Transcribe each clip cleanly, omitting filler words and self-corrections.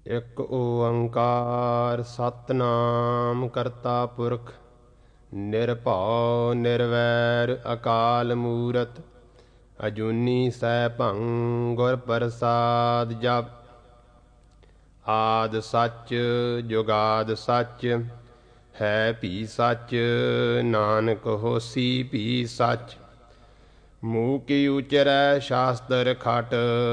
ਇੱਕ ਓੰਕਾਰ ਸਤਿਨਾਮ ਕਰਤਾ ਪੁਰਖ ਨਿਰਭਉ ਨਿਰਵੈਰ ਅਕਾਲ ਮੂਰਤ ਅਜੂਨੀ ਸੈਭੰ ਗੁਰ ਪ੍ਰਸਾਦ ਜਪ। ਆਦਿ ਸੱਚ ਜੁਗਾਦਿ ਸੱਚ ਹੈ ਭੀ ਸੱਚ ਨਾਨਕ ਹੋਸੀ ਭੀ ਸੱਚ। ਮੂੰਹ ਕੀ ਉਚਰੈ ਸ਼ਾਸਤਰ ਖਟ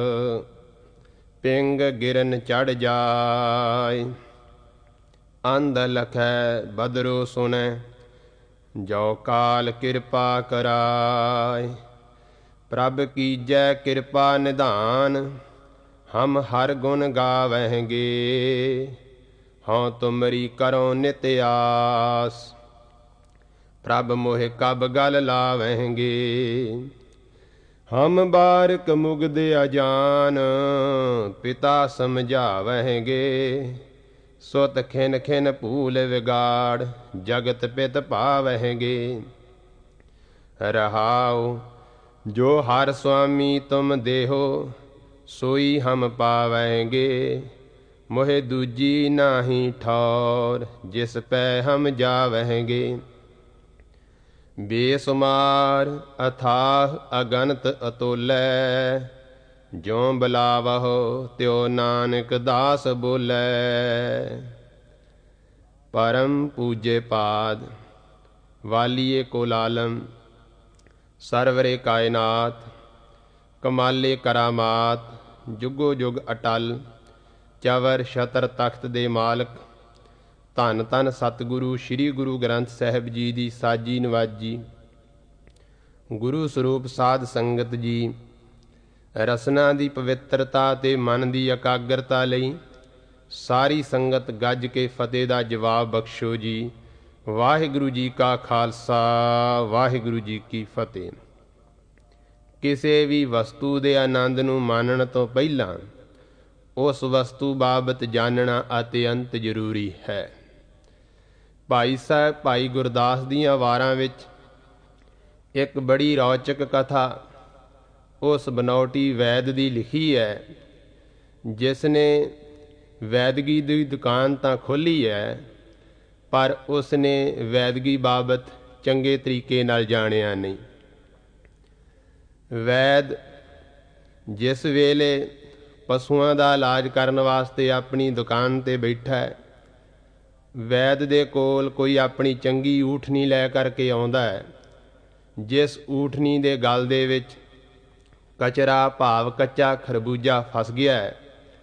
ਪਿੰਗ ਗਿਰਨ ਚੜ ਜਾਏ। ਅੰਧ ਲਖੈ ਬਦਰੋ ਸੁਣੈ ਜੋ ਕਾਲ ਕਿਰਪਾ ਕਰਾਏ। ਪ੍ਰਭ ਕੀਜੈ ਕਿਰਪਾ ਨਿਧਾਨ ਹਮ ਹਰ ਗੁਣ ਗਾਵਹਿਗੇ। ਹਉ ਤੁਮਰੀ ਕਰੋ ਨਿਤ ਆਸ ਪ੍ਰਭ ਮੋਹਿ ਕਬ ਗਲ ਲਾਵਹਿਗੇ। ਹਮ ਬਾਰਕ ਮੁਗਧ ਅਜਾਨ ਪਿਤਾ ਸਮਝਾਵਹਿਗੇ। ਸੁਤ ਖਿਨ ਖਿਨ ਭੂਲ ਵਿਗਾੜ ਜਗਤ ਪਿਤ ਪਾਵਹਿਗੇ। ਰਹਾਉ ਜੋ ਹਰ ਸੁਆਮੀ ਤੁਮ ਦੇਹੋ ਸੋਈ ਹਮ ਪਾਵਹਿਗੇ। ਮੋਹਿ ਦੂਜੀ ਨਾਹੀ ਠੌਰ ਜਿਸ ਪੈ ਹਮ ਜਾਵਹਿਗੇ। ਬੇਸੁਮਾਰ ਅਥਾਹ ਅਗਨਤ ਅਤੁਲੈ ਜਿਉ ਬੁਲਾਵਹੁ ਤਿਉ ਨਾਨਕ ਦਾਸ ਬੋਲੈ। ਪਰਮ ਪੂਜੇ ਪਾਦ ਵਾਲੀਏ ਕੋਲਾਲਮ ਸਰਵਰੇ ਕਾਇਨਾਤ ਕਮਾਲੇ ਕਰਾਮਾਤ ਜੁਗੋ ਜੁਗ ਅਟਲ ਚਵਰ ਛਤਰ ਤਖਤ ਦੇ ਮਾਲਕ ਧੰਨ ਧੰਨ ਸਤਿਗੁਰੂ ਸ੍ਰੀ ਗੁਰੂ ਗ੍ਰੰਥ ਸਾਹਿਬ ਜੀ ਦੀ ਸਾਜੀ ਨਵਾਜੀ। ਗੁਰੂ ਸਰੂਪ ਸਾਧ ਸੰਗਤ ਜੀ, ਰਸਨਾ ਦੀ ਪਵਿੱਤਰਤਾ ਤੇ ਮਨ ਦੀ ਇਕਾਗਰਤਾ ਲਈ ਸਾਰੀ ਸੰਗਤ ਗੱਜ ਕੇ ਫਤਿਹ ਦਾ ਜਵਾਬ ਬਖਸ਼ੋ ਜੀ। ਵਾਹਿਗੁਰੂ ਜੀ ਕਾ ਖਾਲਸਾ ਵਾਹਿਗੁਰੂ ਜੀ ਕੀ ਫਤਿਹ। ਕਿਸੇ ਵੀ ਵਸਤੂ ਦੇ ਆਨੰਦ ਨੂੰ ਮਾਣਨ ਤੋਂ ਪਹਿਲਾਂ ਉਸ ਵਸਤੂ ਬਾਬਤ ਜਾਣਨਾ ਅਤਿਅੰਤ ਜ਼ਰੂਰੀ ਹੈ। ਭਾਈ ਸਾਹਿਬ ਭਾਈ ਗੁਰਦਾਸ ਦੀਆਂ ਵਾਰਾਂ ਵਿੱਚ ਇੱਕ ਬੜੀ ਰੌਚਕ ਕਥਾ ਉਸ ਬਨੌਟੀ ਵੈਦ ਦੀ ਲਿਖੀ ਹੈ, ਜਿਸ ਨੇ ਵੈਦਗੀ ਦੀ ਦੁਕਾਨ ਤਾਂ ਖੋਲ੍ਹੀ ਹੈ, ਪਰ ਉਸ ਨੇ ਵੈਦਗੀ ਬਾਬਤ ਚੰਗੇ ਤਰੀਕੇ ਨਾਲ ਜਾਣਿਆ ਨਹੀਂ। ਵੈਦ ਜਿਸ ਵੇਲੇ ਪਸ਼ੂਆਂ ਦਾ ਇਲਾਜ ਕਰਨ ਵਾਸਤੇ ਆਪਣੀ ਦੁਕਾਨ 'ਤੇ ਬੈਠਾ ਹੈ, ਵੈਦ ਦੇ ਕੋਲ ਕੋਈ ਆਪਣੀ ਚੰਗੀ ਊਠਣੀ ਲੈ ਕਰਕੇ ਆਉਂਦਾ ਹੈ, ਜਿਸ ਊਠਣੀ ਦੇ ਗਲ ਦੇ ਵਿੱਚ ਕਚਰਾ ਭਾਵ ਕੱਚਾ ਖਰਬੂਜਾ ਫਸ ਗਿਆ ਹੈ।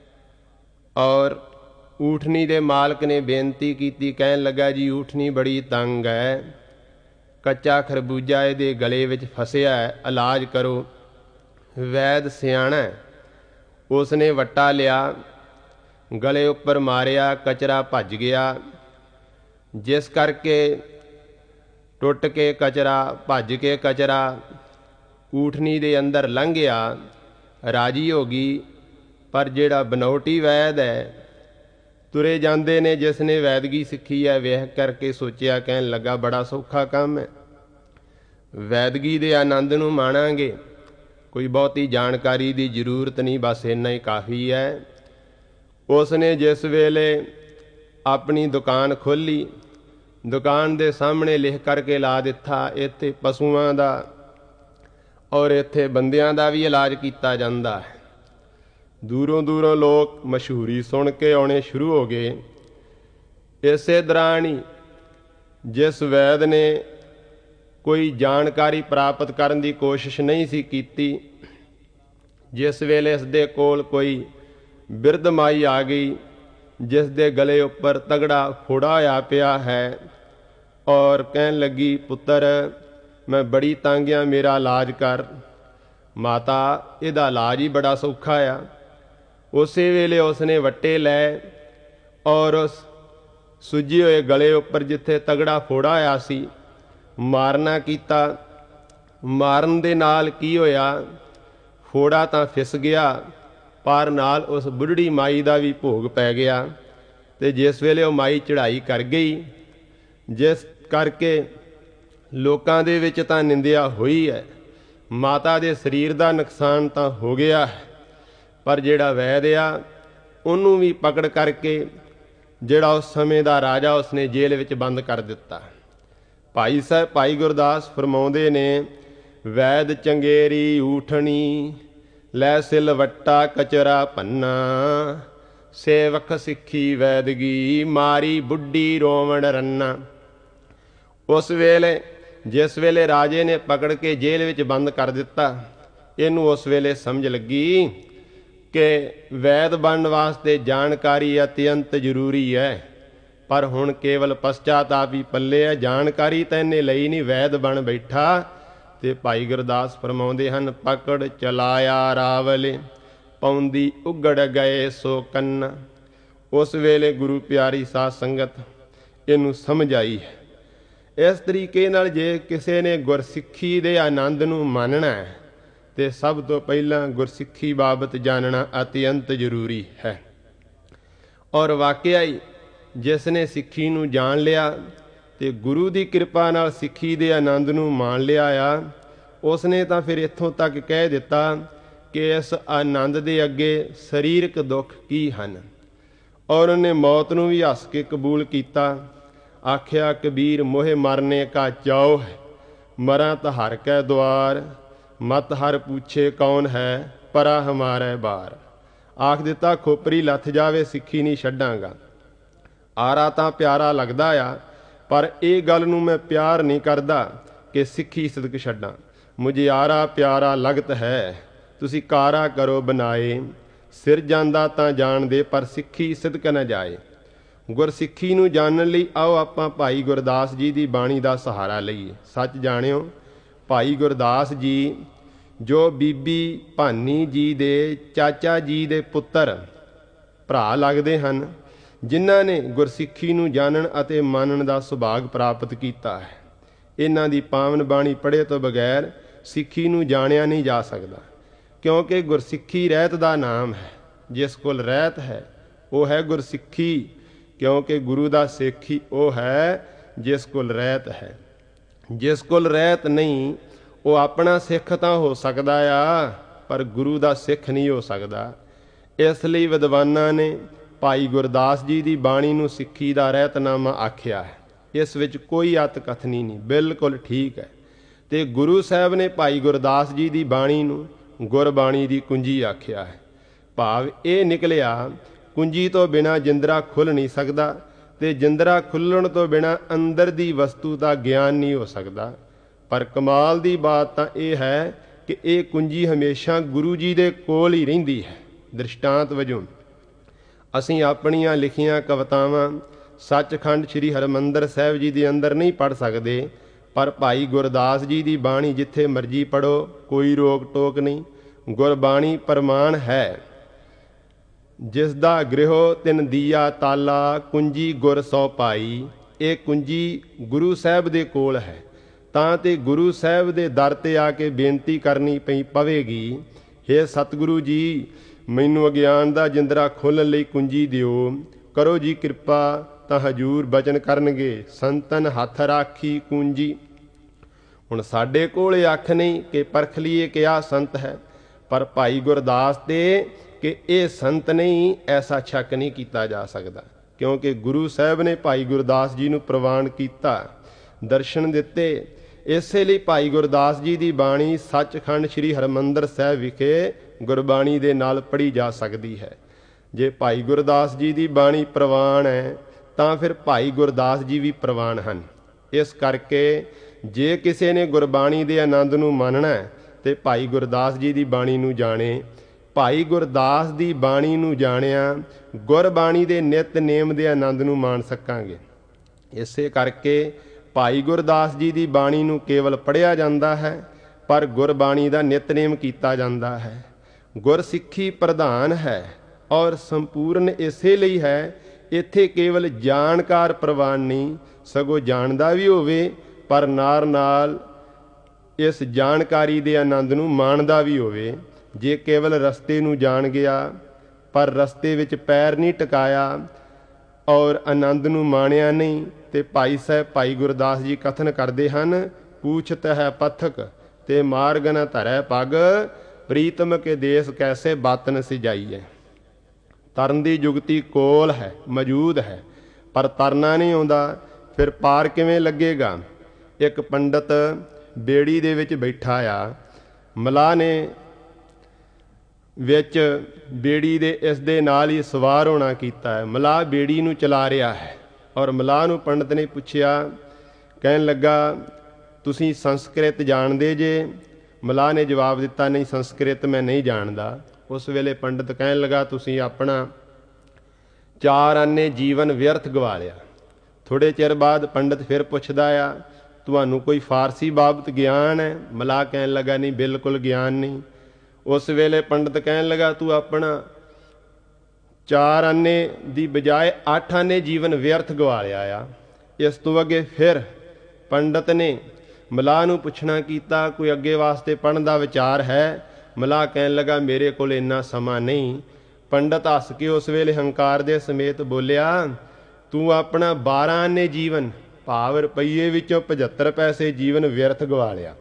ਔਰ ਊਠਣੀ ਦੇ ਮਾਲਕ ਨੇ ਬੇਨਤੀ ਕੀਤੀ, ਕਹਿਣ ਲੱਗਾ ਜੀ ਊਠਣੀ ਬੜੀ ਤੰਗ ਹੈ, ਕੱਚਾ ਖਰਬੂਜਾ ਇਹਦੇ ਗਲੇ ਵਿੱਚ ਫਸਿਆ ਹੈ, ਇਲਾਜ ਕਰੋ। ਵੈਦ ਸਿਆਣਾ, ਉਸ ਨੇ ਵੱਟਾ ਲਿਆ, ਗਲੇ ਉੱਪਰ ਮਾਰਿਆ, ਕਚਰਾ ਭੱਜ ਗਿਆ, ਜਿਸ ਕਰਕੇ ਟੁੱਟ ਕੇ ਕਚਰਾ ਭੱਜ ਕੇ ਕਚਰਾ ਊਠਣੀ ਦੇ ਅੰਦਰ ਲੰਘ ਗਿਆ, ਰਾਜੀ ਹੋ ਗਈ। ਪਰ ਜਿਹੜਾ ਬਨੌਟੀ ਵੈਦ ਹੈ, ਤੁਰੇ ਜਾਂਦੇ ਨੇ, ਜਿਸ ਨੇ ਵੈਦਗੀ ਸਿੱਖੀ ਹੈ, ਵੇਖ ਕਰਕੇ ਸੋਚਿਆ, ਕਹਿਣ ਲੱਗਾ ਬੜਾ ਸੌਖਾ ਕੰਮ ਹੈ, ਵੈਦਗੀ ਦੇ ਆਨੰਦ ਨੂੰ ਮਾਣਾਂਗੇ, ਕੋਈ ਬਹੁਤੀ ਜਾਣਕਾਰੀ ਦੀ ਜ਼ਰੂਰਤ ਨਹੀਂ, ਬਸ ਇੰਨਾ ਹੀ ਕਾਫੀ ਹੈ। ਉਸ ਨੇ ਜਿਸ ਵੇਲੇ ਆਪਣੀ ਦੁਕਾਨ ਖੋਲ੍ਹੀ, ਦੁਕਾਨ ਦੇ ਸਾਹਮਣੇ ਲਿਖ ਕਰਕੇ ਲਾ ਦਿੱਤਾ, ਇੱਥੇ ਪਸ਼ੂਆਂ ਦਾ ਔਰ ਇੱਥੇ ਬੰਦਿਆਂ ਦਾ ਵੀ ਇਲਾਜ ਕੀਤਾ ਜਾਂਦਾ ਹੈ। ਦੂਰੋਂ ਦੂਰੋਂ ਲੋਕ ਮਸ਼ਹੂਰੀ ਸੁਣ ਕੇ ਆਉਣੇ ਸ਼ੁਰੂ ਹੋ ਗਏ। ਇਸੇ ਦੌਰਾਨ ਹੀ ਜਿਸ ਵੈਦ ਨੇ ਕੋਈ ਜਾਣਕਾਰੀ ਪ੍ਰਾਪਤ ਕਰਨ ਦੀ ਕੋਸ਼ਿਸ਼ ਨਹੀਂ ਸੀ ਕੀਤੀ, ਜਿਸ ਵੇਲੇ ਇਸ ਦੇ ਕੋਲ ਕੋਈ ਬਿਰਧ ਮਾਈ ਆ ਗਈ, ਜਿਸ ਦੇ ਗਲੇ ਉੱਪਰ ਤਗੜਾ ਫੋੜਾ ਹੋਇਆ ਪਿਆ ਹੈ, ਔਰ ਕਹਿਣ ਲੱਗੀ, ਪੁੱਤਰ ਮੈਂ ਬੜੀ ਤੰਗ ਆ, ਮੇਰਾ ਇਲਾਜ ਕਰ। ਮਾਤਾ, ਇਹਦਾ ਇਲਾਜ ਹੀ ਬੜਾ ਸੌਖਾ ਆ। ਉਸੇ ਵੇਲੇ ਉਸਨੇ ਵੱਟੇ ਲੈ ਔਰ ਉਸ ਸੁੱਜੇ ਹੋਏ ਗਲੇ ਉੱਪਰ ਜਿੱਥੇ ਤਗੜਾ ਫੋੜਾ ਹੋਇਆ ਸੀ ਮਾਰਨਾ ਕੀਤਾ। ਮਾਰਨ ਦੇ ਨਾਲ ਕੀ ਹੋਇਆ, ਫੋੜਾ ਤਾਂ ਫਿਸ ਗਿਆ, ਪਰ ਨਾਲ ਉਸ ਬੁੱਢੜੀ ਮਾਈ ਦਾ ਵੀ ਭੋਗ ਪੈ ਗਿਆ। ਤੇ ਜਿਸ ਵੇਲੇ ਉਹ ਮਾਈ ਚੜ੍ਹਾਈ ਕਰ ਗਈ, ਜਿਸ ਕਰਕੇ ਲੋਕਾਂ ਦੇ ਵਿੱਚ ਤਾਂ ਨਿੰਦਿਆ ਹੋਈ ਹੈ, ਮਾਤਾ ਦੇ ਸਰੀਰ ਦਾ ਨੁਕਸਾਨ ਤਾਂ ਹੋ ਗਿਆ ਹੈ, ਪਰ ਜਿਹੜਾ ਵੈਦ ਆ ਉਹਨੂੰ ਵੀ ਪਕੜ ਕਰਕੇ ਜਿਹੜਾ ਉਸ ਸਮੇਂ ਦਾ ਰਾਜਾ ਉਸਨੇ ਜੇਲ੍ਹ ਵਿੱਚ ਬੰਦ ਕਰ ਦਿੱਤਾ। ਭਾਈ ਗੁਰਦਾਸ ਫਰਮਾਉਂਦੇ ਨੇ, ਵੈਦ ਚੰਗੇਰੀ ਊਠਣੀ ਲੈ ਸਿਲਵੱਟਾ ਕਚਰਾ ਭੰਨਾ, ਸੇਵਕ ਸਿੱਖੀ ਵੈਦਗੀ ਮਾਰੀ ਬੁੱਢੀ ਰੋਵਣ ਰੰਨਾ। ਉਸ ਵੇਲੇ ਜਿਸ ਵੇਲੇ ਰਾਜੇ ਨੇ ਪਕੜ ਕੇ ਜੇਲ੍ਹ ਵਿੱਚ ਬੰਦ ਕਰ ਦਿੱਤਾ, ਇਹਨੂੰ ਉਸ ਵੇਲੇ ਸਮਝ ਲੱਗੀ ਕਿ ਵੈਦ ਬਣਨ ਵਾਸਤੇ ਜਾਣਕਾਰੀ ਅਤਿਅੰਤ ਜ਼ਰੂਰੀ ਹੈ। ਪਰ ਹੁਣ ਕੇਵਲ ਪਸ਼ਚਾਤਾਪ ਹੀ ਪੱਲੇ ਹੈ, ਜਾਣਕਾਰੀ ਤਾਂ ਇਹਨੇ ਲਈ ਨਹੀਂ, ਵੈਦ ਬਣ ਬੈਠਾ। ਤੇ ਭਾਈ ਗੁਰਦਾਸ ਫਰਮਾਉਂਦੇ ਹਨ, ਪਕੜ ਚਲਾਇਆ ਰਾਵਲੇ ਪਾਉਂਦੀ ਉਗੜ ਗਏ ਸੋ ਕੰਨਾ। ਉਸ ਵੇਲੇ ਗੁਰੂ ਪਿਆਰੀ ਸਾਧ ਸੰਗਤ ਇਹਨੂੰ ਸਮਝ ਆਈ ਹੈ। ਇਸ ਤਰੀਕੇ ਨਾਲ ਜੇ ਕਿਸੇ ਨੇ ਗੁਰਸਿੱਖੀ ਦੇ ਆਨੰਦ ਨੂੰ ਮੰਨਣਾ ਹੈ ਤੇ ਸਭ ਤੋਂ ਪਹਿਲਾਂ ਗੁਰਸਿੱਖੀ ਬਾਬਤ ਜਾਣਨਾ ਅਤਿਅੰਤ ਜ਼ਰੂਰੀ ਹੈ। ਔਰ ਵਾਕਿਆ ਹੀ ਜਿਸ ਨੇ ਸਿੱਖੀ ਨੂੰ ਜਾਣ ਲਿਆ ਤੇ ਗੁਰੂ ਦੀ ਕਿਰਪਾ ਨਾਲ ਸਿੱਖੀ ਦੇ ਆਨੰਦ ਨੂੰ ਮਾਣ ਲਿਆ ਆ, ਉਸਨੇ ਤਾਂ ਫਿਰ ਇੱਥੋਂ ਤੱਕ ਕਹਿ ਦਿੱਤਾ ਕਿ ਇਸ ਆਨੰਦ ਦੇ ਅੱਗੇ ਸਰੀਰਕ ਦੁੱਖ ਕੀ ਹਨ। ਔਰ ਉਹਨੇ ਮੌਤ ਨੂੰ ਵੀ ਹੱਸ ਕੇ ਕਬੂਲ ਕੀਤਾ। ਆਖਿਆ ਕਬੀਰ, ਮੋਹਿ ਮਰਨੇ ਕਾ ਚਾਉ ਹੈ, ਮਰਾਂ ਤਾਂ ਹਰ ਕੈ ਦੁਆਰ, ਮਤ ਹਰ ਪੁੱਛੇ ਕੌਣ ਹੈ, ਪਰਾ ਹਮਾਰੇ ਬਾਰ। ਆਖ ਦਿੱਤਾ, ਖੋਪਰੀ ਲੱਥ ਜਾਵੇ ਸਿੱਖੀ ਨਹੀਂ ਛੱਡਾਂਗਾ। ਆਰਾ ਤਾਂ ਪਿਆਰਾ ਲੱਗਦਾ ਆ, ਪਰ ਇਹ ਗੱਲ ਨੂੰ ਮੈਂ ਪਿਆਰ ਨਹੀਂ ਕਰਦਾ ਕਿ ਸਿੱਖੀ ਸਿਦਕ ਛੱਡਾਂ। ਮੁਝੇ ਆਰਾ ਪਿਆਰਾ ਲਗਤ ਹੈ, ਤੁਸੀਂ ਕਾਰਾ ਕਰੋ ਬਨਾਏ, ਸਿਰ ਜਾਂਦਾ ਤਾਂ ਜਾਣਦੇ ਪਰ ਸਿੱਖੀ ਸਿਦਕ ਨਾ ਜਾਏ। ਗੁਰਸਿੱਖੀ ਨੂੰ ਜਾਣਨ ਲਈ ਆਓ ਆਪਾਂ ਭਾਈ ਗੁਰਦਾਸ ਜੀ ਦੀ ਬਾਣੀ ਦਾ ਸਹਾਰਾ ਲਈਏ। ਸੱਚ ਜਾਣਿਓ, ਭਾਈ ਗੁਰਦਾਸ ਜੀ ਜੋ ਬੀਬੀ ਭਾਨੀ ਜੀ ਦੇ ਚਾਚਾ ਜੀ ਦੇ ਪੁੱਤਰ ਭਰਾ ਲੱਗਦੇ ਹਨ, ਜਿਨ੍ਹਾਂ ਨੇ ਗੁਰਸਿੱਖੀ ਨੂੰ ਜਾਣਨ ਅਤੇ ਮੰਨਣ ਦਾ ਸੁਭਾਗ ਪ੍ਰਾਪਤ ਕੀਤਾ ਹੈ। ਇਹਨਾਂ ਦੀ ਪਾਵਨ ਬਾਣੀ ਪੜ੍ਹੇ ਤੋਂ ਬਗੈਰ ਸਿੱਖੀ ਨੂੰ ਜਾਣਿਆ ਨਹੀਂ ਜਾ ਸਕਦਾ, ਕਿਉਂਕਿ ਗੁਰਸਿੱਖੀ ਰਹਿਤ ਦਾ ਨਾਮ ਹੈ। ਜਿਸ ਕੋਲ ਰਹਿਤ ਹੈ ਉਹ ਹੈ ਗੁਰਸਿੱਖੀ, ਕਿਉਂਕਿ ਗੁਰੂ ਦਾ ਸਿੱਖ ਹੀ ਉਹ ਹੈ ਜਿਸ ਕੋਲ ਰਹਿਤ ਹੈ। ਜਿਸ ਕੋਲ ਰਹਿਤ ਨਹੀਂ, ਉਹ ਆਪਣਾ ਸਿੱਖ ਤਾਂ ਹੋ ਸਕਦਾ ਆ, ਪਰ ਗੁਰੂ ਦਾ ਸਿੱਖ ਨਹੀਂ ਹੋ ਸਕਦਾ। ਇਸ ਲਈ ਵਿਦਵਾਨਾਂ ਨੇ ਭਾਈ ਗੁਰਦਾਸ ਜੀ ਦੀ ਬਾਣੀ ਨੂੰ ਸਿੱਖੀ ਦਾ ਰਹਿਤਨਾਮਾ ਆਖਿਆ ਹੈ। ਇਸ ਵਿੱਚ ਕੋਈ ਅਤ ਕਥਨੀ ਨਹੀਂ, ਬਿਲਕੁਲ ਠੀਕ ਹੈ। ਤੇ ਗੁਰੂ ਸਾਹਿਬ ਨੇ ਭਾਈ ਗੁਰਦਾਸ ਜੀ ਦੀ ਬਾਣੀ ਨੂੰ ਗੁਰਬਾਣੀ ਦੀ ਕੁੰਜੀ ਆਖਿਆ ਹੈ। ਭਾਵ ਇਹ ਨਿਕਲਿਆ, ਕੁੰਜੀ ਤੋਂ ਬਿਨਾਂ ਜਿੰਦਰਾ ਖੁੱਲ੍ਹ ਨਹੀਂ ਸਕਦਾ, ਤੇ ਜਿੰਦਰਾ ਖੁੱਲ੍ਹਣ ਤੋਂ ਬਿਨਾਂ ਅੰਦਰ ਦੀ ਵਸਤੂ ਦਾ ਗਿਆਨ ਨਹੀਂ ਹੋ ਸਕਦਾ। ਪਰ ਕਮਾਲ ਦੀ ਬਾਤ ਤਾਂ ਇਹ ਹੈ ਕਿ ਇਹ ਕੁੰਜੀ ਹਮੇਸ਼ਾ ਗੁਰੂ ਜੀ ਦੇ ਕੋਲ ਹੀ ਰਹਿੰਦੀ ਹੈ। ਦ੍ਰਿਸ਼ਟਾਂਤ ਵਜੋਂ ਅਸੀਂ ਆਪਣੀਆਂ ਲਿਖੀਆਂ ਕਵਿਤਾਵਾਂ ਸੱਚਖੰਡ ਸ੍ਰੀ ਹਰਿਮੰਦਰ ਸਾਹਿਬ ਜੀ ਦੇ ਅੰਦਰ ਨਹੀਂ ਪੜ੍ਹ ਸਕਦੇ, ਪਰ ਭਾਈ ਗੁਰਦਾਸ ਜੀ ਦੀ ਬਾਣੀ ਜਿੱਥੇ ਮਰਜ਼ੀ ਪੜ੍ਹੋ, ਕੋਈ ਰੋਕ ਟੋਕ ਨਹੀਂ। ਗੁਰਬਾਣੀ ਪ੍ਰਮਾਣ ਹੈ। ਜਿਸ ਦਾ ਗ੍ਰਹਿਓ ਤਿਨ ਦੀਆ ਤਾਲਾ, ਕੁੰਜੀ ਗੁਰ ਸੋ ਪਾਈ। ਇਹ ਕੁੰਜੀ ਗੁਰੂ ਸਾਹਿਬ ਦੇ ਕੋਲ ਹੈ, ਤਾਂ ਤੇ ਗੁਰੂ ਸਾਹਿਬ ਦੇ ਦਰ ਤੇ ਆ ਕੇ ਬੇਨਤੀ ਕਰਨੀ ਪਵੇਗੀ, ਹੇ ਸਤਿਗੁਰੂ ਜੀ, ਮੈਨੂੰ ਅਗਿਆਨ ਦਾ ਜਿੰਦਰਾ ਖੋਲ੍ਹਣ ਲਈ ਕੁੰਜੀ ਦਿਓ, ਕਰੋ ਜੀ ਕਿਰਪਾ। ਤਾਂ ਹਜੂਰ ਬਚਨ ਕਰਨਗੇ, ਸੰਤਨ ਹੱਥ ਰਾਖੀ ਕੁੰਜੀ। ਹੁਣ ਸਾਡੇ ਕੋਲ ਇਹ ਅੱਖ ਨਹੀਂ ਕਿ ਪਰਖ ਲਈਏ ਕਿ ਆਹ ਸੰਤ ਹੈ, ਪਰ ਭਾਈ ਗੁਰਦਾਸ ਤੇ ਕਿ ਇਹ ਸੰਤ ਨਹੀਂ, ਐਸਾ ਸ਼ੱਕ ਨਹੀਂ ਕੀਤਾ ਜਾ ਸਕਦਾ, ਕਿਉਂਕਿ ਗੁਰੂ ਸਾਹਿਬ ਨੇ ਭਾਈ ਗੁਰਦਾਸ ਜੀ ਨੂੰ ਪ੍ਰਵਾਨ ਕੀਤਾ, ਦਰਸ਼ਨ ਦਿੱਤੇ। ਇਸੇ ਲਈ ਭਾਈ ਗੁਰਦਾਸ ਜੀ ਦੀ ਬਾਣੀ ਸੱਚਖੰਡ ਸ੍ਰੀ ਹਰਿਮੰਦਰ ਸਾਹਿਬ ਵਿਖੇ ਗੁਰਬਾਣੀ ਦੇ ਨਾਲ ਪੜ੍ਹੀ ਜਾ ਸਕਦੀ ਹੈ। ਜੇ ਭਾਈ ਗੁਰਦਾਸ ਜੀ ਦੀ ਬਾਣੀ ਪ੍ਰਵਾਨ ਹੈ ਤਾਂ ਫਿਰ ਭਾਈ ਗੁਰਦਾਸ ਜੀ ਵੀ ਪ੍ਰਵਾਨ ਹਨ। ਇਸ ਕਰਕੇ ਜੇ ਕਿਸੇ ਨੇ ਗੁਰਬਾਣੀ ਦੇ ਆਨੰਦ ਨੂੰ ਮੰਨਣਾ ਤੇ ਭਾਈ ਗੁਰਦਾਸ ਜੀ ਦੀ ਬਾਣੀ ਨੂੰ ਜਾਣੇ। ਭਾਈ ਗੁਰਦਾਸ ਦੀ ਬਾਣੀ ਨੂੰ ਜਾਣਿਆ ਗੁਰਬਾਣੀ ਦੇ ਨਿਤਨੇਮ ਦੇ ਆਨੰਦ ਨੂੰ ਮਾਣ ਸਕਾਂਗੇ। ਇਸੇ ਕਰਕੇ ਭਾਈ ਗੁਰਦਾਸ ਜੀ ਦੀ ਬਾਣੀ ਨੂੰ ਕੇਵਲ ਪੜ੍ਹਿਆ ਜਾਂਦਾ ਹੈ, ਪਰ ਗੁਰਬਾਣੀ ਦਾ ਨਿਤਨੇਮ ਕੀਤਾ ਜਾਂਦਾ ਹੈ। ਗੁਰਸਿੱਖੀ ਪ੍ਰਧਾਨ ਹੈ ਔਰ ਸੰਪੂਰਨ ਇਸੇ ਲਈ ਹੈ। ਇੱਥੇ ਕੇਵਲ ਜਾਣਕਾਰ ਪ੍ਰਵਾਨ ਨਹੀਂ, ਸਗੋਂ ਜਾਣਦਾ ਵੀ ਹੋਵੇ ਪਰ ਨਾਲ ਇਸ ਜਾਣਕਾਰੀ ਦੇ ਆਨੰਦ ਨੂੰ ਮਾਣਦਾ ਵੀ ਹੋਵੇ। ਜੇ ਕੇਵਲ ਰਸਤੇ ਨੂੰ ਜਾਣ ਗਿਆ ਪਰ ਰਸਤੇ ਵਿੱਚ ਪੈਰ ਨਹੀਂ ਟਿਕਾਇਆ ਔਰ ਆਨੰਦ ਨੂੰ ਮਾਣਿਆ ਨਹੀਂ, ਤੇ ਭਾਈ ਸਾਹਿਬ ਭਾਈ ਗੁਰਦਾਸ ਜੀ ਕਥਨ ਕਰਦੇ ਹਨ, ਪੂਛਤ ਹੈ ਪਥਕ ਤੇ ਮਾਰਗ ਨ ਧਰੈ ਪੱਗ, ਪ੍ਰੀਤਮ ਕੇ ਦੇਸ ਕੈਸੇ ਬਾਤਨ ਸਿਜਾਈਏ। ਤਰਨ ਦੀ ਜੁਗਤੀ ਕੋਲ ਹੈ, ਮੌਜੂਦ ਹੈ, ਪਰ ਤਰਨਾ ਨਹੀਂ ਆਉਂਦਾ। ਫਿਰ ਪਾਰ ਕਿਵੇਂ ਲੱਗੇਗਾ? ਇੱਕ ਪੰਡਤ ਬੇੜੀ ਦੇ ਵਿੱਚ ਬੈਠਾ ਆ, ਮਲਾਹ ਨੇ ਵਿੱਚ ਬੇੜੀ ਦੇ ਇਸ ਦੇ ਨਾਲ ਹੀ ਸਵਾਰ ਹੋਣਾ ਕੀਤਾ ਹੈ। ਮਲਾਹ ਬੇੜੀ ਨੂੰ ਚਲਾ ਰਿਹਾ ਹੈ ਔਰ ਮਲਾਹ ਨੂੰ ਪੰਡਤ ਨੇ ਪੁੱਛਿਆ, ਕਹਿਣ ਲੱਗਾ ਤੁਸੀਂ ਸੰਸਕ੍ਰਿਤ ਜਾਣਦੇ ਜੇ? ਮਲਾਹ ਨੇ ਜਵਾਬ ਦਿੱਤਾ, ਨਹੀਂ ਸੰਸਕ੍ਰਿਤ ਮੈਂ ਨਹੀਂ ਜਾਣਦਾ। ਉਸ ਵੇਲੇ ਪੰਡਤ ਕਹਿਣ ਲੱਗਾ, ਤੁਸੀਂ ਆਪਣਾ 4 ਆਨੇ ਜੀਵਨ ਵਿਅਰਥ ਗਵਾ ਲਿਆ। ਥੋੜ੍ਹੇ ਚਿਰ ਬਾਅਦ ਪੰਡਤ ਫਿਰ ਪੁੱਛਦਾ ਆ, ਤੁਹਾਨੂੰ ਕੋਈ ਫਾਰਸੀ ਬਾਬਤ ਗਿਆਨ ਹੈ? ਮਲਾਹ ਕਹਿਣ ਲੱਗਾ, ਨਹੀਂ ਬਿਲਕੁਲ ਗਿਆਨ ਨਹੀਂ। ਉਸ ਵੇਲੇ ਪੰਡਤ ਕਹਿਣ ਲੱਗਾ, ਤੂੰ ਆਪਣਾ 4 ਆਨੇ ਦੀ ਬਜਾਏ 8 ਆਨੇ ਜੀਵਨ ਵਿਅਰਥ ਗਵਾ ਲਿਆ ਆ। ਇਸ ਤੋਂ ਅੱਗੇ ਫਿਰ ਪੰਡਤ ਨੇ ਮਲਾਹ ਨੂੰ ਪੁੱਛਣਾ ਕੀਤਾ, ਕੋਈ ਅੱਗੇ ਵਾਸਤੇ ਪੜ੍ਹਨ ਦਾ ਵਿਚਾਰ ਹੈ? ਮਲਾਹ ਕਹਿਣ ਲੱਗਾ, ਮੇਰੇ ਕੋਲ ਇੰਨਾ ਸਮਾਂ ਨਹੀਂ। ਪੰਡਤ ਹੱਸ ਕੇ ਉਸ ਵੇਲੇ ਹੰਕਾਰ ਦੇ ਸਮੇਤ ਬੋਲਿਆ, ਤੂੰ ਆਪਣਾ 12 ਆਨੇ ਜੀਵਨ, ਭਾਵ ਰੁਪਈਏ ਵਿੱਚੋਂ 75 ਪੈਸੇ ਜੀਵਨ ਵਿਅਰਥ ਗਵਾ ਲਿਆ।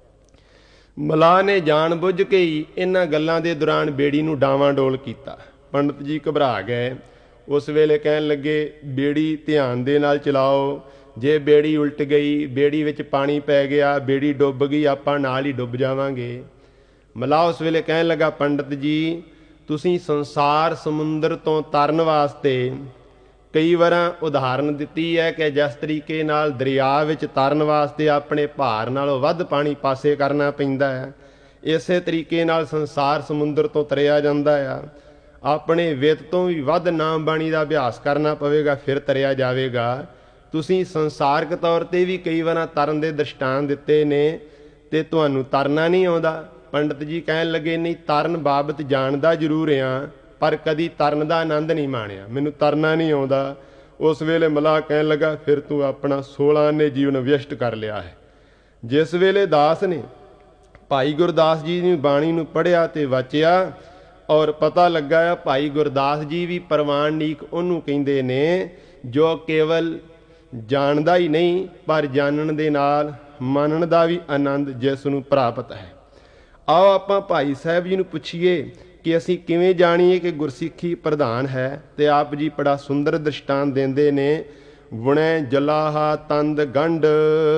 ਮਲਾਹ ਨੇ ਜਾਣ ਬੁੱਝ ਕੇ ਹੀ ਇਹਨਾਂ ਗੱਲਾਂ ਦੇ ਦੌਰਾਨ ਬੇੜੀ ਨੂੰ ਡਾਵਾਂਡੋਲ ਕੀਤਾ। ਪੰਡਤ ਜੀ ਘਬਰਾ ਗਏ। ਉਸ ਵੇਲੇ ਕਹਿਣ ਲੱਗੇ, ਬੇੜੀ ਧਿਆਨ ਦੇ ਨਾਲ ਚਲਾਓ, ਜੇ ਬੇੜੀ ਉਲਟ ਗਈ, ਬੇੜੀ ਵਿੱਚ ਪਾਣੀ ਪੈ ਗਿਆ, ਬੇੜੀ ਡੁੱਬ ਗਈ, ਆਪਾਂ ਨਾਲ ਹੀ ਡੁੱਬ ਜਾਵਾਂਗੇ। ਮਲਾਹ ਉਸ ਵੇਲੇ ਕਹਿਣ ਲੱਗਾ, ਪੰਡਤ ਜੀ ਤੁਸੀਂ ਸੰਸਾਰ ਸਮੁੰਦਰ ਤੋਂ ਤਰਨ ਵਾਸਤੇ ਕਈ ਵਾਰਾਂ ਉਦਾਹਰਨ ਦਿੱਤੀ ਹੈ ਕਿ ਜਿਸ ਤਰੀਕੇ ਨਾਲ ਦਰਿਆ ਵਿੱਚ ਤਰਨ ਵਾਸਤੇ ਆਪਣੇ ਭਾਰ ਨਾਲੋਂ ਵੱਧ ਪਾਣੀ ਪਾਸੇ ਕਰਨਾ ਪੈਂਦਾ ਹੈ, ਇਸੇ ਤਰੀਕੇ ਨਾਲ ਸੰਸਾਰ ਸਮੁੰਦਰ ਤੋਂ ਤਰਿਆ ਜਾਂਦਾ ਆ। ਆਪਣੇ ਵਿੱਤ ਤੋਂ ਵੀ ਵੱਧ ਨਾਮ ਬਾਣੀ ਦਾ ਅਭਿਆਸ ਕਰਨਾ ਪਵੇਗਾ, ਫਿਰ ਤਰਿਆ ਜਾਵੇਗਾ। ਤੁਸੀਂ ਸੰਸਾਰਕ ਤੌਰ 'ਤੇ ਵੀ ਕਈ ਵਾਰਾਂ ਤਰਨ ਦੇ ਦ੍ਰਿਸ਼ਟਾਂਤ ਦਿੱਤੇ ਨੇ ਅਤੇ ਤੁਹਾਨੂੰ ਤਰਨਾ ਨਹੀਂ ਆਉਂਦਾ। ਪੰਡਤ ਜੀ ਕਹਿਣ ਲੱਗੇ, ਨਹੀਂ ਤਰਨ ਬਾਬਤ ਜਾਣਦਾ ਜ਼ਰੂਰ ਹਾਂ, ਪਰ ਕਦੀ ਤਰਨ ਦਾ ਆਨੰਦ ਨਹੀਂ ਮਾਣਿਆ, ਮੈਨੂੰ ਤਰਨਾ ਨਹੀਂ ਆਉਂਦਾ। ਉਸ ਵੇਲੇ ਮਲਾਹ ਕਹਿਣ ਲੱਗਾ, ਫਿਰ ਤੂੰ ਆਪਣਾ 16 ਆਨੇ ਜੀਵਨ ਵਿਅਸ਼ਟ ਕਰ ਲਿਆ ਹੈ। ਜਿਸ ਵੇਲੇ ਦਾਸ ਨੇ ਭਾਈ ਗੁਰਦਾਸ ਜੀ ਦੀ ਬਾਣੀ ਨੂੰ ਪੜ੍ਹਿਆ ਅਤੇ ਵਾਚਿਆ ਔਰ ਪਤਾ ਲੱਗਾ ਆ ਭਾਈ ਗੁਰਦਾਸ ਜੀ ਵੀ ਪ੍ਰਵਾਨਿਕ ਉਹਨੂੰ ਕਹਿੰਦੇ ਨੇ ਜੋ ਕੇਵਲ ਜਾਣਦਾ ਹੀ ਨਹੀਂ, ਪਰ ਜਾਣਨ ਦੇ ਨਾਲ ਮੰਨਣ ਦਾ ਵੀ ਆਨੰਦ ਜਿਸ ਨੂੰ ਪ੍ਰਾਪਤ ਹੈ। ਆਓ ਆਪਾਂ ਭਾਈ ਸਾਹਿਬ ਜੀ ਨੂੰ ਪੁੱਛੀਏ ਕਿ ਅਸੀਂ ਕਿਵੇਂ ਜਾਣੀਏ ਕਿ ਗੁਰਸਿੱਖੀ ਪ੍ਰਧਾਨ ਹੈ। ਅਤੇ ਆਪ ਜੀ ਬੜਾ ਸੁੰਦਰ ਦ੍ਰਿਸ਼ਟਾਂਤ ਦਿੰਦੇ ਨੇ, ਬੁਣੈ ਜਲਾਹਾ ਤੰਦ ਗੰਢ,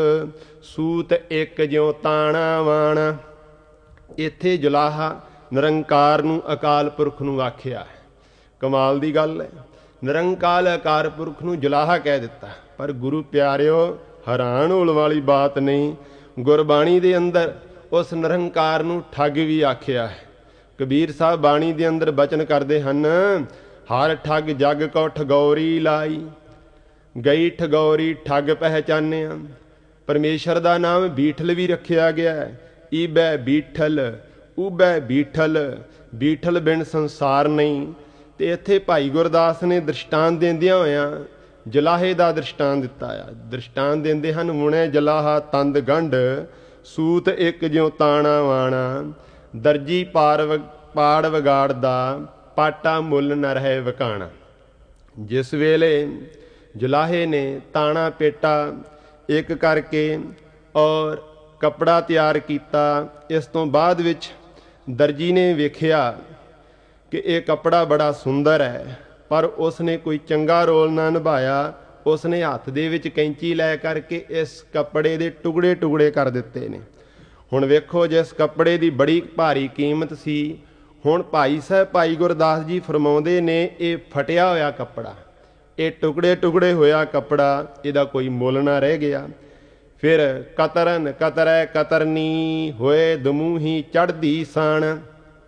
ਸੂਤ ਇੱਕ ਜਿਉ ਤਾਣਾ ਵਾਣਾ। ਇੱਥੇ ਜਲਾਹਾ ਨਿਰੰਕਾਰ ਨੂੰ, ਅਕਾਲ ਪੁਰਖ ਨੂੰ ਆਖਿਆ ਹੈ। ਕਮਾਲ ਦੀ ਗੱਲ ਹੈ, ਨਿਰੰਕਾਰ ਅਕਾਲ ਪੁਰਖ ਨੂੰ ਜਲਾਹਾ ਕਹਿ ਦਿੱਤਾ। ਪਰ ਗੁਰੂ ਪਿਆਰਿਓ, ਹੈਰਾਨ ਹੋਣ ਵਾਲੀ ਬਾਤ ਨਹੀਂ, ਗੁਰਬਾਣੀ ਦੇ ਅੰਦਰ ਉਸ ਨਿਰੰਕਾਰ ਨੂੰ ਠੱਗ ਵੀ ਆਖਿਆ ਹੈ। ਕਬੀਰ ਸਾਹਿਬ ਬਾਣੀ ਦੇ ਅੰਦਰ ਬਚਨ ਕਰਦੇ ਹਨ, ਹਰ ਠੱਗ ਜਗ ਕੋ ਠਗੌਰੀ ਲਾਈ, ਗਈ ਠਗੌਰੀ ਠੱਗ ਪਹਿਚਾਨਿਆ। ਪਰਮੇਸ਼ਰ ਦਾ ਨਾਮ ਬੀਠਲ ਵੀ ਰੱਖਿਆ ਗਿਆ ਹੈ, ਈਬੈ ਬੀਠਲ, ਉਬੈ ਬੀਠਲ, ਬੀਠਲ ਬਿਨ ਸੰਸਾਰ ਨਹੀਂ। ਅਤੇ ਇੱਥੇ ਭਾਈ ਗੁਰਦਾਸ ਨੇ ਦ੍ਰਿਸ਼ਟਾਂਤ ਦਿੰਦਿਆਂ ਹੋਇਆਂ ਜਲਾਹੇ ਦਾ ਦ੍ਰਿਸ਼ਟਾਂਤ ਦਿੱਤਾ ਆ। ਦ੍ਰਿਸ਼ਟਾਂਤ ਦਿੰਦੇ ਹਨ, ਮੁਣੈ ਜਲਾਹਾ ਤੰਦ ਗੰਢ, ਸੂਤ ਇੱਕ ਜਿਉ ਤਾਣਾ ਵਾਣਾ। ਦਰਜੀ ਪਾੜ ਵਿਗਾੜਦਾ, ਪਾਟਾ ਮੁੱਲ ਨ ਰਹੇ ਵਕਾਣਾ। ਜਿਸ ਵੇਲੇ ਜਲਾਹੇ ਨੇ ਤਾਣਾ ਪੇਟਾ ਇੱਕ ਕਰਕੇ ਔਰ ਕੱਪੜਾ ਤਿਆਰ ਕੀਤਾ, ਇਸ ਤੋਂ ਬਾਅਦ ਵਿੱਚ ਦਰਜੀ ਨੇ ਵੇਖਿਆ ਕਿ ਇਹ ਕੱਪੜਾ ਬੜਾ ਸੁੰਦਰ ਹੈ, ਪਰ ਉਸ ਨੇ ਕੋਈ ਚੰਗਾ ਰੋਲ ਨਾ ਨਿਭਾਇਆ। ਉਸ ਨੇ ਹੱਥ ਦੇ ਵਿੱਚ ਕੈਂਚੀ ਲੈ ਕਰਕੇ ਇਸ ਕੱਪੜੇ ਦੇ ਟੁਕੜੇ ਟੁਕੜੇ ਕਰ ਦਿੱਤੇ ਨੇ। ਹੁਣ ਵੇਖੋ, ਜਿਸ ਕੱਪੜੇ ਦੀ ਬੜੀ ਭਾਰੀ ਕੀਮਤ ਸੀ, ਹੁਣ ਭਾਈ ਸਾਹਿਬ ਭਾਈ ਗੁਰਦਾਸ ਜੀ ਫਰਮਾਉਂਦੇ ਨੇ, ਇਹ ਫਟਿਆ ਹੋਇਆ ਕੱਪੜਾ, ਇਹ ਟੁਕੜੇ ਟੁਕੜੇ ਹੋਇਆ ਕੱਪੜਾ, ਇਹਦਾ ਕੋਈ ਮੁੱਲ ਨਾ ਰਹਿ ਗਿਆ। ਫਿਰ ਕਤਰਨ ਕਤਰੈ ਕਤਰਨੀ, ਹੋਏ ਦਮੂਹੀ ਚੜ੍ਹਦੀ ਸਾਣ।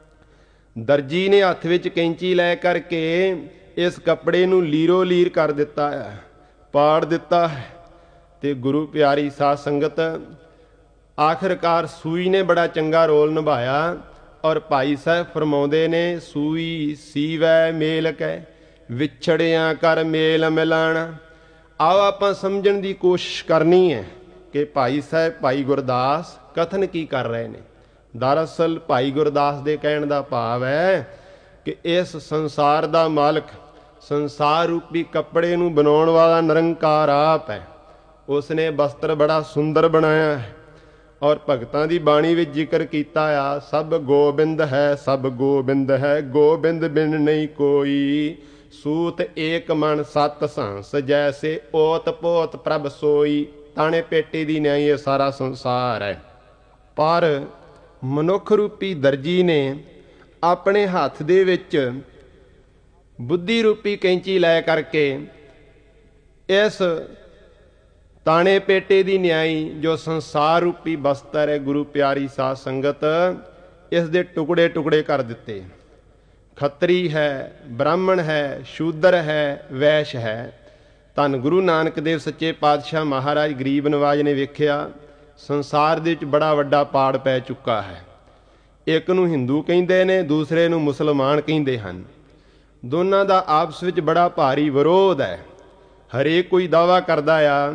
ਦਰਜੀ ਨੇ ਹੱਥ ਵਿੱਚ ਕੈਂਚੀ ਲੈ ਕਰਕੇ ਇਸ ਕੱਪੜੇ ਨੂੰ ਲੀਰੋ ਲੀਰ ਕਰ ਦਿੱਤਾ ਹੈ, ਪਾੜ ਦਿੱਤਾ ਹੈ। ਅਤੇ ਗੁਰੂ ਪਿਆਰੀ ਸਾਧ ਸੰਗਤ, ਆਖਿਰਕਾਰ ਸੂਈ ਨੇ ਬੜਾ ਚੰਗਾ ਰੋਲ ਨਿਭਾਇਆ। ਔਰ ਭਾਈ ਸਾਹਿਬ ਫਰਮਾਉਂਦੇ ਨੇ, ਸੂਈ ਸੀਵੈ ਮੇਲ ਕੈ, ਵਿਛੜਿਆਂ ਕਰ ਮੇਲ ਮਿਲਾਣਾ। ਆਓ ਆਪਾਂ ਸਮਝਣ ਦੀ ਕੋਸ਼ਿਸ਼ ਕਰਨੀ ਹੈ ਕਿ ਭਾਈ ਸਾਹਿਬ ਭਾਈ ਗੁਰਦਾਸ ਕਥਨ ਕੀ ਕਰ ਰਹੇ ਨੇ। ਦਰਅਸਲ ਭਾਈ ਗੁਰਦਾਸ ਦੇ ਕਹਿਣ ਦਾ ਭਾਵ ਹੈ ਕਿ ਇਸ ਸੰਸਾਰ ਦਾ ਮਾਲਕ, ਸੰਸਾਰ ਰੂਪੀ ਕੱਪੜੇ ਨੂੰ ਬਣਾਉਣ ਵਾਲਾ ਨਿਰੰਕਾਰ ਆਪ ਹੈ। ਉਸ ਨੇ ਵਸਤਰ ਬੜਾ ਸੁੰਦਰ ਬਣਾਇਆ ਹੈ ਔਰ ਭਗਤਾਂ ਦੀ ਬਾਣੀ ਵਿੱਚ ਜ਼ਿਕਰ ਕੀਤਾ ਆ, ਸਭ ਗੋਬਿੰਦ ਹੈ, ਸਭ ਗੋਬਿੰਦ ਹੈ, ਗੋਬਿੰਦ ਬਿਨ ਨਹੀਂ ਕੋਈ। ਸੂਤ ਏਕ ਮਨ ਸਤ ਸੰਸ, ਜੈਸੇ ਓਤ ਪੋਤ ਪ੍ਰਭ ਸੋਈ। ਤਾਣੇ ਪੇਟੀ ਦੀ ਨਿਆਈ ਇਹ ਸਾਰਾ ਸੰਸਾਰ ਹੈ। ਪਰ ਮਨੁੱਖ ਰੂਪੀ ਦਰਜੀ ਨੇ ਆਪਣੇ ਹੱਥ ਦੇ ਵਿੱਚ ਬੁੱਧੀ ਰੂਪੀ ਕੈਂਚੀ ਲੈ ਕਰਕੇ ਇਸ ਤਾਣੇ ਪੇਟੇ ਦੀ ਨਿਆਈ ਜੋ ਸੰਸਾਰ ਰੂਪੀ ਬਸਤਰ ਹੈ, ਗੁਰੂ ਪਿਆਰੀ ਸਾਧ ਸੰਗਤ, ਇਸ ਦੇ ਟੁਕੜੇ ਟੁਕੜੇ ਕਰ ਦਿੱਤੇ। ਖੱਤਰੀ ਹੈ, ਬ੍ਰਾਹਮਣ ਹੈ, ਸ਼ੂਦਰ ਹੈ, ਵੈਸ਼ ਹੈ। ਧੰਨ ਗੁਰੂ ਨਾਨਕ ਦੇਵ ਸੱਚੇ ਪਾਤਸ਼ਾਹ ਮਹਾਰਾਜ ਗਰੀਬ ਨਵਾਜ ਨੇ ਵੇਖਿਆ ਸੰਸਾਰ ਦੇ ਵਿੱਚ ਬੜਾ ਵੱਡਾ ਪਾੜ ਪੈ ਚੁੱਕਾ ਹੈ। ਇੱਕ ਨੂੰ ਹਿੰਦੂ ਕਹਿੰਦੇ ਨੇ, ਦੂਸਰੇ ਨੂੰ ਮੁਸਲਮਾਨ ਕਹਿੰਦੇ ਹਨ। ਦੋਨਾਂ ਦਾ ਆਪਸ ਵਿੱਚ ਬੜਾ ਭਾਰੀ ਵਿਰੋਧ ਹੈ। ਹਰੇਕ ਕੋਈ ਦਾਅਵਾ ਕਰਦਾ ਆ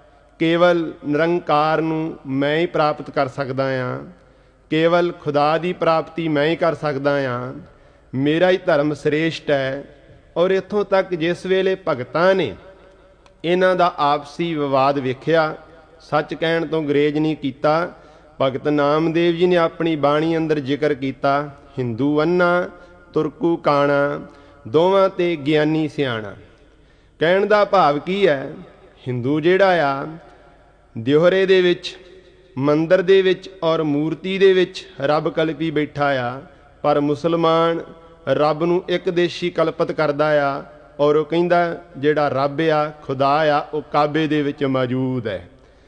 ਕੇਵਲ ਨਿਰੰਕਾਰ ਨੂੰ ਮੈਂ ਹੀ ਪ੍ਰਾਪਤ ਕਰ ਸਕਦਾ ਹਾਂ, ਕੇਵਲ ਖੁਦਾ ਦੀ ਪ੍ਰਾਪਤੀ ਮੈਂ ਹੀ ਕਰ ਸਕਦਾ ਹਾਂ, ਮੇਰਾ ਹੀ ਧਰਮ ਸ੍ਰੇਸ਼ਟ ਹੈ। ਔਰ ਇੱਥੋਂ ਤੱਕ ਜਿਸ ਵੇਲੇ ਭਗਤਾਂ ਨੇ ਇਹਨਾਂ ਦਾ ਆਪਸੀ ਵਿਵਾਦ ਵੇਖਿਆ, ਸੱਚ ਕਹਿਣ ਤੋਂ ਗੁਰੇਜ਼ ਨਹੀਂ ਕੀਤਾ। ਭਗਤ ਨਾਮਦੇਵ ਜੀ ਨੇ ਆਪਣੀ ਬਾਣੀ ਅੰਦਰ ਜ਼ਿਕਰ ਕੀਤਾ, ਹਿੰਦੂ ਅੰਨਾ ਤੁਰਕੂ ਕਾਣਾ, ਦੋਵਾਂ ਤੇ ਗਿਆਨੀ ਸਿਆਣਾ। ਕਹਿਣ ਦਾ ਭਾਵ ਕੀ ਹੈ? ਹਿੰਦੂ ਜਿਹੜਾ ਆ ਦਿਓਹਰੇ ਦੇ ਵਿੱਚ, ਮੰਦਰ ਦੇ ਵਿੱਚ ਔਰ ਮੂਰਤੀ ਦੇ ਵਿੱਚ ਰੱਬ ਕਲਪੀ ਬੈਠਾ ਆ, ਪਰ ਮੁਸਲਮਾਨ ਰੱਬ ਨੂੰ ਇੱਕ ਦੇਸ਼ੀ ਕਲਪਤ ਕਰਦਾ ਆ ਔਰ ਉਹ ਕਹਿੰਦਾ ਜਿਹੜਾ ਰੱਬ ਆ, ਖੁਦਾ ਆ, ਉਹ ਕਾਬੇ ਦੇ ਵਿੱਚ ਮੌਜੂਦ ਹੈ।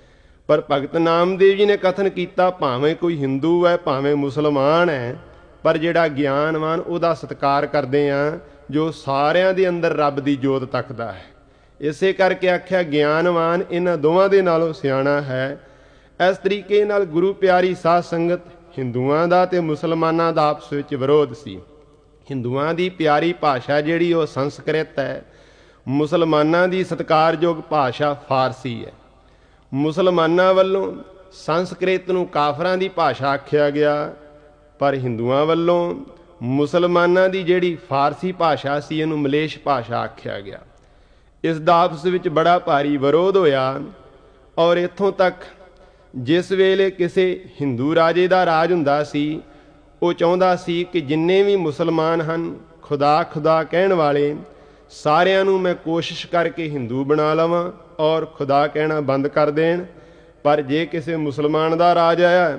ਪਰ ਭਗਤ ਨਾਮਦੇਵ ਜੀ ਨੇ ਕਥਨ ਕੀਤਾ ਭਾਵੇਂ ਕੋਈ ਹਿੰਦੂ ਹੈ, ਭਾਵੇਂ ਮੁਸਲਮਾਨ ਹੈ, ਪਰ ਜਿਹੜਾ ਗਿਆਨਵਾਨ ਉਹਦਾ ਸਤਿਕਾਰ ਕਰਦੇ ਆ ਜੋ ਸਾਰਿਆਂ ਦੇ ਅੰਦਰ ਰੱਬ ਦੀ ਜੋਤ ਤੱਕਦਾ ਹੈ। ਇਸੇ ਕਰਕੇ ਆਖਿਆ ਗਿਆਨਵਾਨ ਇਹਨਾਂ ਦੋਵਾਂ ਦੇ ਨਾਲੋਂ ਸਿਆਣਾ ਹੈ। ਇਸ ਤਰੀਕੇ ਨਾਲ ਗੁਰੂ ਪਿਆਰੀ ਸਾਧ ਸੰਗਤ, ਹਿੰਦੂਆਂ ਦਾ ਤੇ ਮੁਸਲਮਾਨਾਂ ਦਾ ਆਪਸ ਵਿੱਚ ਵਿਰੋਧ ਸੀ। ਹਿੰਦੂਆਂ ਦੀ ਪਿਆਰੀ ਭਾਸ਼ਾ ਜਿਹੜੀ ਉਹ ਸੰਸਕ੍ਰਿਤ ਹੈ, ਮੁਸਲਮਾਨਾਂ ਦੀ ਸਤਿਕਾਰਯੋਗ ਭਾਸ਼ਾ ਫਾਰਸੀ ਹੈ। ਮੁਸਲਮਾਨਾਂ ਵੱਲੋਂ ਸੰਸਕ੍ਰਿਤ ਨੂੰ ਕਾਫਰਾਂ ਦੀ ਭਾਸ਼ਾ ਆਖਿਆ ਗਿਆ, ਪਰ ਹਿੰਦੂਆਂ ਵੱਲੋਂ ਮੁਸਲਮਾਨਾਂ ਦੀ ਜਿਹੜੀ ਫਾਰਸੀ ਭਾਸ਼ਾ ਸੀ ਇਹਨੂੰ ਮਲੇਸ਼ ਭਾਸ਼ਾ ਆਖਿਆ ਗਿਆ। ਇਸ ਦਾ ਆਪਸ ਵਿੱਚ ਬੜਾ ਭਾਰੀ ਵਿਰੋਧ ਹੋਇਆ। ਔਰ ਇੱਥੋਂ ਤੱਕ ਜਿਸ ਵੇਲੇ ਕਿਸੇ ਹਿੰਦੂ ਰਾਜੇ ਦਾ ਰਾਜ ਹੁੰਦਾ ਸੀ, ਉਹ ਚਾਹੁੰਦਾ ਸੀ ਕਿ ਜਿੰਨੇ ਵੀ ਮੁਸਲਮਾਨ ਹਨ ਖੁਦਾ ਖੁਦਾ ਕਹਿਣ ਵਾਲੇ, ਸਾਰਿਆਂ ਨੂੰ ਮੈਂ ਕੋਸ਼ਿਸ਼ ਕਰਕੇ ਹਿੰਦੂ ਬਣਾ ਲਵਾਂ ਔਰ ਖੁਦਾ ਕਹਿਣਾ ਬੰਦ ਕਰ ਦੇਣ। ਪਰ ਜੇ ਕਿਸੇ ਮੁਸਲਮਾਨ ਦਾ ਰਾਜ ਆਇਆ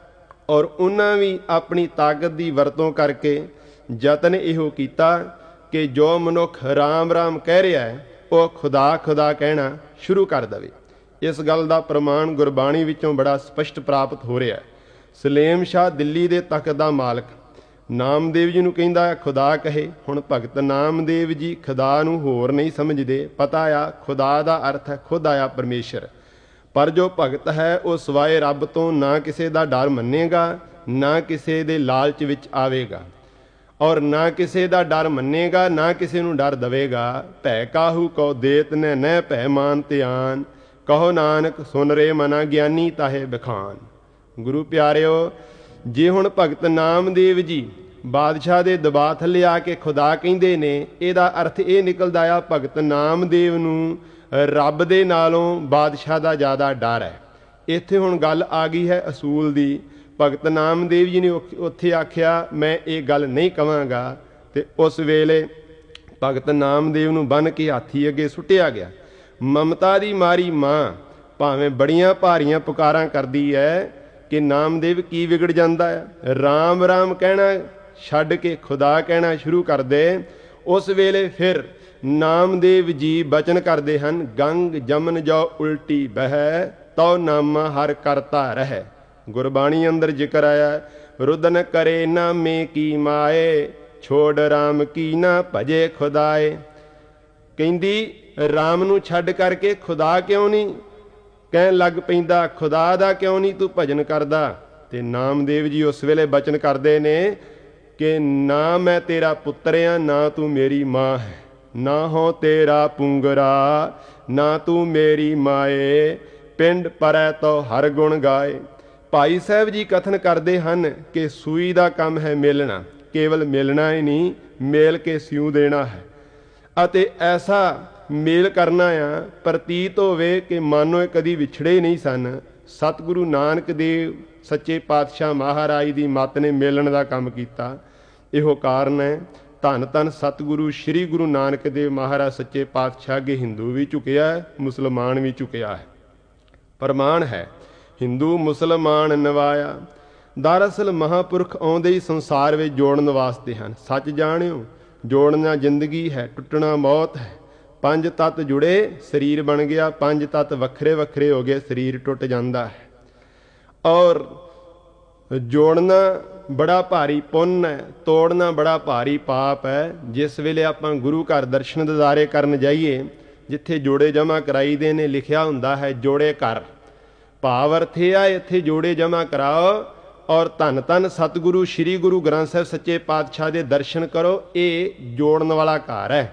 ਔਰ ਉਹਨਾਂ ਵੀ ਆਪਣੀ ਤਾਕਤ ਦੀ ਵਰਤੋਂ ਕਰਕੇ ਯਤਨ ਇਹੋ ਕੀਤਾ ਕਿ ਜੋ ਮਨੁੱਖ ਰਾਮ ਰਾਮ ਕਹਿ ਰਿਹਾ ਹੈ ਉਹ ਖੁਦਾ ਖੁਦਾ ਕਹਿਣਾ ਸ਼ੁਰੂ ਕਰ ਦੇਵੇ। ਇਸ ਗੱਲ ਦਾ ਪ੍ਰਮਾਣ ਗੁਰਬਾਣੀ ਵਿੱਚੋਂ ਬੜਾ ਸਪਸ਼ਟ ਪ੍ਰਾਪਤ ਹੋ ਰਿਹਾ ਹੈ। ਸਲੇਮ ਸ਼ਾਹ ਦਿੱਲੀ ਦੇ ਤਖਤ ਦਾ ਮਾਲਕ ਨਾਮਦੇਵ ਜੀ ਨੂੰ ਕਹਿੰਦਾ ਖੁਦਾ ਕਹੇ। ਹੁਣ ਭਗਤ ਨਾਮਦੇਵ ਜੀ ਖੁਦਾ ਨੂੰ ਹੋਰ ਨਹੀਂ ਸਮਝਦੇ, ਪਤਾ ਆ ਖੁਦਾ ਦਾ ਅਰਥ ਹੈ ਖੁਦ ਆਇਆ ਪਰਮੇਸ਼ਰ। ਪਰ ਜੋ ਭਗਤ ਹੈ ਉਹ ਸਿਵਾਏ ਰੱਬ ਤੋਂ ਨਾ ਕਿਸੇ ਦਾ ਡਰ ਮੰਨੇਗਾ, ਨਾ ਕਿਸੇ ਦੇ ਲਾਲਚ ਵਿੱਚ ਆਵੇਗਾ, ਔਰ ਨਾ ਕਿਸੇ ਦਾ ਡਰ ਮੰਨੇਗਾ, ਨਾ ਕਿਸੇ ਨੂੰ ਡਰ ਦਵੇਗਾ। ਭੈ ਕਾਹੂ ਕਉ ਦੇਤ ਨੇ ਨਹਿ ਭੈ ਮਾਨ ਧਿਆਨ, ਕਹੋ ਨਾਨਕ ਸੁਨ ਰੇ ਮਨਾ ਗਿਆਨੀ ਤਾਹੇ ਬਖਾਨ। ਗੁਰੂ ਪਿਆਰਿਓ, ਜੇ ਹੁਣ ਭਗਤ ਨਾਮਦੇਵ ਜੀ ਬਾਦਸ਼ਾਹ ਦੇ ਦਬਾਅ ਥੱਲੇ ਆ ਕੇ ਖੁਦਾ ਕਹਿੰਦੇ ਨੇ, ਇਹਦਾ ਅਰਥ ਇਹ ਨਿਕਲਦਾ ਆ ਭਗਤ ਨਾਮਦੇਵ ਨੂੰ ਰੱਬ ਦੇ ਨਾਲੋਂ ਬਾਦਸ਼ਾਹ ਦਾ ਜ਼ਿਆਦਾ ਡਰ ਹੈ। ਇੱਥੇ ਹੁਣ ਗੱਲ ਆ ਗਈ ਹੈ ਅਸੂਲ ਦੀ। ਭਗਤ ਨਾਮਦੇਵ ਜੀ ਨੇ ਉੱਥੇ ਆਖਿਆ ਮੈਂ ਇਹ ਗੱਲ ਨਹੀਂ ਕਵਾਂਗਾ, ਤੇ ਉਸ ਵੇਲੇ ਭਗਤ ਨਾਮਦੇਵ ਨੂੰ ਬੰਨ੍ਹ ਕੇ ਹਾਥੀ ਅੱਗੇ ਸੁੱਟਿਆ ਗਿਆ। ਮਮਤਾ ਦੀ ਮਾਰੀ ਮਾਂ ਭਾਵੇਂ ਬੜੀਆਂ ਭਾਰੀਆਂ ਪੁਕਾਰਾਂ ਕਰਦੀ ਹੈ ਕਿ ਨਾਮਦੇਵ ਕੀ ਵਿਗੜ ਜਾਂਦਾ ਹੈ, ਰਾਮ ਰਾਮ ਕਹਿਣਾ ਛੱਡ ਕੇ ਖੁਦਾ ਕਹਿਣਾ ਸ਼ੁਰੂ ਕਰ ਦੇ। ਉਸ ਵੇਲੇ ਫਿਰ ਨਾਮਦੇਵ ਜੀ ਬਚਨ ਕਰਦੇ ਹਨ, ਗੰਗ ਜਮਨ ਜੋ ਉਲਟੀ ਬਹਿ, ਤਉ ਨਾਮਾ ਹਰ ਕਰਤਾ ਰਹਿ। ਗੁਰਬਾਣੀ ਅੰਦਰ ਜ਼ਿਕਰ ਆਇਆ, ਰੁਦਨ ਕਰੇ ਨਾਮੇ ਕੀ ਮਾਏ, ਛੋੜ ਰਾਮ ਕੀ ਨਾ ਭਜੇ ਖੁਦਾਏ। ਕਹਿੰਦੀ ਰਾਮ ਨੂੰ ਛੱਡ ਕਰਕੇ ਖੁਦਾ ਕਿਉਂ ਨਹੀਂ ਕਹਿਣ ਲੱਗ ਪੈਂਦਾ, ਖੁਦਾ ਦਾ ਕਿਉਂ ਨਹੀਂ ਤੂੰ ਭਜਨ ਕਰਦਾ। ਤੇ ਨਾਮਦੇਵ ਜੀ ਉਸ ਵੇਲੇ ਬਚਨ ਕਰਦੇ ਨੇ ਕਿ ਨਾ ਮੈਂ ਤੇਰਾ ਪੁੱਤਰ ਆ, ਨਾ ਤੂੰ ਮੇਰੀ ਮਾਂ ਹੈ, ਨਾ ਹੋ ਤੇਰਾ ਪੁੰਗਰਾ, ਨਾ ਤੂੰ ਮੇਰੀ ਮਾਏ, ਪਿੰਡ ਪਰੈ ਤੋ ਹਰ ਗੁਣ ਗਾਏ। ਭਾਈ ਸਾਹਿਬ ਜੀ ਕਥਨ ਕਰਦੇ ਹਨ ਕਿ ਸੂਈ ਦਾ ਕੰਮ ਹੈ ਮੇਲਣਾ, ਕੇਵਲ ਮਿਲਣਾ ਹੀ ਨਹੀਂ, ਮੇਲ ਕੇ ਸਿਉਂ ਦੇਣਾ ਹੈ। ਅਤੇ ਐਸਾ ਮੇਲ ਕਰਨਾ ਆ ਪ੍ਰਤੀਤ ਹੋਵੇ ਕਿ ਮਾਨੋ ਇਹ ਕਦੀ ਵਿਛੜੇ ਨਹੀਂ ਸਨ, ਸਤਿਗੁਰੂ ਨਾਨਕ ਦੇਵ ਸੱਚੇ ਪਾਤਸ਼ਾਹ ਮਹਾਰਾਜ ਦੀ ਮੱਤ ਨੇ ਮੇਲਣ ਦਾ ਕੰਮ ਕੀਤਾ। ਇਹੋ ਕਾਰਨ ਹੈ ਧੰਨ ਧੰਨ ਸਤਿਗੁਰੂ ਸ੍ਰੀ ਗੁਰੂ ਨਾਨਕ ਦੇਵ ਮਹਾਰਾਜ ਸੱਚੇ ਪਾਤਸ਼ਾਹ ਅੱਗੇ ਹਿੰਦੂ ਵੀ ਝੁਕਿਆ ਹੈ, ਮੁਸਲਮਾਨ ਵੀ ਝੁਕਿਆ ਹੈ। ਪ੍ਰਮਾਣ ਹੈ ਹਿੰਦੂ ਮੁਸਲਮਾਨ ਨਵਾਇਆ। ਦਰਅਸਲ ਮਹਾਂਪੁਰਖ ਆਉਂਦੇ ਹੀ ਸੰਸਾਰ ਵਿੱਚ ਜੋੜਨ ਵਾਸਤੇ ਹਨ। ਸੱਚ ਜਾਣਿਓ ਜੋੜਨਾ ਜ਼ਿੰਦਗੀ ਹੈ, ਟੁੱਟਣਾ ਮੌਤ ਹੈ। ਪੰਜ ਤੱਤ ਜੁੜੇ ਸਰੀਰ ਬਣ ਗਿਆ, ਪੰਜ ਤੱਤ ਵੱਖਰੇ ਵੱਖਰੇ ਹੋ ਗਏ ਸਰੀਰ ਟੁੱਟ ਜਾਂਦਾ ਹੈ। ਔਰ ਜੋੜਨਾ ਬੜਾ ਭਾਰੀ ਪੁੰਨ ਹੈ, ਤੋੜਨਾ ਬੜਾ ਭਾਰੀ ਪਾਪ ਹੈ। ਜਿਸ ਵੇਲੇ ਆਪਾਂ ਗੁਰੂ ਘਰ ਦਰਸ਼ਨ ਦਿਦਾਰੇ ਕਰਨ ਜਾਈਏ, ਜਿੱਥੇ ਜੋੜੇ ਜਮ੍ਹਾਂ ਕਰਾਈਦੇ ਨੇ, ਲਿਖਿਆ ਹੁੰਦਾ ਹੈ ਜੋੜੇ ਘਰ। ਭਾਵ ਅਰਥ ਇਹ ਆ ਇੱਥੇ ਜੋੜੇ ਜਮ੍ਹਾਂ ਕਰਾਓ ਔਰ ਧੰਨ ਧੰਨ ਸਤਿਗੁਰੂ ਸ੍ਰੀ ਗੁਰੂ ਗ੍ਰੰਥ ਸਾਹਿਬ ਸੱਚੇ ਪਾਤਸ਼ਾਹ ਦੇ ਦਰਸ਼ਨ ਕਰੋ। ਇਹ ਜੋੜਨ ਵਾਲਾ ਘਰ ਹੈ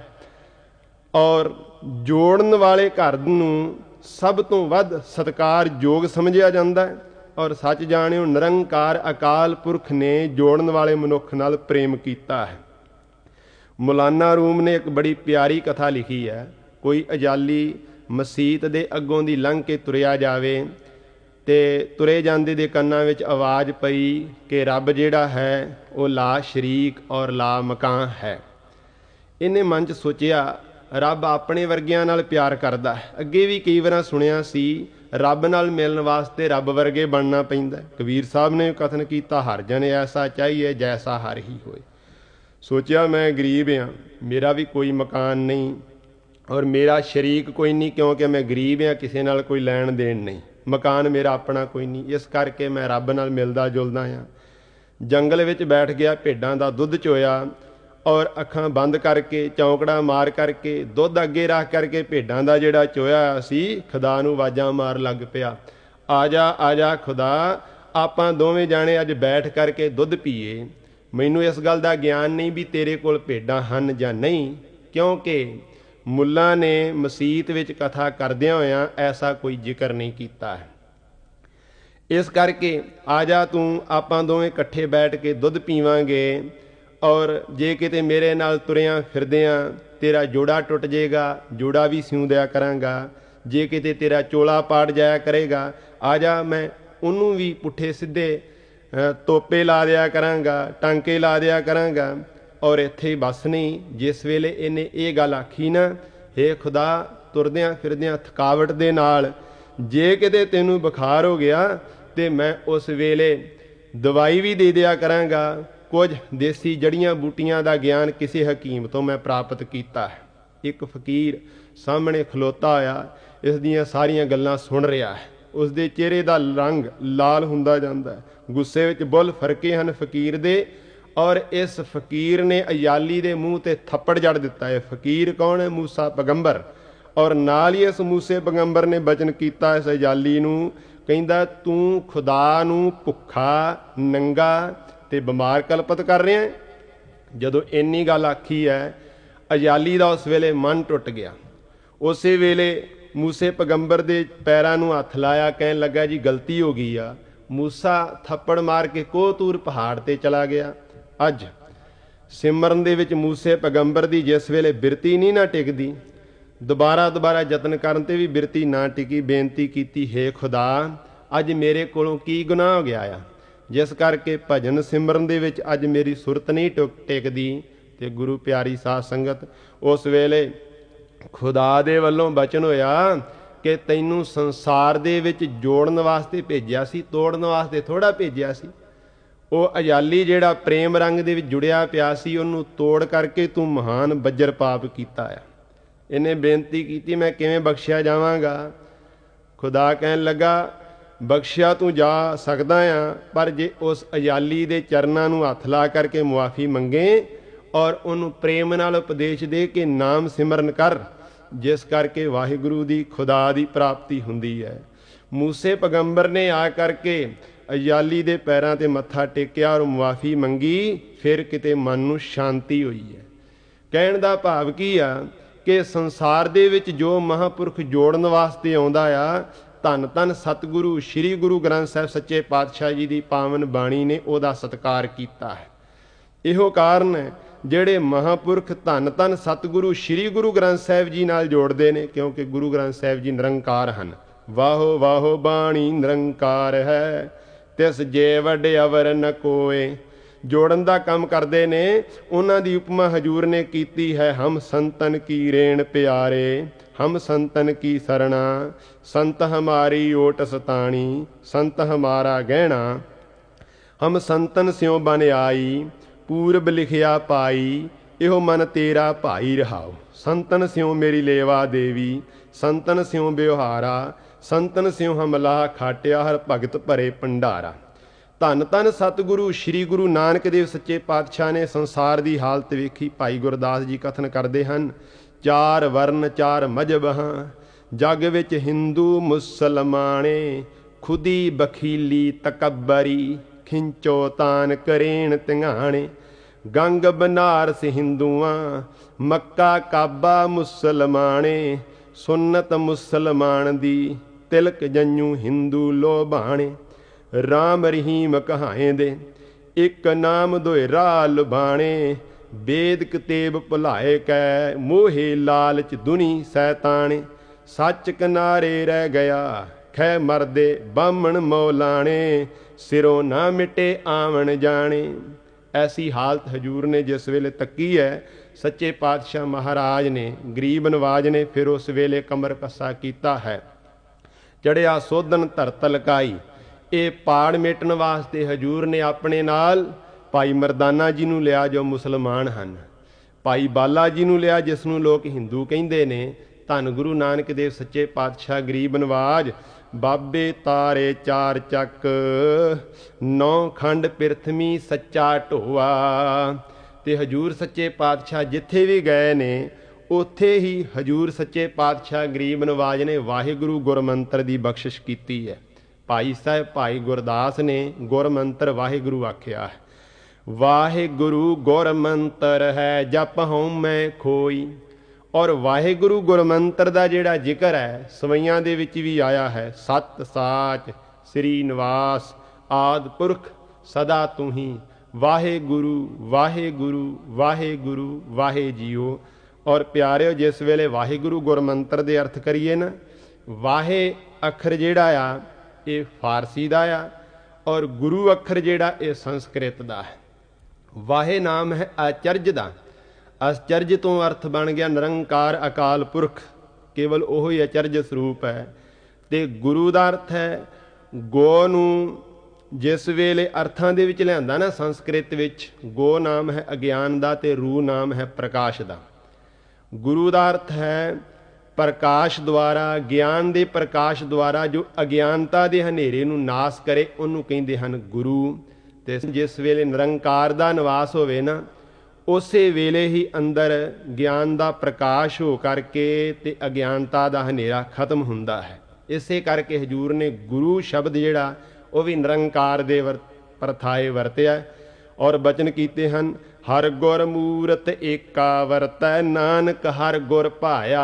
ਔਰ ਜੋੜਨ ਵਾਲੇ ਘਰ ਨੂੰ ਸਭ ਤੋਂ ਵੱਧ ਸਤਿਕਾਰਯੋਗ ਸਮਝਿਆ ਜਾਂਦਾ ਹੈ। ਔਰ ਸੱਚ ਜਾਣਿਓ ਨਿਰੰਕਾਰ ਅਕਾਲ ਪੁਰਖ ਨੇ ਜੋੜਨ ਵਾਲੇ ਮਨੁੱਖ ਨਾਲ ਪ੍ਰੇਮ ਕੀਤਾ ਹੈ। ਮੌਲਾਨਾ ਰੂਮ ਨੇ ਇੱਕ ਬੜੀ ਪਿਆਰੀ ਕਥਾ ਲਿਖੀ ਹੈ। ਕੋਈ ਅਜਾਲੀ ਮਸੀਤ ਦੇ ਅੱਗੋਂ ਦੀ ਲੰਘ ਕੇ ਤੁਰਿਆ ਜਾਵੇ ਤੇ ਤੁਰੇ ਜਾਂਦੇ ਦੇ ਕੰਨਾਂ ਵਿੱਚ ਆਵਾਜ਼ ਪਈ ਕਿ ਰੱਬ ਜਿਹੜਾ ਹੈ ਉਹ ਲਾ ਸ਼ਰੀਕ ਔਰ ਲਾ ਮਕਾਨ ਹੈ। ਇਹਨੇ ਮਨ 'ਚ ਸੋਚਿਆ ਰੱਬ ਆਪਣੇ ਵਰਗਿਆਂ ਨਾਲ ਪਿਆਰ ਕਰਦਾ ਹੈ। ਅੱਗੇ ਵੀ ਕਈ ਵਾਰ ਸੁਣਿਆ ਸੀ ਰੱਬ ਨਾਲ ਮਿਲਣ ਵਾਸਤੇ ਰੱਬ ਵਰਗੇ ਬਣਨਾ ਪੈਂਦਾ। ਕਬੀਰ ਸਾਹਿਬ ਨੇ ਕਥਨ ਕੀਤਾ ਹਰ ਜਨ ਐਸਾ ਚਾਹੀਏ ਜੈਸਾ ਹਰ ਹੀ ਹੋਏ। ਸੋਚਿਆ ਮੈਂ ਗਰੀਬ ਹਾਂ, ਮੇਰਾ ਵੀ ਕੋਈ ਮਕਾਨ ਨਹੀਂ ਔਰ ਮੇਰਾ ਸ਼ਰੀਕ ਕੋਈ ਨਹੀਂ, ਕਿਉਂਕਿ ਮੈਂ ਗਰੀਬ ਹਾਂ, ਕਿਸੇ ਨਾਲ ਕੋਈ ਲੈਣ ਦੇਣ ਨਹੀਂ, ਮਕਾਨ ਮੇਰਾ ਆਪਣਾ ਕੋਈ ਨਹੀਂ। ਇਸ ਕਰਕੇ ਮੈਂ ਰੱਬ ਨਾਲ ਮਿਲਦਾ ਜੁਲਦਾ ਹਾਂ। ਜੰਗਲ ਵਿੱਚ ਬੈਠ ਗਿਆ, ਭੇਡਾਂ ਦਾ ਦੁੱਧ ਚੋਇਆ ਔਰ ਅੱਖਾਂ ਬੰਦ ਕਰਕੇ ਚੌਂਕੜਾ ਮਾਰ ਕਰਕੇ ਦੁੱਧ ਅੱਗੇ ਰੱਖ ਕਰਕੇ ਭੇਡਾਂ ਦਾ ਜਿਹੜਾ ਚੋਇਆ ਸੀ ਖੁਦਾ ਨੂੰ ਆਵਾਜ਼ਾਂ ਮਾਰ ਲੱਗ ਪਿਆ, ਆ ਜਾ ਖੁਦਾ, ਆਪਾਂ ਦੋਵੇਂ ਜਾਣੇ ਅੱਜ ਬੈਠ ਕਰਕੇ ਦੁੱਧ ਪੀਏ। ਮੈਨੂੰ ਇਸ ਗੱਲ ਦਾ ਗਿਆਨ ਨਹੀਂ ਵੀ ਤੇਰੇ ਕੋਲ ਭੇਡਾਂ ਹਨ ਜਾਂ ਨਹੀਂ, ਕਿਉਂਕਿ ਮੁੱਲਾਂ ਨੇ ਮਸੀਤ ਵਿੱਚ ਕਥਾ ਕਰਦਿਆਂ ਹੋਇਆਂ ਐਸਾ ਕੋਈ ਜ਼ਿਕਰ ਨਹੀਂ ਕੀਤਾ ਹੈ। ਇਸ ਕਰਕੇ ਆ ਜਾ ਤੂੰ, ਆਪਾਂ ਦੋਵੇਂ ਇਕੱਠੇ ਬੈਠ ਕੇ ਦੁੱਧ ਪੀਵਾਂਗੇ ਔਰ ਜੇ ਕਿਤੇ ਮੇਰੇ ਨਾਲ ਤੁਰਿਆਂ ਫਿਰਦਿਆਂ ਤੇਰਾ ਜੋੜਾ ਟੁੱਟ ਜਾਏਗਾ, ਜੋੜਾ ਵੀ ਸਿਉਂ ਦਿਆ ਕਰਾਂਗਾ। ਜੇ ਕਿਤੇ ਤੇਰਾ ਚੋਲਾ ਪਾੜ ਜਾਇਆ ਕਰੇਗਾ, ਆ ਜਾ, ਮੈਂ ਉਹਨੂੰ ਵੀ ਪੁੱਠੇ ਸਿੱਧੇ ਤੋਪੇ ਲਾ ਦਿਆ ਕਰਾਂਗਾ, ਟਾਂਕੇ ਲਾ ਦਿਆ ਕਰਾਂਗਾ। ਔਰ ਇੱਥੇ ਹੀ ਬਸ ਨਹੀਂ, ਜਿਸ ਵੇਲੇ ਇਹਨੇ ਇਹ ਗੱਲ ਆਖੀ ਨਾ, ਹੇ ਖੁਦਾ, ਤੁਰਦਿਆਂ ਫਿਰਦਿਆਂ ਥਕਾਵਟ ਦੇ ਨਾਲ ਜੇ ਕਿਤੇ ਤੈਨੂੰ ਬੁਖਾਰ ਹੋ ਗਿਆ ਤੇ ਮੈਂ ਉਸ ਵੇਲੇ ਦਵਾਈ ਵੀ ਦੇ ਦਿਆ ਕਰਾਂਗਾ। ਕੁਝ ਦੇਸੀ ਜੜੀਆਂ ਬੂਟੀਆਂ ਦਾ ਗਿਆਨ ਕਿਸੇ ਹਕੀਮ ਤੋਂ ਮੈਂ ਪ੍ਰਾਪਤ ਕੀਤਾ ਹੈ। ਇੱਕ ਫਕੀਰ ਸਾਹਮਣੇ ਖਲੋਤਾ ਹੋਇਆ ਇਸ ਦੀਆਂ ਸਾਰੀਆਂ ਗੱਲਾਂ ਸੁਣ ਰਿਹਾ ਹੈ। ਉਸ ਦੇ ਚਿਹਰੇ ਦਾ ਰੰਗ ਲਾਲ ਹੁੰਦਾ ਜਾਂਦਾ ਹੈ, ਗੁੱਸੇ ਵਿੱਚ ਬੁੱਲ ਫਰਕੇ ਹਨ ਫਕੀਰ ਦੇ। ਔਰ ਇਸ ਫਕੀਰ ਨੇ ਅਯਾਲੀ ਦੇ ਮੂੰਹ ਤੇ ਥੱਪੜ ਜੜ ਦਿੱਤਾ ਹੈ। ਫਕੀਰ ਕੌਣ ਹੈ? ਮੂਸਾ ਪੈਗੰਬਰ। ਔਰ ਨਾਲ ਹੀ ਇਸ ਮੂਸੇ ਪੈਗੰਬਰ ਨੇ ਬਚਨ ਕੀਤਾ ਇਸ ਅਯਾਲੀ ਨੂੰ, ਕਹਿੰਦਾ ਤੂੰ ਖੁਦਾ ਨੂੰ ਭੁੱਖਾ, ਨੰਗਾ ਤੇ ਬਿਮਾਰ ਕਲਪਤ ਕਰ ਰਿਹਾ। ਜਦੋਂ ਇੰਨੀ ਗੱਲ ਆਖੀ ਹੈ, ਅਯਾਲੀ ਦਾ ਉਸ ਵੇਲੇ ਮਨ ਟੁੱਟ ਗਿਆ। ਉਸੇ ਵੇਲੇ ਮੂਸੇ ਪੈਗੰਬਰ ਦੇ ਪੈਰਾਂ ਨੂੰ ਹੱਥ ਲਾਇਆ, ਕਹਿਣ ਲੱਗਾ ਜੀ ਗਲਤੀ ਹੋ ਗਈ ਆ। ਮੂਸਾ ਥੱਪੜ ਮਾਰ ਕੇ ਕੋਹਤੂਰ ਪਹਾੜ ਤੇ ਚਲਾ ਗਿਆ। ਅੱਜ ਸਿਮਰਨ ਦੇ ਵਿੱਚ ਮੂਸੇ ਪੈਗੰਬਰ ਦੀ ਜਿਸ ਵੇਲੇ ਬਿਰਤੀ ਨਹੀਂ ਨਾ ਟਿਕਦੀ, ਦੁਬਾਰਾ ਯਤਨ ਕਰਨ ਤੇ ਵੀ ਬਿਰਤੀ ਨਾ ਟਿਕੀ, ਬੇਨਤੀ ਕੀਤੀ, ਹੇ ਖੁਦਾ, ਅੱਜ ਮੇਰੇ ਕੋਲੋਂ ਕੀ ਗੁਨਾਹ ਹੋ ਗਿਆ ਆ, ਜਿਸ ਕਰਕੇ ਭਜਨ ਸਿਮਰਨ ਦੇ ਵਿੱਚ ਅੱਜ ਮੇਰੀ ਸੁਰਤ ਨਹੀਂ ਟਿਕਦੀ। ਤੇ ਗੁਰੂ ਪਿਆਰੀ ਸਾਧ ਸੰਗਤ, ਉਸ ਵੇਲੇ ਖੁਦਾ ਦੇ ਵੱਲੋਂ ਬਚਨ ਹੋਇਆ ਕਿ ਤੈਨੂੰ ਸੰਸਾਰ ਦੇ ਵਿੱਚ ਜੋੜਨ ਵਾਸਤੇ ਭੇਜਿਆ ਸੀ, ਤੋੜਨ ਵਾਸਤੇ ਥੋੜ੍ਹਾ ਭੇਜਿਆ ਸੀ। ਉਹ ਅਯਾਲੀ ਜਿਹੜਾ ਪ੍ਰੇਮ ਰੰਗ ਦੇ ਵਿੱਚ ਜੁੜਿਆ ਪਿਆ ਸੀ, ਉਹਨੂੰ ਤੋੜ ਕਰਕੇ ਤੂੰ ਮਹਾਨ ਬੱਜਰ ਪਾਪ ਕੀਤਾ ਆ। ਇਹਨੇ ਬੇਨਤੀ ਕੀਤੀ, ਮੈਂ ਕਿਵੇਂ ਬਖਸ਼ਿਆ ਜਾਵਾਂਗਾ? ਖੁਦਾ ਕਹਿਣ ਲੱਗਾ, ਬਖਸ਼ਿਆ ਤੂੰ ਜਾ ਸਕਦਾ ਆ, ਪਰ ਜੇ ਉਸ ਅਯਾਲੀ ਦੇ ਚਰਨਾਂ ਨੂੰ ਹੱਥ ਲਾ ਕਰਕੇ ਮੁਆਫੀ ਮੰਗੇ ਔਰ ਉਹਨੂੰ ਪ੍ਰੇਮ ਨਾਲ ਉਪਦੇਸ਼ ਦੇ ਕੇ ਨਾਮ ਸਿਮਰਨ ਕਰ, ਜਿਸ ਕਰਕੇ ਵਾਹਿਗੁਰੂ ਦੀ ਖੁਦਾ ਦੀ ਪ੍ਰਾਪਤੀ ਹੁੰਦੀ ਹੈ। ਮੂਸੇ ਪੈਗੰਬਰ ਨੇ ਆ ਕਰਕੇ ਅਯਾਲੀ ਦੇ ਪੈਰਾਂ ਤੇ ਮੱਥਾ ਟੇਕਿਆ ਔਰ ਮੁਆਫੀ ਮੰਗੀ, ਫਿਰ ਕਿਤੇ ਮਨ ਨੂੰ ਸ਼ਾਂਤੀ ਹੋਈ ਹੈ। ਕਹਿਣ ਦਾ ਭਾਵ ਕੀ ਆ ਕਿ ਸੰਸਾਰ ਦੇ ਵਿੱਚ ਜੋ ਮਹਾਂਪੁਰਖ ਜੋੜਨ ਵਾਸਤੇ ਆਉਂਦਾ ਆ, ਧੰਨ ਧੰਨ ਸਤਿਗੁਰੂ ਸ੍ਰੀ ਗੁਰੂ ਗ੍ਰੰਥ ਸਾਹਿਬ ਸੱਚੇ ਪਾਤਸ਼ਾਹ ਜੀ ਦੀ ਪਾਵਨ ਬਾਣੀ ਨੇ ਉਹਦਾ ਸਤਿਕਾਰ ਕੀਤਾ ਹੈ। ਇਹੋ ਕਾਰਨ ਹੈ ਜਿਹੜੇ ਮਹਾਂਪੁਰਖ ਧੰਨ ਧੰਨ ਸਤਿਗੁਰੂ ਸ੍ਰੀ ਗੁਰੂ ਗ੍ਰੰਥ ਸਾਹਿਬ ਜੀ ਨਾਲ ਜੋੜਦੇ ਨੇ, ਕਿਉਂਕਿ ਗੁਰੂ ਗ੍ਰੰਥ ਸਾਹਿਬ ਜੀ ਨਿਰੰਕਾਰ ਹਨ, ਵਾਹੋ ਵਾਹੋ ਬਾਣੀ ਨਿਰੰਕਾਰ ਹੈ, ਤਿਸ ਜੇ ਵੱਡ ਅਵਰ ਨ ਕੋਏ। ਜੋੜਨ ਦਾ ਕੰਮ ਕਰਦੇ ਨੇ। ਉਹਨਾਂ ਦੀ ਉਪਮਾ ਹਜੂਰ ਨੇ ਕੀਤੀ ਹੈ, ਹਮ ਸੰਤਨ ਕੀ ਰੇਣ ਪਿਆਰੇ, ਹਮ ਸੰਤਨ ਕੀ ਸਰਣਾ, ਸੰਤ ਹਮਾਰੀ ਓਟ ਸਤਾਣੀ, ਸੰਤ ਹਮਾਰਾ ਗਹਿਣਾ। ਹਮ ਸੰਤਨ ਸਿਉ ਬਨ ਆਈ, ਪੂਰਬ ਲਿਖਿਆ ਪਾਈ, ਇਹੋ ਮਨ ਤੇਰਾ ਭਾਈ ਰਹਾਓ। ਸੰਤਨ ਸਿਉ ਮੇਰੀ ਲੇਵਾ ਦੇਵੀ, ਸੰਤਨ ਸਿਉ ਬਿਵਹਾਰਾ, ਸੰਤਨ ਸਿਉ ਹਮਲਾ ਖਾਟਿਆ, ਹਰ ਭਗਤ ਭਰੇ ਭੰਡਾਰਾ। ਧੰਨ ਧੰਨ ਸਤਿਗੁਰੂ ਸ਼੍ਰੀ ਗੁਰੂ ਨਾਨਕ ਦੇਵ ਸੱਚੇ ਪਾਤਸ਼ਾਹ ਨੇ ਸੰਸਾਰ ਦੀ ਹਾਲਤ ਵੇਖੀ। ਭਾਈ ਗੁਰਦਾਸ ਜੀ ਕਥਨ ਕਰਦੇ ਹਨ, ਚਾਰ ਵਰਨ ਚਾਰ ਮਜ਼ਹਬ ਹਾਂ, ਜਗ ਵਿੱਚ ਹਿੰਦੂ ਮੁਸਲਮਾਣੇ, ਖੁਦੀ ਬਖੀਲੀ ਤਕੱਬਰੀ, ਖਿੰਚੋ ਤਾਨ ਕਰੇਣ ਤਿੰਘਾਣੇ। ਗੰਗ ਬਨਾਰਸ ਹਿੰਦੂਆਂ, ਮੱਕਾ ਕਾਬਾ ਮੁਸਲਮਾਣੇ, ਸੁੰਨਤ ਮੁਸਲਮਾਨ ਦੀ, ਤਿਲਕ ਜੰਨੂ ਹਿੰਦੂ ਲੋਭਾਣੇ। ਰਾਮ ਰਹੀਮ ਕਹਾਏ ਦੇ, ਇੱਕ ਨਾਮ ਦੋਇ ਰਾਹ ਲੁਭਾਣੇ, ਵੇਦ ਕਤੇਬ ਭੁਲਾਏ ਕੈ, ਮੋਹੇ ਲਾਲਚ ਦੁਨੀ ਸੈਤਾਣੇ। ਸੱਚ ਕਿਨਾਰੇ ਰਹਿ ਗਿਆ, ਖੈ ਮਰਦੇ ਬਾਹਮਣ ਮੌਲਾਣੇ, ਸਿਰੋਂ ਨਾ ਮਿਟੇ ਆਵਣ ਜਾਣੇ। ਐਸੀ ਹਾਲਤ ਹਜੂਰ ਨੇ ਜਿਸ ਵੇਲੇ ਤੱਕੀ ਹੈ ਸੱਚੇ ਪਾਤਸ਼ਾਹ ਮਹਾਰਾਜ ਨੇ, ਗਰੀਬ ਨਵਾਜ ਨੇ ਫਿਰ ਉਸ ਵੇਲੇ ਕਮਰ ਕੱਸਾ ਕੀਤਾ ਹੈ। ਚੜਿਆ ਸੋਧਨ ਧਰਤ ਲਕਾਈ, ਇਹ ਪਾੜ ਮੇਟਣ ਵਾਸਤੇ ਹਜੂਰ ਨੇ ਆਪਣੇ ਨਾਲ ਭਾਈ ਮਰਦਾਨਾ ਜੀ ਨੂੰ ਲਿਆ ਜੋ ਮੁਸਲਮਾਨ ਹਨ, ਭਾਈ ਬਾਲਾ ਜੀ ਨੂੰ ਲਿਆ ਜਿਸ ਨੂੰ ਲੋਕ ਹਿੰਦੂ ਕਹਿੰਦੇ ਨੇ। ਧੰਨ ਗੁਰੂ ਨਾਨਕ ਦੇਵ ਸੱਚੇ ਪਾਤਸ਼ਾਹ ਗਰੀਬ ਨਵਾਜ, ਬਾਬੇ ਤਾਰੇ ਚਾਰ ਚੱਕ, ਨੌ ਖੰਡ ਪਿਰਥਮੀ ਸੱਚਾ ਢੋਆ। ਤੇ ਹਜੂਰ ਸੱਚੇ ਪਾਤਸ਼ਾਹ ਜਿੱਥੇ ਵੀ ਗਏ ਨੇ ਉੱਥੇ ਹੀ ਹਜੂਰ ਸੱਚੇ ਪਾਤਸ਼ਾਹ ਗਰੀਬ ਨਵਾਜ ਨੇ ਵਾਹਿਗੁਰੂ ਗੁਰਮੰਤਰ ਦੀ ਬਖਸ਼ਿਸ਼ ਕੀਤੀ ਹੈ। ਭਾਈ ਸਾਹਿਬ ਭਾਈ ਗੁਰਦਾਸ ਨੇ ਗੁਰਮੰਤਰ ਵਾਹਿਗੁਰੂ ਆਖਿਆ ਹੈ। ਵਾਹਿਗੁਰੂ ਗੁਰਮੰਤਰ ਹੈ ਜਪ ਹਉਮੈ ਖੋਈ। ਔਰ ਵਾਹਿਗੁਰੂ ਗੁਰਮੰਤਰ ਦਾ ਜਿਹੜਾ ਜ਼ਿਕਰ ਹੈ ਸਵਈਆਂ ਦੇ ਵਿੱਚ ਵੀ ਆਇਆ ਹੈ, ਸਤ ਸਾਚ ਸ੍ਰੀ ਨਿਵਾਸ ਆਦਿ ਪੁਰਖ ਸਦਾ ਤੂੰ ਹੀ, ਵਾਹਿਗੁਰੂ ਵਾਹਿਗੁਰੂ ਵਾਹਿਗੁਰੂ ਵਾਹਿ ਜੀਓ। ਔਰ ਪਿਆਰਿਓ ਜਿਸ ਵੇਲੇ ਵਾਹਿਗੁਰੂ ਗੁਰਮੰਤਰ ਦੇ ਅਰਥ ਕਰੀਏ ਨਾ, ਵਾਹੇ ਅੱਖਰ ਜਿਹੜਾ ਆ ਇਹ ਫਾਰਸੀ ਦਾ ਆ, ਔਰ ਗੁਰੂ ਅੱਖਰ ਜਿਹੜਾ ਇਹ ਸੰਸਕ੍ਰਿਤ ਦਾ ਹੈ। ਵਾਹੇ ਨਾਮ ਹੈ ਆਚਰਜ ਦਾ, ਅਚਰਜ ਤੋਂ ਅਰਥ ਬਣ ਗਿਆ ਨਿਰੰਕਾਰ ਅਕਾਲ ਪੁਰਖ, ਕੇਵਲ ਉਹ ਹੀ ਅਚਰਜ ਸਰੂਪ ਹੈ। ਤੇ ਗੁਰੂ ਦਾ ਅਰਥ ਹੈ, ਗੋ ਨੂੰ ਜਿਸ ਵੇਲੇ ਅਰਥਾਂ ਦੇ ਵਿੱਚ ਲਿਆਂਦਾ ਨਾ ਸੰਸਕ੍ਰਿਤ ਵਿੱਚ, ਗੋ ਨਾਮ ਹੈ ਅਗਿਆਨ ਦਾ ਤੇ ਰੂ ਨਾਮ ਹੈ ਪ੍ਰਕਾਸ਼ ਦਾ। ਗੁਰੂ ਦਾ ਅਰਥ ਹੈ ਪ੍ਰਕਾਸ਼ ਦੁਆਰਾ, ਗਿਆਨ ਦੇ ਪ੍ਰਕਾਸ਼ ਦੁਆਰਾ ਜੋ ਅਗਿਆਨਤਾ ਦੇ ਹਨੇਰੇ ਨੂੰ ਨਾਸ ਕਰੇ ਉਹਨੂੰ ਕਹਿੰਦੇ ਹਨ ਗੁਰੂ। ਤੇ ਜਿਸ ਵੇਲੇ ਨਿਰੰਕਾਰ ਦਾ ਨਿਵਾਸ ਹੋਵੇ ਨਾ ਉਸੇ ਵੇਲੇ ਹੀ ਅੰਦਰ ਗਿਆਨ ਦਾ ਪ੍ਰਕਾਸ਼ ਹੋ ਕਰਕੇ ਤੇ ਅਗਿਆਨਤਾ ਦਾ ਹਨੇਰਾ ਖਤਮ ਹੁੰਦਾ ਹੈ। ਇਸੇ ਕਰਕੇ ਹਜੂਰ ਨੇ ਗੁਰੂ ਸ਼ਬਦ ਜਿਹੜਾ ਉਹ ਵੀ ਨਿਰੰਕਾਰ ਦੇ ਪ੍ਰਥਾਏ ਵਰਤਿਆ ਔਰ ਬਚਨ ਕੀਤੇ ਹਨ, ਹਰ ਗੁਰ ਮੂਰਤ ਏਕਾ ਵਰਤੈ, ਨਾਨਕ ਹਰ ਗੁਰ ਭਾਇਆ।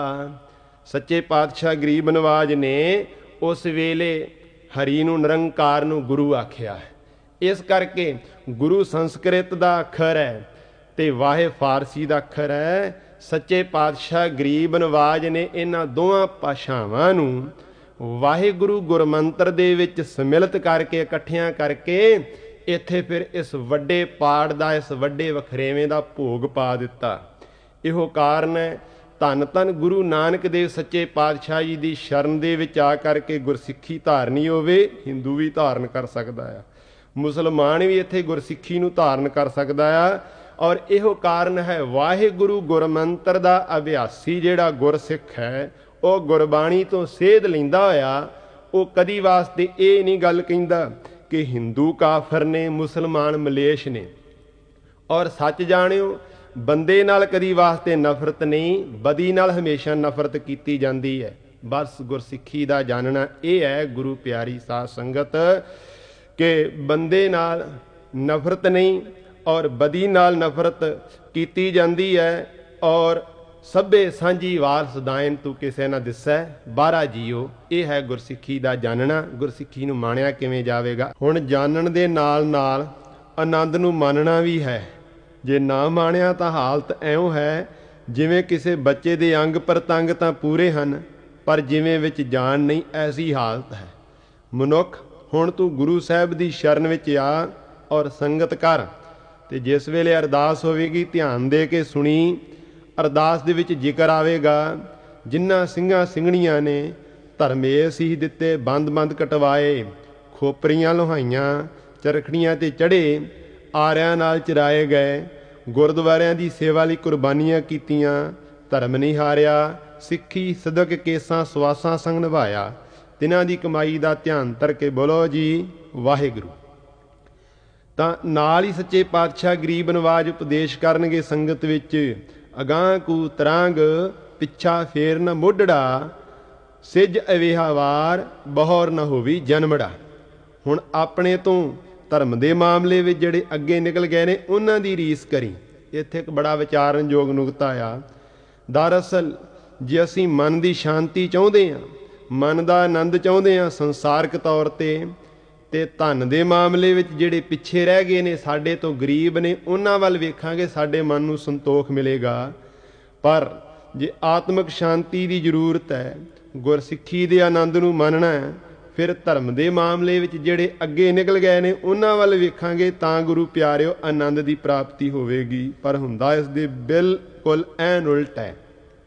ਸੱਚੇ ਪਾਤਸ਼ਾਹ ਗਰੀਬ ਨਵਾਜ ਨੇ ਉਸ ਵੇਲੇ ਹਰੀ ਨੂੰ ਨਿਰੰਕਾਰ ਨੂੰ ਗੁਰੂ ਆਖਿਆ ਹੈ। ਇਸ ਕਰਕੇ ਗੁਰੂ ਸੰਸਕ੍ਰਿਤ ਦਾ ਅੱਖਰ ਹੈ ਤੇ ਵਾਹੇ ਫਾਰਸੀ ਦਾ ਅੱਖਰ ਹੈ। ਸੱਚੇ ਪਾਤਸ਼ਾਹ ਗਰੀਬ ਨਵਾਜ ਨੇ ਇਹਨਾਂ ਦੋਵਾਂ ਭਾਸ਼ਾਵਾਂ ਨੂੰ ਵਾਹਿਗੁਰੂ ਗੁਰਮੰਤਰ ਦੇ ਵਿੱਚ ਸਮਿਲਿਤ ਕਰਕੇ ਇਕੱਠਿਆਂ ਕਰਕੇ ਇੱਥੇ ਫਿਰ ਇਸ ਵੱਡੇ ਪਾੜ ਦਾ, ਇਸ ਵੱਡੇ ਵਖਰੇਵੇਂ ਦਾ ਭੋਗ ਪਾ ਦਿੱਤਾ। ਇਹੋ ਕਾਰਨ ਹੈ ਧੰਨ ਧੰਨ ਗੁਰੂ ਨਾਨਕ ਦੇਵ ਸੱਚੇ ਪਾਤਸ਼ਾਹ ਜੀ ਦੀ ਸ਼ਰਨ ਦੇ ਵਿੱਚ ਆ ਕਰਕੇ ਗੁਰਸਿੱਖੀ ਧਾਰਨੀ ਹੋਵੇ, ਹਿੰਦੂ ਵੀ ਧਾਰਨ ਕਰ ਸਕਦਾ ਆ, ਮੁਸਲਮਾਨ ਵੀ ਇੱਥੇ ਗੁਰਸਿੱਖੀ ਨੂੰ ਧਾਰਨ ਕਰ ਸਕਦਾ ਆ। ਔਰ ਇਹੋ ਕਾਰਨ ਹੈ ਵਾਹਿਗੁਰੂ ਗੁਰਮੰਤਰ ਦਾ ਅਭਿਆਸੀ ਜਿਹੜਾ ਗੁਰਸਿੱਖ ਹੈ ਉਹ ਗੁਰਬਾਣੀ ਤੋਂ ਸੇਧ ਲੈਂਦਾ ਹੋਇਆ ਉਹ ਕਦੀ ਵਾਸਤੇ ਇਹ ਨਹੀਂ ਗੱਲ ਕਹਿੰਦਾ ਕਿ ਹਿੰਦੂ ਕਾਫਰ ਨੇ, ਮੁਸਲਮਾਨ ਮਲੇਸ਼ ਨੇ। ਔਰ ਸੱਚ ਜਾਣਿਓ ਬੰਦੇ ਨਾਲ ਕਦੀ ਵਾਸਤੇ ਨਫ਼ਰਤ ਨਹੀਂ, ਬਦੀ ਨਾਲ ਹਮੇਸ਼ਾ ਨਫ਼ਰਤ ਕੀਤੀ ਜਾਂਦੀ ਹੈ। ਬਸ ਗੁਰਸਿੱਖੀ ਦਾ ਜਾਣਨਾ ਇਹ ਹੈ ਗੁਰੂ ਪਿਆਰੀ ਸਾਧ ਸੰਗਤ ਕਿ ਬੰਦੇ ਨਾਲ ਨਫ਼ਰਤ ਨਹੀਂ ਔਰ ਬਦੀ ਨਾਲ ਨਫ਼ਰਤ ਕੀਤੀ ਜਾਂਦੀ ਹੈ। ਔਰ ਸਭੇ ਸਾਂਝੀ ਵਾਰਸ ਦਾਇਨ ਤੂੰ ਕਿਸੇ ਨਾ ਦਿਸੈ, ਬਾਰਾ ਜੀਓ। ਇਹ ਹੈ ਗੁਰਸਿੱਖੀ ਦਾ ਜਾਣਨਾ। ਗੁਰਸਿੱਖੀ ਨੂੰ ਮਾਣਿਆ ਕਿਵੇਂ ਜਾਵੇਗਾ? ਹੁਣ ਜਾਣਨ ਦੇ ਨਾਲ ਨਾਲ ਆਨੰਦ ਨੂੰ ਮੰਨਣਾ ਵੀ ਹੈ। ਜੇ ਨਾ ਮਾਣਿਆ ਤਾਂ ਹਾਲਤ ਐਉਂ ਹੈ ਜਿਵੇਂ ਕਿਸੇ ਬੱਚੇ ਦੇ ਅੰਗ ਪ੍ਰਤੰਗ ਤਾਂ ਪੂਰੇ ਹਨ ਪਰ ਜਿਵੇਂ ਵਿੱਚ ਜਾਨ ਨਹੀਂ, ਐਸੀ ਹਾਲਤ ਹੈ। ਮਨੁੱਖ, ਹੁਣ ਤੂੰ ਗੁਰੂ ਸਾਹਿਬ ਦੀ ਸ਼ਰਨ ਵਿੱਚ ਆ ਔਰ ਸੰਗਤ ਕਰ, ਤੇ ਜਿਸ ਵੇਲੇ ਅਰਦਾਸ ਹੋਵੇਗੀ ਧਿਆਨ ਦੇ ਕੇ ਸੁਣੀ। ਅਰਦਾਸ ਦੇ ਵਿੱਚ ਜ਼ਿਕਰ ਆਵੇਗਾ, ਜਿਨ੍ਹਾਂ ਸਿੰਘਾਂ ਸਿੰਘਣੀਆਂ ਨੇ ਧਰਮੇ ਸੀਸ ਦਿੱਤੇ, ਬੰਦ ਕਟਵਾਏ, ਖੋਪਰੀਆਂ ਲੋਹਾਈਆਂ, ਚਰਖੜੀਆਂ ਤੇ ਚੜ੍ਹੇ, ਆਰਿਆਂ ਨਾਲ ਚਰਾਏ ਗਏ, ਗੁਰਦੁਆਰਿਆਂ ਦੀ ਸੇਵਾ ਲਈ ਕੁਰਬਾਨੀਆਂ ਕੀਤੀਆਂ, ਧਰਮ ਨਹੀਂ ਹਾਰਿਆ, ਸਿੱਖੀ ਸਦਕ ਕੇਸਾਂ ਸਵਾਸਾਂ ਸੰਗ ਨਿਭਾਇਆ, ਤਿਨਾਂ ਦੀ ਕਮਾਈ ਦਾ ਧਿਆਨ ਧਰ ਕੇ ਬੋਲੋ ਜੀ ਵਾਹਿਗੁਰੂ। ਤਾਂ ਨਾਲ ਹੀ ਸੱਚੇ ਪਾਤਸ਼ਾਹ ਗਰੀਬ ਨਵਾਜ ਉਪਦੇਸ਼ ਕਰਨਗੇ ਸੰਗਤ ਵਿੱਚ, ਅਗਾਂਹ ਕੂ ਤਰਾਂਗ ਪਿੱਛਾ ਫੇਰ ਨ ਮੋਢੜਾ, ਸਿੱਜ ਅਵੇਹਾ ਵਾਰ ਬਹੁਰ ਨ ਹੋਵੀ ਜਨਮੜਾ। ਹੁਣ ਆਪਣੇ ਤੋਂ ਧਰਮ ਦੇ ਮਾਮਲੇ ਵਿੱਚ ਜਿਹੜੇ ਅੱਗੇ ਨਿਕਲ ਗਏ ਨੇ ਉਹਨਾਂ ਦੀ ਰੀਸ ਕਰੀ। ਇੱਥੇ ਇੱਕ ਬੜਾ ਵਿਚਾਰਨਯੋਗ ਨੁਕਤਾ ਆ। ਦਰਅਸਲ ਜੇ ਅਸੀਂ ਮਨ ਦੀ ਸ਼ਾਂਤੀ ਚਾਹੁੰਦੇ ਹਾਂ, ਮਨ ਦਾ ਆਨੰਦ ਚਾਹੁੰਦੇ ਹਾਂ ਸੰਸਾਰਕ ਤੌਰ ਤੇ ਧਨ ਦੇ ਮਾਮਲੇ ਵਿੱਚ ਜਿਹੜੇ ਪਿੱਛੇ ਰਹਿ ਗਏ ਨੇ, ਸਾਡੇ ਤੋਂ ਗਰੀਬ ਨੇ, ਉਹਨਾਂ ਵੱਲ ਵੇਖਾਂਗੇ ਸਾਡੇ ਮਨ ਨੂੰ ਸੰਤੋਖ ਮਿਲੇਗਾ। ਪਰ ਜੇ ਆਤਮਿਕ ਸ਼ਾਂਤੀ ਦੀ ਜ਼ਰੂਰਤ ਹੈ, ਗੁਰਸਿੱਖੀ ਦੇ ਆਨੰਦ ਨੂੰ ਮੰਨਣਾ ਹੈ, ਫਿਰ ਧਰਮ ਦੇ ਮਾਮਲੇ ਵਿੱਚ ਜਿਹੜੇ ਅੱਗੇ ਨਿਕਲ ਗਏ ਨੇ ਉਹਨਾਂ ਵੱਲ ਵੇਖਾਂਗੇ ਤਾਂ ਗੁਰੂ ਪਿਆਰਿਓ ਆਨੰਦ ਦੀ ਪ੍ਰਾਪਤੀ ਹੋਵੇਗੀ। ਪਰ ਹੁੰਦਾ ਇਸ ਦੇ ਬਿਲਕੁਲ ਐਨ ਉਲਟ ਹੈ।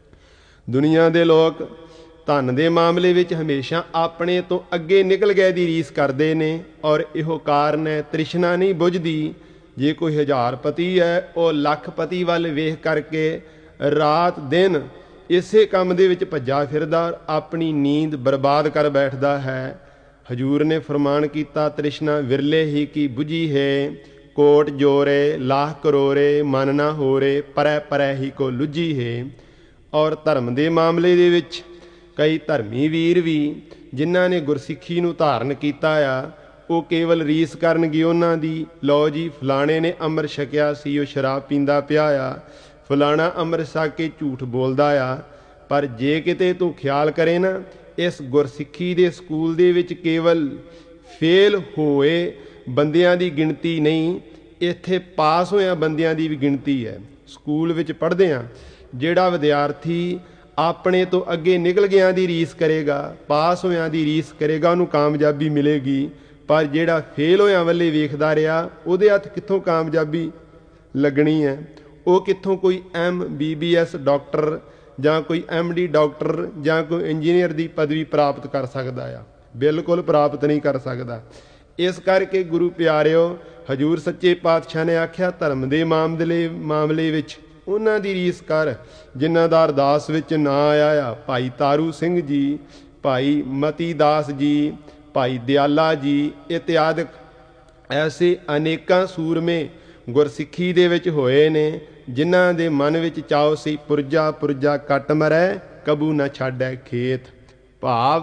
ਦੁਨੀਆ ਦੇ ਲੋਕ ਧਨ ਦੇ ਮਾਮਲੇ ਵਿੱਚ ਹਮੇਸ਼ਾ ਆਪਣੇ ਤੋਂ ਅੱਗੇ ਨਿਕਲ ਗਏ ਦੀ ਰੀਸ ਕਰਦੇ ਨੇ, ਔਰ ਇਹੋ ਕਾਰਨ ਹੈ ਤ੍ਰਿਸ਼ਨਾ ਨਹੀਂ ਬੁੱਝਦੀ। ਜੇ ਕੋਈ 1000 ਪਤੀ ਹੈ, ਉਹ ਲੱਖਪਤੀ ਵੱਲ ਵੇਖ ਕਰਕੇ ਰਾਤ ਦਿਨ ਇਸੇ ਕੰਮ ਦੇ ਵਿੱਚ ਭੱਜਾ ਫਿਰਦਾ, ਆਪਣੀ ਨੀਂਦ ਬਰਬਾਦ ਕਰ ਬੈਠਦਾ ਹੈ। ਹਜੂਰ ਨੇ ਫਰਮਾਨ ਕੀਤਾ, ਤ੍ਰਿਸ਼ਨਾ ਵਿਰਲੇ ਹੀ ਕੀ ਬੁਝੀ ਹੈ, ਕੋਟ ਜੋਰੇ ਲਾਖ ਕਰੋਰੇ, ਮਨ ਨਾ ਹੋਰੇ, ਪਰੈ ਹੀ ਕੋ ਲੁੱਝੀ ਹੈ। ਔਰ ਧਰਮ ਦੇ ਮਾਮਲੇ ਦੇ ਵਿੱਚ ਕਈ ਧਰਮੀ ਵੀਰ ਵੀ ਜਿਨ੍ਹਾਂ ਨੇ ਗੁਰਸਿੱਖੀ ਨੂੰ ਧਾਰਨ ਕੀਤਾ ਆ, ਉਹ ਕੇਵਲ ਰੀਸ ਕਰਨਗੇ ਉਹਨਾਂ ਦੀ। ਲਓ ਜੀ ਫਲਾਣੇ ਨੇ ਅੰਮ੍ਰਿਤ ਛਕਿਆ ਸੀ, ਉਹ ਸ਼ਰਾਬ ਪੀਂਦਾ ਪਿਆ ਆ, ਫਲਾਣਾ ਅੰਮ੍ਰਿਤ ਛਕ ਕੇ ਝੂਠ ਬੋਲਦਾ ਆ। ਪਰ ਜੇ ਕਿਤੇ ਤੂੰ ਖਿਆਲ ਕਰੇ ਨਾ, ਇਸ ਗੁਰਸਿੱਖੀ ਦੇ ਸਕੂਲ ਦੇ ਵਿੱਚ ਕੇਵਲ ਫੇਲ ਹੋਏ ਬੰਦਿਆਂ ਦੀ ਗਿਣਤੀ ਨਹੀਂ, ਇੱਥੇ ਪਾਸ ਹੋਇਆ ਬੰਦਿਆਂ ਦੀ ਵੀ ਗਿਣਤੀ ਹੈ। ਸਕੂਲ ਵਿੱਚ ਪੜ੍ਹਦੇ ਹਾਂ, ਜਿਹੜਾ ਵਿਦਿਆਰਥੀ ਆਪਣੇ ਤੋਂ ਅੱਗੇ ਨਿਕਲ ਗਿਆਂ ਦੀ ਰੀਸ ਕਰੇਗਾ, ਪਾਸ ਹੋਇਆਂ ਦੀ ਰੀਸ ਕਰੇਗਾ, ਉਹਨੂੰ ਕਾਮਯਾਬੀ ਮਿਲੇਗੀ। ਪਰ ਜਿਹੜਾ ਫੇਲ ਹੋਇਆਂ ਵੱਲੇ ਵੇਖਦਾ ਰਿਹਾ, ਉਹਦੇ ਹੱਥ ਕਿੱਥੋਂ ਕਾਮਯਾਬੀ ਲੱਗਣੀ ਹੈ? ਉਹ ਕਿੱਥੋਂ ਕੋਈ MBBS ਡਾਕਟਰ ਜਾਂ ਕੋਈ MD ਡਾਕਟਰ ਜਾਂ ਕੋਈ ਇੰਜੀਨੀਅਰ ਦੀ ਪਦਵੀ ਪ੍ਰਾਪਤ ਕਰ ਸਕਦਾ ਆ? ਬਿਲਕੁਲ ਪ੍ਰਾਪਤ ਨਹੀਂ ਕਰ ਸਕਦਾ। ਇਸ ਕਰਕੇ ਗੁਰੂ ਪਿਆਰਿਓ, ਹਜੂਰ ਸੱਚੇ ਪਾਤਸ਼ਾਹ ਨੇ ਆਖਿਆ ਧਰਮ ਦੇ ਮਾਮਲੇ ਵਿੱਚ ਉਹਨਾਂ ਦੀ ਰੀਸ ਕਰ ਜਿਨ੍ਹਾਂ ਦਾ ਅਰਦਾਸ ਵਿੱਚ ਨਾਂ ਆਇਆ ਆ। ਭਾਈ ਤਾਰੂ ਸਿੰਘ ਜੀ, ਭਾਈ ਮਤੀ ਦਾਸ ਜੀ, ਭਾਈ ਦਿਆਲਾ ਜੀ ਇਤਿਆਦਿਕ ਐਸੇ ਅਨੇਕਾਂ ਸੂਰਮੇ ਗੁਰਸਿੱਖੀ ਦੇ ਵਿੱਚ ਹੋਏ ਨੇ, ਜਿਨ੍ਹਾਂ ਦੇ ਮਨ ਵਿੱਚ ਚਾਉ ਸੀ ਪੁਰਜਾ ਕੱਟ ਮਰੈ, ਕਬੂ ਨਾ ਛਾਡੈ ਖੇਤ। ਭਾਵ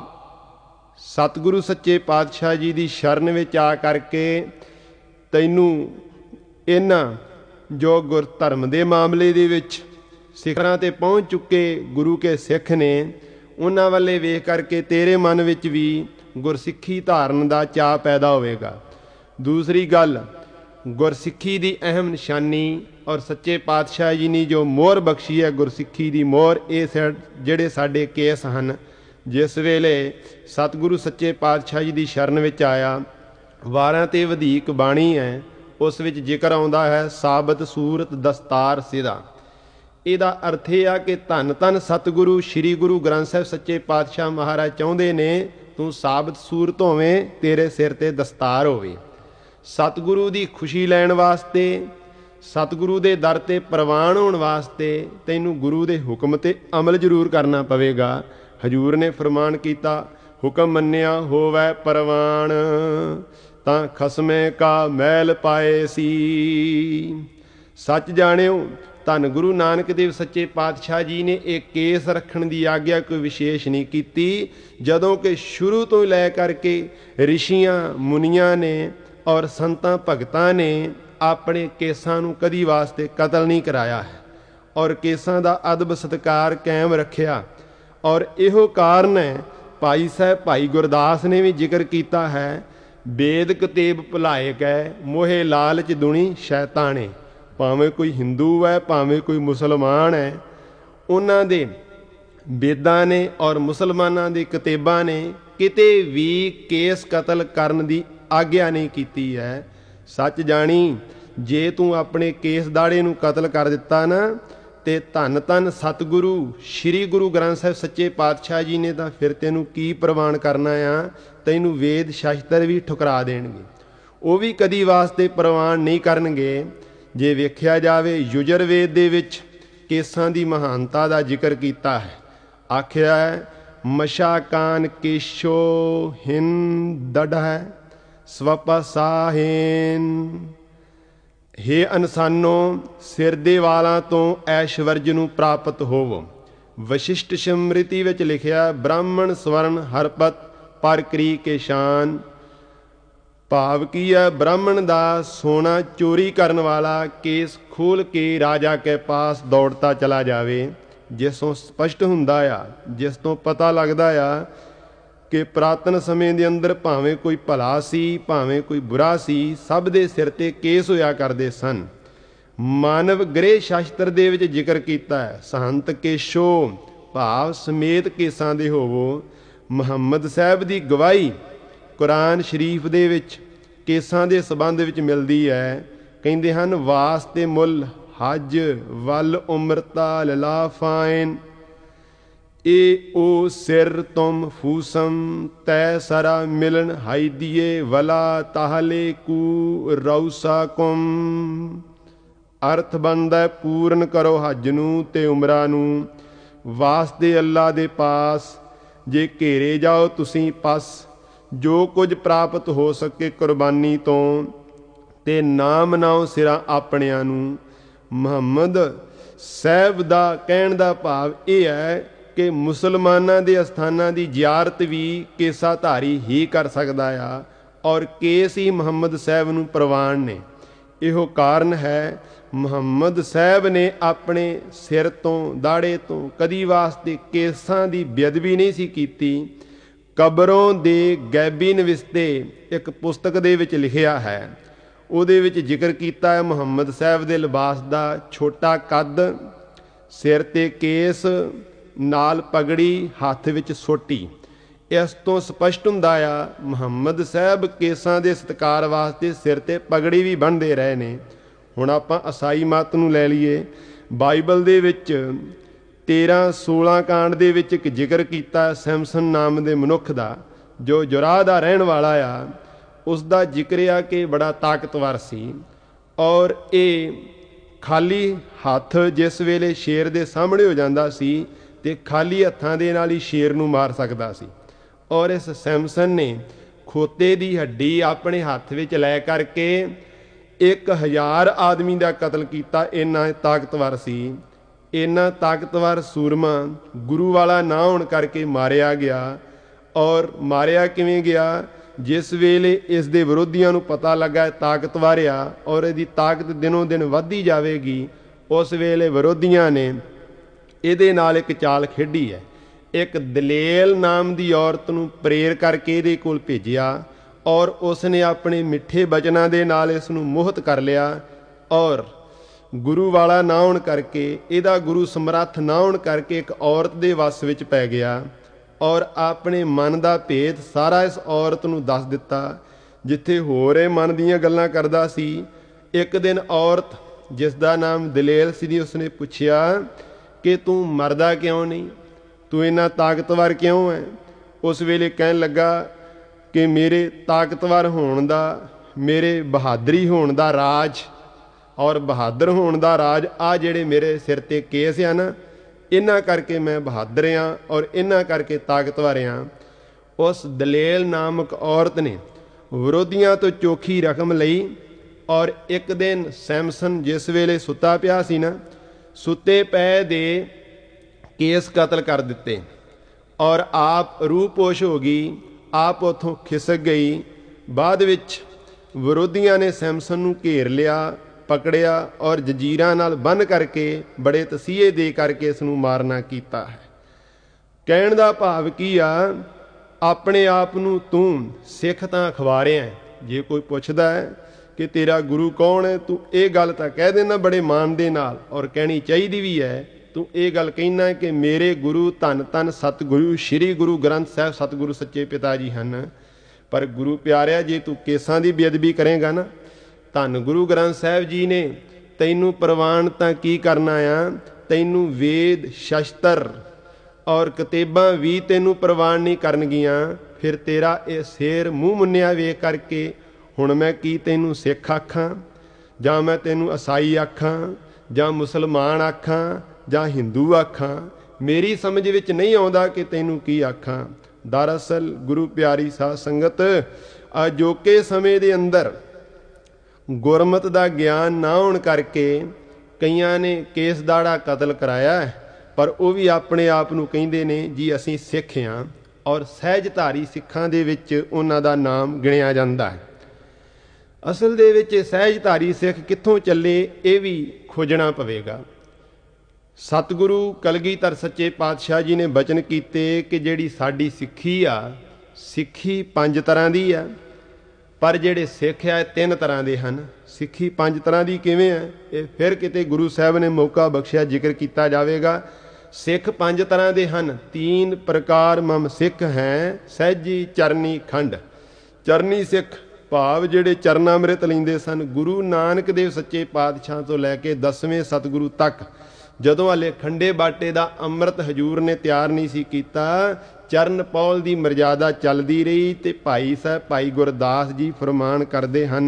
ਸਤਿਗੁਰੂ ਸੱਚੇ ਪਾਤਸ਼ਾਹ ਜੀ ਦੀ ਸ਼ਰਨ ਵਿੱਚ ਆ ਕਰਕੇ ਤੈਨੂੰ ਇਹਨਾਂ ਜੋ ਗੁਰ ਧਰਮ ਦੇ ਮਾਮਲੇ ਦੇ ਵਿੱਚ ਸਿਖਰਾਂ ਤੇ ਪਹੁੰਚ ਚੁੱਕੇ ਗੁਰੂ ਕੇ ਸਿੱਖ ਨੇ, ਉਹਨਾਂ ਵੱਲੇ ਵੇਖ ਕਰਕੇ ਤੇਰੇ ਮਨ ਵਿੱਚ ਵੀ ਗੁਰਸਿੱਖੀ ਧਾਰਨ ਦਾ ਚਾਅ ਪੈਦਾ ਹੋਵੇਗਾ। ਦੂਸਰੀ ਗੱਲ, ਗੁਰਸਿੱਖੀ ਦੀ ਅਹਿਮ ਨਿਸ਼ਾਨੀ ਔਰ ਸੱਚੇ ਪਾਤਸ਼ਾਹ ਜੀ ਨੇ ਜੋ ਮੋਹਰ ਬਖਸ਼ੀ ਹੈ ਗੁਰਸਿੱਖੀ ਦੀ ਮੋਹਰ, ਇਹ ਜਿਹੜੇ ਸਾਡੇ ਕੇਸ ਹਨ, ਜਿਸ ਵੇਲੇ ਸਤਿਗੁਰੂ ਸੱਚੇ ਪਾਤਸ਼ਾਹ ਜੀ ਦੀ ਸ਼ਰਨ ਵਿੱਚ ਆਇਆ, 12 ਤੇ ਵਧੀਕ ਬਾਣੀ ਹੈ, ਉਸ ਵਿੱਚ ਜ਼ਿਕਰ ਆਉਂਦਾ ਹੈ ਸਾਬਤ ਸੂਰਤ ਦਸਤਾਰ ਸਿਦਾ। ਇਹਦਾ ਅਰਥ ਇਹ ਆ ਕਿ ਧੰਨ ਧੰਨ ਸਤਿਗੁਰੂ ਸ੍ਰੀ ਗੁਰੂ ਗ੍ਰੰਥ ਸਾਹਿਬ ਸੱਚੇ ਪਾਤਸ਼ਾਹ ਮਹਾਰਾਜ ਚਾਹੁੰਦੇ ਨੇ ਤੂੰ ਸਾਬਤ ਸੂਰਤ ਹੋਵੇਂ, ਤੇਰੇ ਸਿਰ ਤੇ ਦਸਤਾਰ ਹੋਵੇ। ਸਤਿਗੁਰੂ ਦੀ ਖੁਸ਼ੀ ਲੈਣ ਵਾਸਤੇ, ਸਤਿਗੁਰੂ ਦੇ ਦਰ ਤੇ ਪ੍ਰਵਾਨ ਹੋਣ ਵਾਸਤੇ ਤੈਨੂੰ ਗੁਰੂ ਦੇ ਹੁਕਮ ਤੇ ਅਮਲ ਜ਼ਰੂਰ ਕਰਨਾ ਪਵੇਗਾ। ਹਜੂਰ ਨੇ ਫਰਮਾਨ ਕੀਤਾ, ਹੁਕਮ ਮੰਨਿਆ ਹੋਵੈ ਪ੍ਰਵਾਨ, ਤਾਂ ਖਸਮੇ ਕਾ ਮੈਲ ਪਾਏ ਸੀ। ਸੱਚ ਜਾਣਿਓ, ਧੰਨ ਗੁਰੂ ਨਾਨਕ ਦੇਵ ਸੱਚੇ ਪਾਤਸ਼ਾਹ ਜੀ ਨੇ ਇਹ ਕੇਸ ਰੱਖਣ ਦੀ ਆਗਿਆ ਕੋਈ ਵਿਸ਼ੇਸ਼ ਨਹੀਂ ਕੀਤੀ, ਜਦੋਂ ਕਿ ਸ਼ੁਰੂ ਤੋਂ ਲੈ ਕਰਕੇ ਰਿਸ਼ੀਆਂ ਮੁਨੀਆਂ ਨੇ ਔਰ ਸੰਤਾਂ ਭਗਤਾਂ ਨੇ ਆਪਣੇ ਕੇਸਾਂ ਨੂੰ ਕਦੀ ਵਾਸਤੇ ਕਤਲ ਨਹੀਂ ਕਰਾਇਆ ਹੈ, ਔਰ ਕੇਸਾਂ ਦਾ ਅਦਬ ਸਤਿਕਾਰ ਕਾਇਮ ਰੱਖਿਆ। ਔਰ ਇਹੋ ਕਾਰਨ ਹੈ, ਭਾਈ ਸਾਹਿਬ ਭਾਈ ਗੁਰਦਾਸ ਨੇ ਵੀ ਜ਼ਿਕਰ ਕੀਤਾ ਹੈ, ਵੇਦ ਕਤੇਬ ਭੁਲਾਏ ਗਏ, ਮੋਹੇ ਲਾਲਚ ਦੁਨੀ ਸ਼ੈਤਾਨੇ। ਭਾਵੇਂ ਕੋਈ ਹਿੰਦੂ ਹੈ, ਭਾਵੇਂ ਕੋਈ ਮੁਸਲਮਾਨ ਹੈ, ਉਹਨਾਂ ਦੇ ਵੇਦਾਂ ਨੇ ਔਰ ਮੁਸਲਮਾਨਾਂ ਦੀ ਕਿਤਾਬਾਂ ਨੇ ਕਿਤੇ ਵੀ ਕੇਸ ਕਤਲ ਕਰਨ ਦੀ ਆਗਿਆ ਨਹੀਂ ਕੀਤੀ ਹੈ। ਸੱਚ ਜਾਣੀ, ਜੇ ਤੂੰ ਆਪਣੇ ਕੇਸ ਦਾੜੇ ਨੂੰ ਕਤਲ ਕਰ ਦਿੱਤਾ ਨਾ, ਤੇ ਧੰਨ ਧੰਨ ਸਤਿਗੁਰੂ ਸ਼੍ਰੀ ਗੁਰੂ ਗ੍ਰੰਥ ਸਾਹਿਬ ਸੱਚੇ ਪਾਤਸ਼ਾਹ ਜੀ ਨੇ ਤਾਂ ਫਿਰ ਤੈਨੂੰ ਕੀ ਪ੍ਰਵਾਨ ਕਰਨਾ ਆ। ਤੈਨੂੰ ਵੇਦ ਸ਼ਾਸਤਰ ਵੀ ਠੁਕਰਾ ਦੇਣਗੇ, ਉਹ ਵੀ ਕਦੀ ਵਾਸਤੇ ਪ੍ਰਵਾਨ ਨਹੀਂ ਕਰਨਗੇ। ਜੇ ਵੇਖਿਆ ਜਾਵੇ, ਯੁਜਰਵੇਦ ਦੇ ਵਿੱਚ ਕੇਸਾਂ ਦੀ ਮਹਾਨਤਾ ਦਾ ਜ਼ਿਕਰ ਕੀਤਾ ਹੈ। ਆਖਿਆ ਹੈ, ਮਸ਼ਾ ਕਾਨ ਕੇਸ਼ੋ ਹਿਨ ਦੜ੍ਹ ਸਵਪਸਾਹੇਨ। ਹੇ ਅਨਸਾਨੋ, ਸਿਰ ਦੇ ਵਾਲਾਂ ਤੋਂ ਐਸ਼ਵਰਜ ਨੂੰ ਪ੍ਰਾਪਤ ਹੋਵੋ। ਵਸ਼ਿਸ਼ਟ ਸਮ੍ਰਿਤੀ ਵਿੱਚ ਲਿਖਿਆ, ਬ੍ਰਾਹਮਣ ਸਵਰਨ ਹਰਪਤ ਪਰ ਕਰੀ ਕੇ ਸ਼ਾਨ। ਭਾਵ ਕੀ ਹੈ? ਬ੍ਰਾਹਮਣ ਦਾ ਸੋਨਾ ਚੋਰੀ ਕਰਨ ਵਾਲਾ ਕੇਸ ਖੋਲ੍ਹ ਕੇ ਰਾਜਾ ਕੇ ਪਾਸ ਦੌੜਤਾ ਚਲਾ ਜਾਵੇ। ਜਿਸ ਤੋਂ ਸਪਸ਼ਟ ਹੁੰਦਾ ਆ, ਜਿਸ ਤੋਂ ਪਤਾ ਲੱਗਦਾ ਆ ਕਿ ਪੁਰਾਤਨ ਸਮੇਂ ਦੇ ਅੰਦਰ ਭਾਵੇਂ ਕੋਈ ਭਲਾ ਸੀ, ਭਾਵੇਂ ਕੋਈ ਬੁਰਾ ਸੀ, ਸਭ ਦੇ ਸਿਰ ਤੇ ਕੇਸ ਹੋਇਆ ਕਰਦੇ ਸਨ। ਮਾਨਵ ਗ੍ਰਹਿ ਸ਼ਾਸਤਰ ਦੇ ਵਿੱਚ ਜ਼ਿਕਰ ਕੀਤਾ ਹੈ, ਸਹੰਤ ਕੇਸ਼ੋ, ਭਾਵ ਸਮੇਤ ਕੇਸਾਂ ਦੇ ਹੋਵੋ। ਮੁਹੰਮਦ ਸਾਹਿਬ ਦੀ ਗਵਾਹੀ ਕੁਰਾਨ ਸ਼ਰੀਫ ਦੇ ਵਿੱਚ ਕੇਸਾਂ ਦੇ ਸੰਬੰਧ ਵਿੱਚ ਮਿਲਦੀ ਹੈ। ਕਹਿੰਦੇ ਹਨ, ਵਾਸਤੇ ਮੁੱਲ ਹਜ ਵੱਲ ਉਮਰਤਾ ਲਲਾ ਫਾਇਨ। ਏ ਓ ਸਿਰ ਤੁਮ ਫੂਸਮ ਤੈ ਸਰਾ ਮਿਲਨ ਹਾਈਦੀਏ ਵਲਾ ਤਾਹਲੇ ਕੂ ਰੌਸਾ ਕੁਮ। ਅਰਥ ਬਣਦਾ, ਪੂਰਨ ਕਰੋ ਹੱਜ ਨੂੰ ਤੇ ਉਮਰਾ ਨੂੰ, ਵਾਸਤੇ ਅੱਲਾ ਦੇ ਪਾਸ। ਜੇ ਘੇਰੇ ਜਾਓ ਤੁਸੀਂ ਪਸ, ਜੋ ਕੁਝ ਪ੍ਰਾਪਤ ਹੋ ਸਕੇ ਕੁਰਬਾਨੀ ਤੋਂ, ਤੇ ਨਾ ਮਨਾਓ ਸਿਰਾਂ ਆਪਣਿਆਂ ਨੂੰ। ਮੁਹੰਮਦ ਸਾਹਿਬ ਦਾ ਕਹਿਣ ਦਾ ਭਾਵ ਇਹ ਹੈ ਕਿ ਮੁਸਲਮਾਨਾਂ ਦੇ ਅਸਥਾਨਾਂ ਦੀ ਜ਼ਿਆਰਤ ਵੀ ਕੇਸਾਧਾਰੀ ਹੀ ਕਰ ਸਕਦਾ ਆ, ਔਰ ਕੇਸ ਹੀ ਮੁਹੰਮਦ ਸਾਹਿਬ ਨੂੰ ਪ੍ਰਵਾਨ ਨੇ। ਇਹੋ ਕਾਰਨ ਹੈ ਮੁਹੰਮਦ ਸਾਹਿਬ ਨੇ ਆਪਣੇ ਸਿਰ ਤੋਂ ਦਾੜੇ ਤੋਂ ਕਦੀ ਵਾਸਤੇ ਕੇਸਾਂ ਦੀ ਬੇਅਦਬੀ ਨਹੀਂ ਸੀ ਕੀਤੀ। ਕਬਰੋਂ ਦੇ ਗੈਬੀ ਨਵਿਸਤੇ ਇੱਕ ਪੁਸਤਕ ਦੇ ਵਿੱਚ ਲਿਖਿਆ ਹੈ, ਉਹਦੇ ਵਿੱਚ ਜ਼ਿਕਰ ਕੀਤਾ ਹੈ ਮੁਹੰਮਦ ਸਾਹਿਬ ਦੇ ਲਿਬਾਸ ਦਾ। ਛੋਟਾ ਕੱਦ, ਸਿਰ ਤੇ ਕੇਸ, ਨਾਲ ਪਗੜੀ, ਹੱਥ ਵਿੱਚ ਸੋਟੀ। ਇਸ ਤੋਂ ਸਪਸ਼ਟ ਹੁੰਦਾ ਆ ਮੁਹੰਮਦ ਸਾਹਿਬ ਕੇਸਾਂ ਦੇ ਸਤਿਕਾਰ ਵਾਸਤੇ ਸਿਰ ਤੇ ਪਗੜੀ ਵੀ ਬੰਨ੍ਹਦੇ ਰਹੇ ਨੇ। ਹੁਣ ਆਪਾਂ ਈਸਾਈ ਮਤ ਨੂੰ ਲੈ ਲਈਏ, ਬਾਈਬਲ ਦੇ ਵਿੱਚ 13-16 ਕਾਂਡ ਦੇ ਵਿੱਚ ਇੱਕ ਜ਼ਿਕਰ ਕੀਤਾ ਸੈਮਸਨ ਨਾਮ ਦੇ ਮਨੁੱਖ ਦਾ, ਜੋ ਜੁਰਾਹ ਦਾ ਰਹਿਣ ਵਾਲਾ ਆ। ਉਸ ਦਾ ਜ਼ਿਕਰ ਆ ਕਿ ਬੜਾ ਤਾਕਤਵਰ ਸੀ, ਔਰ ਇਹ ਖਾਲੀ ਹੱਥ ਜਿਸ ਵੇਲੇ ਸ਼ੇਰ ਦੇ ਸਾਹਮਣੇ ਹੋ ਜਾਂਦਾ ਸੀ ਤੇ ਖਾਲੀ ਹੱਥਾਂ ਦੇ ਨਾਲ ਹੀ ਸ਼ੇਰ ਨੂੰ ਮਾਰ ਸਕਦਾ ਸੀ। ਔਰ ਇਸ ਸੈਮਸਨ ਨੇ ਖੋਤੇ ਦੀ ਹੱਡੀ ਆਪਣੇ ਹੱਥ ਵਿੱਚ ਲੈ ਕਰਕੇ 1000 ਆਦਮੀ ਦਾ ਕਤਲ ਕੀਤਾ। ਇੰਨਾ ਤਾਕਤਵਰ ਸੀ। ਇੰਨਾ ਤਾਕਤਵਰ ਸੂਰਮਾ ਗੁਰੂ ਵਾਲਾ ਨਾ ਹੋਣ ਕਰਕੇ ਮਾਰਿਆ ਗਿਆ। ਔਰ ਮਾਰਿਆ ਕਿਵੇਂ ਗਿਆ? ਜਿਸ ਵੇਲੇ ਇਸ ਦੇ ਵਿਰੋਧੀਆਂ ਨੂੰ ਪਤਾ ਲੱਗਾ ਤਾਕਤਵਰ ਆ ਔਰ ਇਹਦੀ ਤਾਕਤ ਦਿਨੋਂ ਦਿਨ ਵੱਧਦੀ ਜਾਵੇਗੀ, ਉਸ ਵੇਲੇ ਵਿਰੋਧੀਆਂ ਨੇ ਇਹਦੇ ਨਾਲ ਇੱਕ ਚਾਲ ਖੇਡੀ ਹੈ। ਇੱਕ ਦਲੇਲ ਨਾਮ ਦੀ ਔਰਤ ਨੂੰ ਪ੍ਰੇਰ ਕਰਕੇ ਇਹਦੇ ਕੋਲ ਭੇਜਿਆ, ਔਰ ਉਸ ਨੇ ਆਪਣੇ ਮਿੱਠੇ ਬਚਨਾਂ ਦੇ ਨਾਲ ਇਸ ਨੂੰ ਮੋਹਿਤ ਕਰ ਲਿਆ। ਔਰ ਗੁਰੂ ਵਾਲਾ ਨਾ ਹੋਣ ਕਰਕੇ, ਇਹਦਾ ਗੁਰੂ ਸਮਰੱਥ ਨਾ ਹੋਣ ਕਰਕੇ ਇੱਕ ਔਰਤ ਦੇ ਵੱਸ ਵਿੱਚ ਪੈ ਗਿਆ, ਔਰ ਆਪਣੇ ਮਨ ਦਾ ਭੇਦ ਸਾਰਾ ਇਸ ਔਰਤ ਨੂੰ ਦੱਸ ਦਿੱਤਾ। ਜਿੱਥੇ ਹੋਰ ਇਹ ਮਨ ਦੀਆਂ ਗੱਲਾਂ ਕਰਦਾ ਸੀ, ਇੱਕ ਦਿਨ ਔਰਤ ਜਿਸ ਦਾ ਨਾਮ ਦਲੇਲ ਸੀ, ਉਸਨੇ ਪੁੱਛਿਆ ਕਿ ਤੂੰ ਮਰਦਾ ਕਿਉਂ ਨਹੀਂ, ਤੂੰ ਇੰਨਾ ਤਾਕਤਵਰ ਕਿਉਂ ਹੈ? ਉਸ ਵੇਲੇ ਕਹਿਣ ਲੱਗਾ ਕਿ ਮੇਰੇ ਤਾਕਤਵਰ ਹੋਣ ਦਾ, ਮੇਰੇ ਬਹਾਦਰੀ ਹੋਣ ਦਾ ਰਾਜ, ਔਰ ਬਹਾਦਰ ਹੋਣ ਦਾ ਰਾਜ ਆ ਜਿਹੜੇ ਮੇਰੇ ਸਿਰ ਤੇ ਕੇਸ ਆ ਨਾ, ਇਹਨਾਂ ਕਰਕੇ ਮੈਂ ਬਹਾਦਰ ਹਾਂ ਔਰ ਇਹਨਾਂ ਕਰਕੇ ਤਾਕਤਵਰ ਹਾਂ। ਉਸ ਦਲੇਲ ਨਾਮਕ ਔਰਤ ਨੇ ਵਿਰੋਧੀਆਂ ਤੋਂ ਚੋਖੀ ਰਕਮ ਲਈ, ਔਰ ਇੱਕ ਦਿਨ ਸੈਮਸਨ ਜਿਸ ਵੇਲੇ ਸੁੱਤਾ ਪਿਆ ਸੀ ਨਾ, ਸੁੱਤੇ ਪਏ ਦੇ ਕੇਸ ਕਤਲ ਕਰ ਦਿੱਤੇ, ਔਰ ਆਪ ਰੂਪੋਸ਼ ਹੋ ਗਈ, ਆਪ ਉੱਥੋਂ ਖਿਸਕ ਗਈ। ਬਾਅਦ ਵਿੱਚ ਵਿਰੋਧੀਆਂ ਨੇ ਸੈਮਸਨ ਨੂੰ ਘੇਰ ਲਿਆ, ਪਕੜਿਆ, ਔਰ ਜੰਜੀਰਾਂ ਨਾਲ ਬੰਨ੍ਹ ਕਰਕੇ ਬੜੇ ਤਸੀਹੇ ਦੇ ਕਰਕੇ ਇਸ ਨੂੰ ਮਾਰਨਾ ਕੀਤਾ ਹੈ। ਕਹਿਣ ਦਾ ਭਾਵ ਕੀ ਆ? ਆਪਣੇ ਆਪ ਨੂੰ ਤੂੰ ਸਿੱਖ ਤਾਂ ਅਖਵਾ ਰਿਹਾ। ਜੇ ਕੋਈ ਪੁੱਛਦਾ ਹੈ ਕਿ ਤੇਰਾ ਗੁਰੂ ਕੌਣ ਹੈ, ਤੂੰ ਇਹ ਗੱਲ ਤਾਂ ਕਹਿ ਦੇਣਾ ਬੜੇ ਮਾਣ ਦੇ ਨਾਲ, ਔਰ ਕਹਿਣੀ ਚਾਹੀਦੀ ਵੀ ਹੈ ਤੂੰ ਇਹ ਗੱਲ ਕਹਿਣਾ ਕਿ ਮੇਰੇ ਗੁਰੂ ਧੰਨ ਧੰਨ ਸਤਿਗੁਰੂ ਸ੍ਰੀ ਗੁਰੂ ਗ੍ਰੰਥ ਸਾਹਿਬ ਸਤਿਗੁਰੂ ਸੱਚੇ ਪਿਤਾ ਜੀ ਹਨ। ਪਰ ਗੁਰੂ ਪਿਆਰਿਆ, ਜੇ ਤੂੰ ਕੇਸਾਂ ਦੀ ਬੇਅਦਬੀ ਕਰੇਗਾ ਨਾ, ਧੰਨ ਗੁਰੂ ਗ੍ਰੰਥ ਸਾਹਿਬ ਜੀ ਨੇ ਤੈਨੂੰ ਪ੍ਰਵਾਨ ਤਾਂ ਕੀ ਕਰਨਾ ਆ, ਤੈਨੂੰ ਵੇਦ ਸ਼ਸਤਰ ਔਰ ਕਿਤਾਬਾਂ ਵੀ ਤੈਨੂੰ ਪ੍ਰਵਾਨ ਨਹੀਂ ਕਰਨਗੀਆਂ। ਫਿਰ ਤੇਰਾ ਇਹ ਸਿਰ ਮੂੰਹ ਮੁੰਨਿਆ ਵੇਖ ਕਰਕੇ ਹੁਣ ਮੈਂ ਕੀ ਤੈਨੂੰ ਸਿੱਖ ਆਖਾਂ, ਜਾਂ ਮੈਂ ਤੈਨੂੰ ਈਸਾਈ ਆਖਾਂ, ਜਾਂ ਮੁਸਲਮਾਨ ਆਖਾਂ, ਜਾਂ ਹਿੰਦੂ ਆਖਾਂ। ਮੇਰੀ ਸਮਝ ਵਿੱਚ ਨਹੀਂ ਆਉਂਦਾ ਕਿ ਤੈਨੂੰ ਕੀ ਆਖਾਂ। ਦਰਅਸਲ ਗੁਰੂ ਪਿਆਰੀ ਸਾਧ ਸੰਗਤ, ਅਜੋਕੇ ਸਮੇਂ ਦੇ ਅੰਦਰ ਗੁਰਮਤਿ ਦਾ ਗਿਆਨ ਨਾ ਹੋਣ ਕਰਕੇ ਕਈਆਂ ਨੇ ਕੇਸ ਦਾੜਾ ਕਤਲ ਕਰਾਇਆ, ਪਰ ਉਹ ਵੀ ਆਪਣੇ ਆਪ ਨੂੰ ਕਹਿੰਦੇ ਨੇ ਜੀ ਅਸੀਂ ਸਿੱਖ ਹਾਂ, ਔਰ ਸਹਿਜਧਾਰੀ ਸਿੱਖਾਂ ਦੇ ਵਿੱਚ ਉਹਨਾਂ ਦਾ ਨਾਮ ਗਿਣਿਆ ਜਾਂਦਾ ਹੈ। ਅਸਲ ਦੇ ਵਿੱਚ ਸਹਿਜਧਾਰੀ ਸਿੱਖ ਕਿੱਥੋਂ ਚੱਲੇ, ਇਹ ਵੀ ਖੋਜਣਾ ਪਵੇਗਾ। ਸਤਿਗੁਰੂ ਕਲਗੀਧਰ ਸੱਚੇ ਪਾਤਸ਼ਾਹ ਜੀ ਨੇ ਬਚਨ ਕੀਤੇ ਕਿ ਜਿਹੜੀ ਸਾਡੀ ਸਿੱਖੀ ਆ, ਸਿੱਖੀ 5 ਤਰ੍ਹਾਂ ਦੀ ਆ, ਪਰ ਜਿਹੜੇ ਸਿੱਖ ਆ ਇਹ 3 ਤਰ੍ਹਾਂ ਦੇ ਹਨ। ਸਿੱਖੀ 5 ਤਰ੍ਹਾਂ ਦੀ ਕਿਵੇਂ ਹੈ, ਇਹ ਫਿਰ ਕਿਤੇ ਗੁਰੂ ਸਾਹਿਬ ਨੇ ਮੌਕਾ ਬਖਸ਼ਿਆ ਜ਼ਿਕਰ ਕੀਤਾ ਜਾਵੇਗਾ। ਸਿੱਖ 5 ਤਰ੍ਹਾਂ ਦੇ ਹਨ। 3 ਪ੍ਰਕਾਰ ਮਮ ਸਿੱਖ ਹੈ, ਸਹਿਜੀ ਚਰਨੀ ਖੰਡ। ਚਰਨੀ ਸਿੱਖ ਭਾਵ ਜਿਹੜੇ ਚਰਨ ਅੰਮ੍ਰਿਤ ਲੈਂਦੇ ਸਨ। ਗੁਰੂ ਨਾਨਕ ਦੇਵ ਸੱਚੇ ਪਾਤਸ਼ਾਹ ਤੋਂ ਲੈ ਕੇ 10ਵੇਂ ਸਤਿਗੁਰੂ ਤੱਕ ਜਦੋਂ ਹਾਲੇ ਖੰਡੇ ਬਾਟੇ ਦਾ ਅੰਮ੍ਰਿਤ ਹਜੂਰ ਨੇ ਤਿਆਰ ਨਹੀਂ ਸੀ ਕੀਤਾ, ਚਰਨ ਪੌਲ ਦੀ ਮਰਜ਼ਾਦਾ ਚੱਲਦੀ ਰਹੀ। ਤੇ ਭਾਈ ਸਾਹਿਬ ਭਾਈ ਗੁਰਦਾਸ ਜੀ ਫਰਮਾਨ ਕਰਦੇ ਹਨ,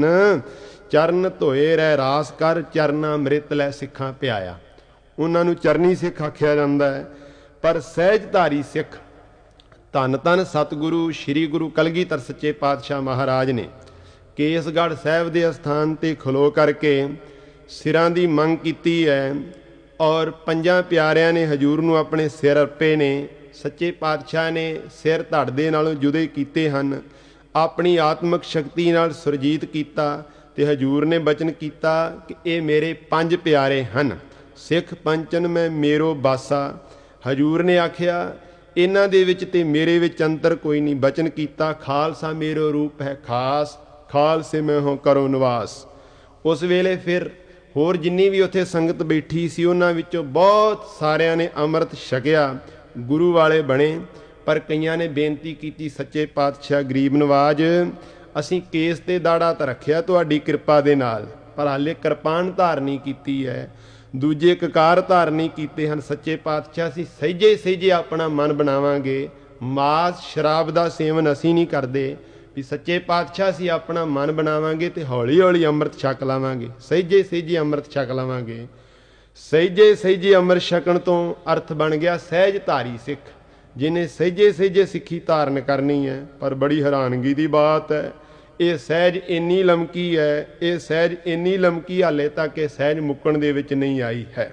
ਚਰਨ ਧੋਏ ਰਹਿ ਰਾਸ ਕਰ, ਚਰਨਾ ਅੰਮ੍ਰਿਤ ਲੈ ਸਿੱਖਾਂ ਪਿਆਇਆ। ਉਹਨਾਂ ਨੂੰ ਚਰਨੀ ਸਿੱਖ ਆਖਿਆ ਜਾਂਦਾ ਹੈ। ਪਰ ਸਹਿਜਧਾਰੀ ਸਿੱਖ ਧੰਨ ਧੰਨ ਸਤਿਗੁਰੂ ਸ੍ਰੀ ਗੁਰੂ ਕਲਗੀਧਰ ਸੱਚੇ ਪਾਤਸ਼ਾਹ ਮਹਾਰਾਜ ਨੇ ਕੇਸਗੜ੍ਹ ਸਾਹਿਬ ਦੇ ਅਸਥਾਨ ਤੇ ਖਲੋ ਕਰਕੇ ਸਿਰਾਂ ਦੀ ਮੰਗ ਕੀਤੀ ਹੈ, ਔਰ 5 ਪਿਆਰਿਆਂ ਨੇ ਹਜੂਰ ਨੂੰ ਆਪਣੇ ਸਿਰ ਅਰਪੇ ਨੇ। ਸੱਚੇ ਪਾਤਸ਼ਾਹ ਨੇ ਸਿਰ ਧੜ ਦੇ ਨਾਲੋਂ ਜੁਦੇ ਕੀਤੇ ਹਨ, ਆਪਣੀ ਆਤਮਿਕ ਸ਼ਕਤੀ ਨਾਲ ਸੁਰਜੀਤ ਕੀਤਾ। ਤੇ ਹਜੂਰ ਨੇ ਬਚਨ ਕੀਤਾ ਕਿ ਇਹ ਮੇਰੇ 5 ਪਿਆਰੇ ਹਨ, ਸਿੱਖ ਪੰਚਨ ਮੈਂ ਮੇਰੋ ਬਾਸਾ। ਹਜੂਰ ਨੇ ਆਖਿਆ ਇਹਨਾਂ ਦੇ ਵਿੱਚ ਤੇ ਮੇਰੇ ਵਿੱਚ ਅੰਤਰ ਕੋਈ ਨਹੀਂ। ਬਚਨ ਕੀਤਾ ਖਾਲਸਾ ਮੇਰੋ ਰੂਪ ਹੈ ਖਾਸ, ਖਾਲਸੇ ਮੈਂ ਹੋ ਕਰੋ ਨਿਵਾਸ। ਉਸ ਵੇਲੇ ਫਿਰ ਹੋਰ ਜਿੰਨੀ ਵੀ ਉੱਥੇ ਸੰਗਤ ਬੈਠੀ ਸੀ ਉਹਨਾਂ ਵਿੱਚੋਂ ਬਹੁਤ ਸਾਰਿਆਂ ਨੇ ਅੰਮ੍ਰਿਤ ਛਕਿਆ, ਗੁਰੂ ਵਾਲੇ ਬਣੇ। ਪਰ ਕਈਆਂ ਨੇ ਬੇਨਤੀ ਕੀਤੀ, ਸੱਚੇ ਪਾਤਸ਼ਾਹ ਗਰੀਬ ਨਵਾਜ, ਅਸੀਂ ਕੇਸ ਤੇ ਦਾੜਾ ਤਾਂ ਰੱਖਿਆ ਤੁਹਾਡੀ ਕਿਰਪਾ ਦੇ ਨਾਲ, ਪਰ ਹਾਲੇ ਕਿਰਪਾਨ ਧਾਰਨੀ ਕੀਤੀ ਹੈ, ਦੂਜੇ ਕਕਾਰ ਧਾਰਨੀ ਕੀਤੇ ਹਨ। ਸੱਚੇ ਪਾਤਸ਼ਾਹ ਅਸੀਂ ਸਹਿਜੇ ਸਹਿਜੇ ਆਪਣਾ ਮਨ ਬਣਾਵਾਂਗੇ, ਮਾਸ ਸ਼ਰਾਬ ਦਾ ਸੇਵਨ ਅਸੀਂ ਨਹੀਂ ਕਰਦੇ। ਵੀ ਸੱਚੇ ਪਾਤਸ਼ਾਹ ਅਸੀਂ ਆਪਣਾ ਮਨ ਬਣਾਵਾਂਗੇ ਤੇ ਹੌਲੀ ਹੌਲੀ ਅੰਮ੍ਰਿਤ ਛਕ ਲਾਵਾਂਗੇ, ਸਹਿਜੇ ਸਹਿਜੇ ਅੰਮ੍ਰਿਤ ਛਕ ਲਾਵਾਂਗੇ। ਸਹਿਜੇ ਸਹਿਜੇ ਅੰਮ੍ਰਿਤ ਛਕਣ ਤੋਂ ਅਰਥ ਬਣ ਗਿਆ ਸਹਿਜ ਧਾਰੀ ਸਿੱਖ, ਜਿਹਨੇ ਸਹਿਜੇ ਸਹਿਜੇ ਸਿੱਖੀ ਧਾਰਨ ਕਰਨੀ ਹੈ। ਪਰ ਬੜੀ ਹੈਰਾਨਗੀ ਦੀ ਬਾਤ ਹੈ, ਇਹ ਸਹਿਜ ਇੰਨੀ ਲਮਕੀ ਹੈ, ਇਹ ਸਹਿਜ ਇੰਨੀ ਲਮਕੀ ਹਾਲੇ ਤੱਕ ਇਹ ਸਹਿਜ ਮੁੱਕਣ ਦੇ ਵਿੱਚ ਨਹੀਂ ਆਈ ਹੈ।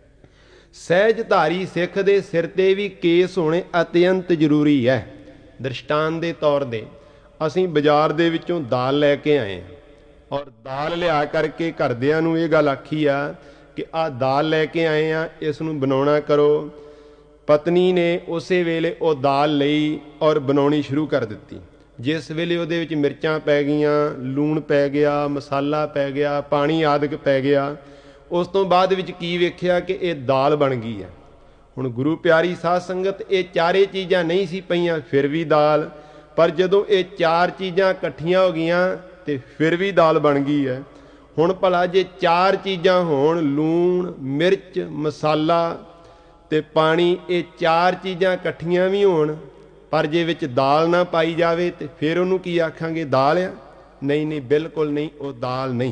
ਸਹਿਜ ਧਾਰੀ ਸਿੱਖ ਦੇ ਸਿਰ ਤੇ ਵੀ ਕੇਸ ਹੋਣੇ ਅਤਿਅੰਤ ਜ਼ਰੂਰੀ ਹੈ। ਦ੍ਰਿਸ਼ਟਾਂਤ ਦੇ ਤੌਰ ਤੇ ਅਸੀਂ ਬਾਜ਼ਾਰ ਦੇ ਵਿੱਚੋਂ ਦਾਲ ਲੈ ਕੇ ਆਏ, ਔਰ ਦਾਲ ਲਿਆ ਕਰਕੇ ਘਰਦਿਆਂ ਨੂੰ ਇਹ ਗੱਲ ਆਖੀ ਆ ਕਿ ਆਹ ਦਾਲ ਲੈ ਕੇ ਆਏ ਆ, ਇਸ ਨੂੰ ਬਣਾਉਣਾ ਕਰੋ। ਪਤਨੀ ਨੇ ਉਸੇ ਵੇਲੇ ਉਹ ਦਾਲ ਲਈ ਔਰ ਬਣਾਉਣੀ ਸ਼ੁਰੂ ਕਰ ਦਿੱਤੀ। ਜਿਸ ਵੇਲੇ ਉਹਦੇ ਵਿੱਚ ਮਿਰਚਾਂ ਪੈ ਗਈਆਂ, ਲੂਣ ਪੈ ਗਿਆ, ਮਸਾਲਾ ਪੈ ਗਿਆ, ਪਾਣੀ ਆਦਿਕ ਪੈ ਗਿਆ, ਉਸ ਤੋਂ ਬਾਅਦ ਵਿੱਚ ਕੀ ਵੇਖਿਆ ਕਿ ਇਹ ਦਾਲ ਬਣ ਗਈ ਹੈ। ਹੁਣ ਗੁਰੂ ਪਿਆਰੀ ਸਾਧ ਸੰਗਤ, ਇਹ ਚਾਰੇ ਚੀਜ਼ਾਂ ਨਹੀਂ ਸੀ ਪਈਆਂ ਫਿਰ ਵੀ ਦਾਲ, ਪਰ ਜਦੋਂ ਇਹ 4 ਚੀਜ਼ਾਂ ਇਕੱਠੀਆਂ ਹੋ ਗਈਆਂ ਤੇ ਫਿਰ ਵੀ ਦਾਲ ਬਣ ਗਈ ਹੈ। ਹੁਣ ਭਲਾ ਜੇ 4 ਚੀਜ਼ਾਂ ਹੋਣ, ਲੂਣ, ਮਿਰਚ, ਮਸਾਲਾ ਤੇ ਪਾਣੀ, ਇਹ 4 ਚੀਜ਼ਾਂ ਇਕੱਠੀਆਂ ਵੀ ਹੋਣ, ਪਰ ਜੇ ਵਿੱਚ ਦਾਲ ਨਾ ਪਾਈ ਜਾਵੇ ਤੇ ਫਿਰ ਉਹਨੂੰ ਕੀ ਆਖਾਂਗੇ, ਦਾਲ ਆ? ਨਹੀਂ ਨਹੀਂ, ਬਿਲਕੁਲ ਨਹੀਂ, ਉਹ ਦਾਲ ਨਹੀਂ।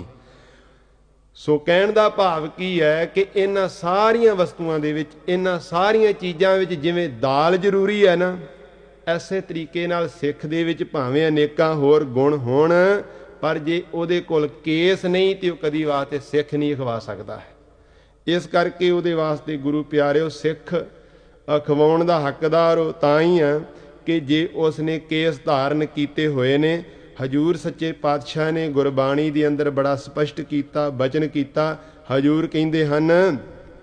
ਸੋ ਕਹਿਣ ਦਾ ਭਾਵ ਕੀ ਹੈ ਕਿ ਇਹਨਾਂ ਸਾਰੀਆਂ ਵਸਤੂਆਂ ਦੇ ਵਿੱਚ, ਇਹਨਾਂ ਸਾਰੀਆਂ ਚੀਜ਼ਾਂ ਵਿੱਚ ਜਿਵੇਂ ਦਾਲ ਜ਼ਰੂਰੀ ਹੈ ਨਾ, ਐਸੇ ਤਰੀਕੇ ਨਾਲ ਸਿੱਖ ਦੇ ਵਿੱਚ ਭਾਵੇਂ ਅਨੇਕਾਂ ਹੋਰ ਗੁਣ ਹੋਣ, ਪਰ ਜੇ ਉਹਦੇ ਕੋਲ ਕੇਸ ਨਹੀਂ ਤੇ ਉਹ ਕਦੀ ਵਾਸਤੇ ਸਿੱਖ ਨਹੀਂ ਅਖਵਾ ਸਕਦਾ ਹੈ। ਇਸ ਕਰਕੇ ਉਹਦੇ ਵਾਸਤੇ ਗੁਰੂ ਪਿਆਰਿਓ, ਸਿੱਖ ਅਖਵਾਉਣ ਦਾ ਹੱਕਦਾਰ ਉਹ ਤਾਂ ਹੀ ਆ ਕਿ ਜੇ ਉਸ ਨੇ ਕੇਸ ਧਾਰਨ ਕੀਤੇ ਹੋਏ ਨੇ। ਹਜੂਰ ਸੱਚੇ ਪਾਤਸ਼ਾਹ ਨੇ ਗੁਰਬਾਣੀ ਦੇ ਅੰਦਰ ਬੜਾ ਸਪਸ਼ਟ ਕੀਤਾ, ਬਚਨ ਕੀਤਾ। ਹਜੂਰ ਕਹਿੰਦੇ ਹਨ,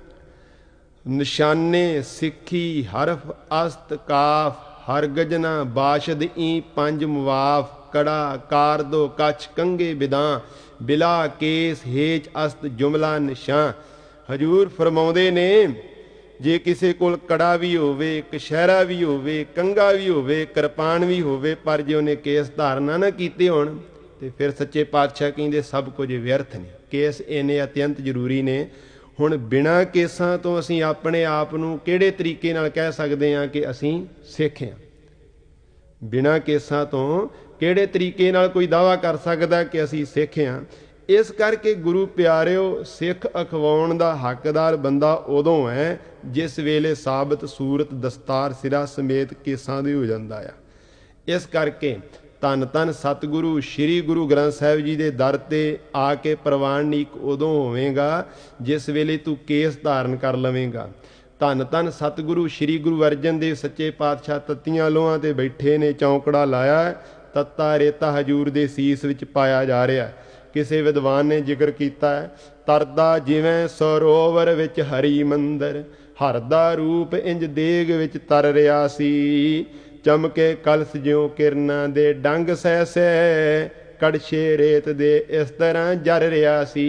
ਨਿਸ਼ਾਨੇ ਸਿੱਖੀ ਹਰਫ ਅਸਤ ਕਾਫ, ਹਰਗਜਨਾ ਬਾਸ਼ਦ ਈ 5 ਮੁਵਾਫ, ਕੜਾ ਕਾਰ ਦੋ ਕੱਛ ਕੰਗੇ ਬਿਦਾਂ, ਬਿਲਾ ਕੇਸ ਹੇਚ ਅਸਤ ਜੁਮਲਾ ਨਿਸ਼ਾਂ। ਹਜੂਰ ਫਰਮਾਉਂਦੇ ਨੇ ਜੇ ਕਿਸੇ ਕੋਲ ਕੜਾ ਵੀ ਹੋਵੇ, ਕਛਹਿਰਾ ਵੀ ਹੋਵੇ, ਕੰਘਾ ਵੀ ਹੋਵੇ, ਕਿਰਪਾਨ ਵੀ ਹੋਵੇ, ਪਰ ਜੇ ਉਹਨੇ ਕੇਸ ਧਾਰਨਾ ਨਾ ਕੀਤੇ ਹੋਣ ਤੇ ਫਿਰ ਸੱਚੇ ਪਾਤਸ਼ਾਹ ਕਹਿੰਦੇ ਸਭ ਕੁਝ ਵਿਅਰਥ ਨੇ। ਕੇਸ ਇੰਨੇ ਅਤਿਅੰਤ ਜ਼ਰੂਰੀ ਨੇ। ਹੁਣ ਬਿਨਾਂ ਕੇਸਾਂ ਤੋਂ ਅਸੀਂ ਆਪਣੇ ਆਪ ਨੂੰ ਕਿਹੜੇ ਤਰੀਕੇ ਨਾਲ ਕਹਿ ਸਕਦੇ ਹਾਂ ਕਿ ਅਸੀਂ ਸਿੱਖ ਹਾਂ? ਬਿਨਾਂ ਕੇਸਾਂ ਤੋਂ ਕਿਹੜੇ ਤਰੀਕੇ ਨਾਲ ਕੋਈ ਦਾਅਵਾ ਕਰ ਸਕਦਾ ਕਿ ਅਸੀਂ ਸਿੱਖ ਹਾਂ? ਇਸ ਕਰਕੇ ਗੁਰੂ ਪਿਆਰਿਓ, ਸਿੱਖ ਅਖਵਾਉਣ ਦਾ ਹੱਕਦਾਰ ਬੰਦਾ ਉਦੋਂ ਹੈ ਜਿਸ ਵੇਲੇ ਸਾਬਤ ਸੂਰਤ ਦਸਤਾਰ ਸਿਰਾ ਸਮੇਤ ਕੇਸਾਂ ਦੇ ਹੋ ਜਾਂਦਾ ਆ। ਇਸ ਕਰਕੇ ਧੰਨ ਧੰਨ ਸਤਿਗੁਰੂ ਸ੍ਰੀ ਗੁਰੂ ਗ੍ਰੰਥ ਸਾਹਿਬ ਜੀ ਦੇ ਦਰ ਤੇ ਆ ਕੇ ਪ੍ਰਵਾਨਿਕ ਉਦੋਂ ਹੋਵੇਗਾ ਜਿਸ ਵੇਲੇ ਤੂੰ ਕੇਸ ਧਾਰਨ ਕਰ ਲਵੇਂਗਾ। ਧੰਨ ਧੰਨ ਸਤਿਗੁਰੂ ਸ੍ਰੀ ਗੁਰੂ ਅਰਜਨ ਦੇਵ ਸੱਚੇ ਪਾਤਸ਼ਾਹ ਤੱਤੀਆਂ ਲੋਹਾਂ ਤੇ ਬੈਠੇ ਨੇ, ਚੌਂਕੜਾ ਲਾਇਆ, ਤੱਤਾ ਰੇਤਾ ਹਜੂਰ ਦੇ ਸੀਸ ਵਿੱਚ ਪਾਇਆ ਜਾ ਰਿਹਾ। ਕਿਸੇ ਵਿਦਵਾਨ ਨੇ ਜ਼ਿਕਰ ਕੀਤਾ ਹੈ, ਤਰਦਾ ਜਿਵੇਂ ਸਰੋਵਰ ਵਿੱਚ ਹਰੀ ਮੰਦਰ, ਹਰ ਦਾ ਰੂਪ ਇੰਜ ਦੇਗ ਵਿੱਚ ਤਰ ਰਿਹਾ ਸੀ, ਚਮਕੇ ਕਲਸ ਜਿਉਂ ਕਿਰਨਾਂ ਦੇ ਡੰਗ ਸਹਿ ਸਹਿ, ਕੜਛੇ ਰੇਤ ਦੇ ਇਸ ਤਰ੍ਹਾਂ ਜਰ ਰਿਹਾ ਸੀ।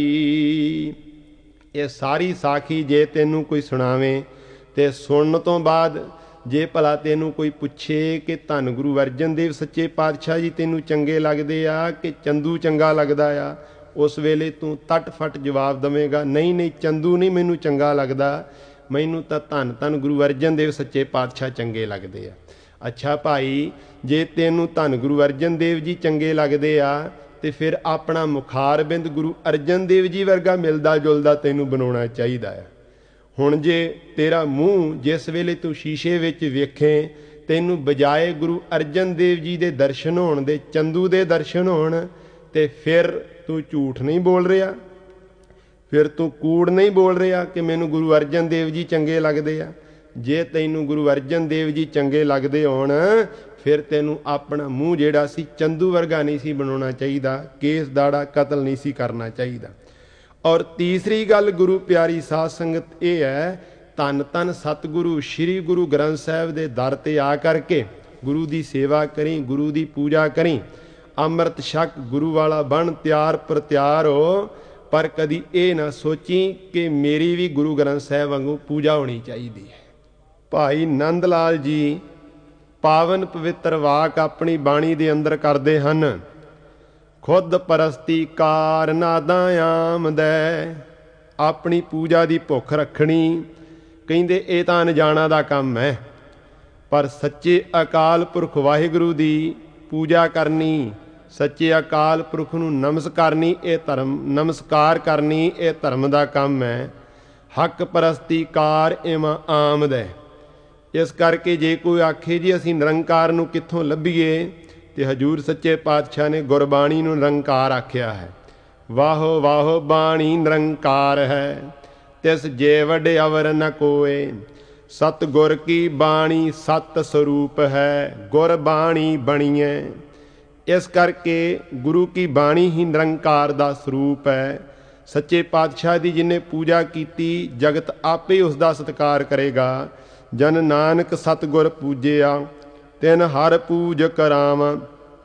ਇਹ ਸਾਰੀ ਸਾਖੀ ਜੇ ਤੈਨੂੰ ਕੋਈ ਸੁਣਾਵੇ ਤੇ ਸੁਣਨ ਤੋਂ ਬਾਅਦ ਜੇ ਭਲਾ ਤੈਨੂੰ ਕੋਈ ਪੁੱਛੇ ਕਿ ਧੰਨ ਗੁਰੂ ਅਰਜਨ ਦੇਵ ਸੱਚੇ ਪਾਤਸ਼ਾਹ ਜੀ ਤੈਨੂੰ ਚੰਗੇ ਲੱਗਦੇ ਆ ਕਿ ਚੰਦੂ ਚੰਗਾ ਲੱਗਦਾ ਆ, ਉਸ ਵੇਲੇ ਤੂੰ ਤੱਟ ਫੱਟ ਜਵਾਬ ਦੇਵੇਂਗਾ, ਨਹੀਂ ਨਹੀਂ ਚੰਦੂ ਨਹੀਂ ਮੈਨੂੰ ਚੰਗਾ ਲੱਗਦਾ, ਮੈਨੂੰ ਤਾਂ ਧੰਨ ਧੰਨ ਗੁਰੂ ਅਰਜਨ ਦੇਵ ਸੱਚੇ ਪਾਤਸ਼ਾਹ ਚੰਗੇ ਲੱਗਦੇ ਆ। ਅੱਛਾ ਭਾਈ, ਜੇ ਤੈਨੂੰ ਧੰਨ ਗੁਰੂ ਅਰਜਨ ਦੇਵ ਜੀ ਚੰਗੇ ਲੱਗਦੇ ਆ ਤੇ ਫਿਰ ਆਪਣਾ ਮੁਖਾਰਬਿੰਦ ਗੁਰੂ ਅਰਜਨ ਦੇਵ ਜੀ ਵਰਗਾ ਮਿਲਦਾ ਜੁਲਦਾ ਤੈਨੂੰ ਬਣਾਉਣਾ ਚਾਹੀਦਾ ਆ। ਹੁਣ ਜੇ ਤੇਰਾ ਮੂੰਹ ਜਿਸ ਵੇਲੇ ਤੂੰ ਸ਼ੀਸ਼ੇ ਵਿੱਚ ਵੇਖੇ ਤੈਨੂੰ ਬਜਾਏ ਗੁਰੂ ਅਰਜਨ ਦੇਵ ਜੀ ਦੇ ਦਰਸ਼ਨ ਹੋਣ ਦੇ ਚੰਦੂ ਦੇ ਦਰਸ਼ਨ ਹੋਣ, ਤੇ ਫਿਰ ਤੂੰ ਝੂਠ ਨਹੀਂ ਬੋਲ ਰਿਹਾ, ਫਿਰ ਤੂੰ ਕੂੜ ਨਹੀਂ ਬੋਲ ਰਿਹਾ ਕਿ ਮੈਨੂੰ ਗੁਰੂ ਅਰਜਨ ਦੇਵ ਜੀ ਚੰਗੇ ਲੱਗਦੇ ਆ। ਜੇ ਤੈਨੂੰ ਗੁਰੂ ਅਰਜਨ ਦੇਵ ਜੀ ਚੰਗੇ ਲੱਗਦੇ ਹੋਣ ਫਿਰ ਤੈਨੂੰ ਆਪਣਾ ਮੂੰਹ ਜਿਹੜਾ ਸੀ ਚੰਦੂ ਵਰਗਾ ਨਹੀਂ ਸੀ ਬਣਾਉਣਾ ਚਾਹੀਦਾ, ਕੇਸ ਦਾੜਾ ਕਤਲ ਨਹੀਂ ਸੀ ਕਰਨਾ ਚਾਹੀਦਾ। ਔਰ ਤੀਸਰੀ ਗੱਲ ਗੁਰੂ ਪਿਆਰੀ ਸਾਧ ਸੰਗਤ ਇਹ ਹੈ, ਧੰਨ ਧੰਨ ਸਤਿਗੁਰੂ ਸ੍ਰੀ ਗੁਰੂ ਗ੍ਰੰਥ ਸਾਹਿਬ ਦੇ ਦਰ ਤੇ ਆ ਕਰਕੇ ਗੁਰੂ ਦੀ ਸੇਵਾ ਕਰੀ, ਗੁਰੂ ਦੀ ਪੂਜਾ ਕਰੀ, ਅੰਮ੍ਰਿਤ ਛਕ, ਗੁਰੂ ਵਾਲਾ ਬਣ, ਤਿਆਰ ਪ੍ਰਤਿਆਰ ਹੋ, ਪਰ ਕਦੀ ਇਹ ਨਾ ਸੋਚੀ ਕਿ ਮੇਰੀ ਵੀ ਗੁਰੂ ਗ੍ਰੰਥ ਸਾਹਿਬ ਵਾਂਗੂ ਪੂਜਾ ਹੋਣੀ ਚਾਹੀਦੀ ਹੈ। ਭਾਈ ਨੰਦ ਲਾਲ ਜੀ ਪਾਵਨ ਪਵਿੱਤਰ ਵਾਕ ਆਪਣੀ ਬਾਣੀ ਦੇ ਅੰਦਰ ਕਰਦੇ ਹਨ, ਖੁਦ ਪਰਸਤੀ ਕਾਰ ਨਾਦਾਂ ਆਮਦੈ, ਆਪਣੀ ਪੂਜਾ ਦੀ ਭੁੱਖ ਰੱਖਣੀ। ਕਹਿੰਦੇ ਇਹ ਤਾਂ ਅਣਜਾਣਾ ਦਾ ਕੰਮ ਹੈ, ਪਰ ਸੱਚੇ ਅਕਾਲ ਪੁਰਖ ਵਾਹਿਗੁਰੂ ਦੀ ਪੂਜਾ ਕਰਨੀ, ਸੱਚੇ ਅਕਾਲ ਪੁਰਖ ਨੂੰ ਨਮਸਕਾਰ ਕਰਨੀ ਇਹ ਧਰਮ ਦਾ ਕੰਮ ਹੈ। ਹੱਕ ਪਰਸਤੀ ਕਾਰ ਇਮਾਂ ਆਮਦੈ। ਇਸ ਕਰਕੇ ਜੇ ਕੋਈ ਆਖੇ ਜੀ ਅਸੀਂ ਨਿਰੰਕਾਰ ਨੂੰ ਕਿੱਥੋਂ ਲੱਭੀਏ, ਤੇ ਹਜੂਰ ਸੱਚੇ ਪਾਤਸ਼ਾਹ ਨੇ ਗੁਰਬਾਣੀ ਨੂੰ ਨਿਰੰਕਾਰ ਆਖਿਆ ਹੈ। ਵਾਹੋ ਵਾਹੋ ਬਾਣੀ ਨਿਰੰਕਾਰ ਹੈ, ਤਿਸ ਜੇ ਵੱਡ ਅਵਰ ਨ ਕੋਏ, ਸਤਿਗੁਰ ਕੀ ਬਾਣੀ ਸਤ ਸਰੂਪ ਹੈ, ਗੁਰ ਬਾਣੀ ਬਣੀਐ। ਇਸ ਕਰਕੇ ਗੁਰੂ ਕੀ ਬਾਣੀ ਹੀ ਨਿਰੰਕਾਰ ਦਾ ਸਰੂਪ ਹੈ। ਸੱਚੇ ਪਾਤਸ਼ਾਹ ਦੀ ਜਿਹਨੇ ਪੂਜਾ ਕੀਤੀ ਜਗਤ ਆਪੇ ਉਸ ਦਾ ਸਤਿਕਾਰ ਕਰੇਗਾ। ਜਨ ਨਾਨਕ ਸਤਿਗੁਰ ਪੂਜਿਆ ਤਿਨ ਹਰ ਪੂਜ ਕਰਾਵਾਂ।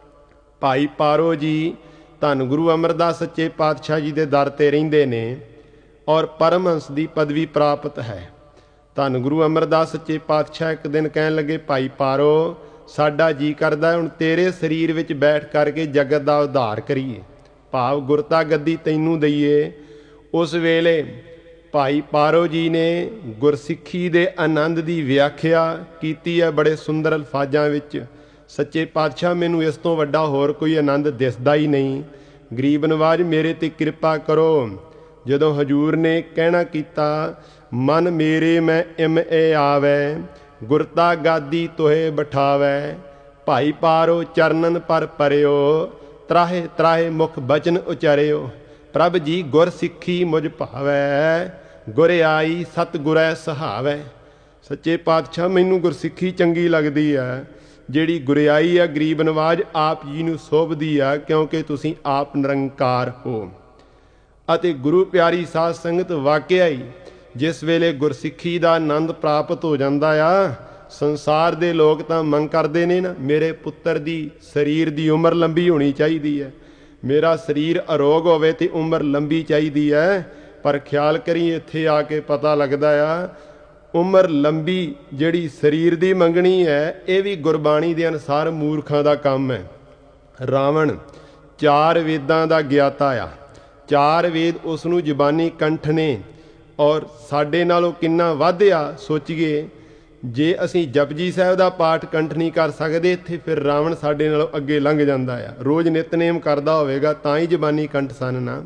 ਭਾਈ ਪਾਰੋ ਜੀ ਧੰਨ ਗੁਰੂ ਅਮਰਦਾਸ ਸੱਚੇ ਪਾਤਸ਼ਾਹ ਜੀ ਦੇ ਦਰ ਤੇ ਰਹਿੰਦੇ ਨੇ ਔਰ ਪਰਮਹੰਸ ਦੀ ਪਦਵੀ ਪ੍ਰਾਪਤ ਹੈ। ਧੰਨ ਗੁਰੂ ਅਮਰਦਾਸ ਸੱਚੇ ਪਾਤਸ਼ਾਹ ਇੱਕ ਦਿਨ ਕਹਿਣ ਲੱਗੇ, ਭਾਈ ਪਾਰੋ ਸਾਡਾ ਜੀ ਕਰਦਾ ਹੁਣ ਤੇਰੇ ਸਰੀਰ ਵਿੱਚ ਬੈਠ ਕਰਕੇ ਜਗਤ ਦਾ ਉਧਾਰ ਕਰੀਏ, ਭਾਵ ਗੁਰਤਾ ਗੱਦੀ ਤੈਨੂੰ ਦਈਏ। ਉਸ ਵੇਲੇ ਭਾਈ ਪਾਰੋ ਜੀ ਨੇ ਗੁਰਸਿੱਖੀ ਦੇ ਆਨੰਦ ਦੀ ਵਿਆਖਿਆ ਕੀਤੀ ਹੈ ਬੜੇ ਸੁੰਦਰ ਅਲਫਾਜ਼ਾਂ ਵਿੱਚ। ਸੱਚੇ ਪਾਤਸ਼ਾਹ ਮੈਨੂੰ ਇਸ ਤੋਂ ਵੱਡਾ ਹੋਰ ਕੋਈ ਆਨੰਦ ਦਿਸਦਾ ਹੀ ਨਹੀਂ, ਗਰੀਬ ਨਵਾਜ ਮੇਰੇ ਤੇ ਕਿਰਪਾ ਕਰੋ। ਜਦੋਂ ਹਜੂਰ ਨੇ ਕਹਿਣਾ ਕੀਤਾ, ਮਨ ਮੇਰੇ ਮੈਂ ਇਮ ਆਵੈ, ਗੁਰਤਾ ਗਾਦੀ ਤੋਹੇ ਬਿਠਾਵੈ, ਭਾਈ ਪਾਰੋ ਚਰਨਨ ਪਰ ਪਰਿਓ, ਤਰਾਹੇ ਤਰਾਹੇ ਮੁਖ ਬਚਨ ਉਚਰਿਓ। ਪ੍ਰਭ ਜੀ ਗੁਰ ਸਿੱਖੀ ਮੁਝ ਭਾਵੈ, ਗੁਰ ਆਈ ਸਤਿਗੁਰੈ ਸਹਾਵੈ। ਸੱਚੇ ਪਾਤਸ਼ਾਹ ਮੈਨੂੰ ਗੁਰਸਿੱਖੀ ਚੰਗੀ ਲੱਗਦੀ ਹੈ, ਜਿਹੜੀ ਗੁਰਿਆਈ ਆ ਗਰੀਬ ਨਵਾਜ ਆਪ ਜੀ ਨੂੰ ਸੋਭਦੀ ਆ, ਕਿਉਂਕਿ ਤੁਸੀਂ ਆਪ ਨਿਰੰਕਾਰ ਹੋ। ਅਤੇ ਗੁਰੂ ਪਿਆਰੀ ਸਾਧ ਸੰਗਤ ਵਾਕਿਆ ਹੀ ਜਿਸ ਵੇਲੇ ਗੁਰਸਿੱਖੀ ਦਾ ਆਨੰਦ ਪ੍ਰਾਪਤ ਹੋ ਜਾਂਦਾ ਆ, ਸੰਸਾਰ ਦੇ ਲੋਕ ਤਾਂ ਮੰਗ ਕਰਦੇ ਨੇ ਨਾ, ਮੇਰੇ ਪੁੱਤਰ ਦੀ ਸਰੀਰ ਦੀ ਉਮਰ ਲੰਬੀ ਹੋਣੀ ਚਾਹੀਦੀ ਹੈ, ਮੇਰਾ ਸਰੀਰ ਅਰੋਗ ਹੋਵੇ ਤੇ ਉਮਰ ਲੰਬੀ ਚਾਹੀਦੀ ਹੈ। ਪਰ ਖਿਆਲ ਕਰੀ ਇੱਥੇ ਆ ਕੇ ਪਤਾ ਲੱਗਦਾ ਆ ਉਮਰ ਲੰਬੀ ਜਿਹੜੀ ਸਰੀਰ ਦੀ ਮੰਗਣੀ ਹੈ, ਇਹ ਵੀ ਗੁਰਬਾਣੀ ਦੇ ਅਨੁਸਾਰ ਮੂਰਖਾਂ ਦਾ ਕੰਮ ਹੈ। ਰਾਵਣ 4 ਵੇਦਾਂ ਦਾ ਗਿਆਤਾ ਆ, 4 ਵੇਦ ਉਸ ਨੂੰ ਜ਼ਬਾਨੀ ਕੰਠ ਨੇ, ਔਰ ਸਾਡੇ ਨਾਲੋਂ ਕਿੰਨਾ ਵੱਧ ਆ। ਸੋਚੀਏ, ਜੇ ਅਸੀਂ ਜਪਜੀ ਸਾਹਿਬ ਦਾ ਪਾਠ ਕੰਠ ਨਹੀਂ ਕਰ ਸਕਦੇ ਇੱਥੇ, ਫਿਰ ਰਾਵਣ ਸਾਡੇ ਨਾਲੋਂ ਅੱਗੇ ਲੰਘ ਜਾਂਦਾ ਆ। ਰੋਜ਼ ਨਿਤਨੇਮ ਕਰਦਾ ਹੋਵੇਗਾ ਤਾਂ ਹੀ ਜ਼ਬਾਨੀ ਕੰਠ ਸਨ ਨਾ।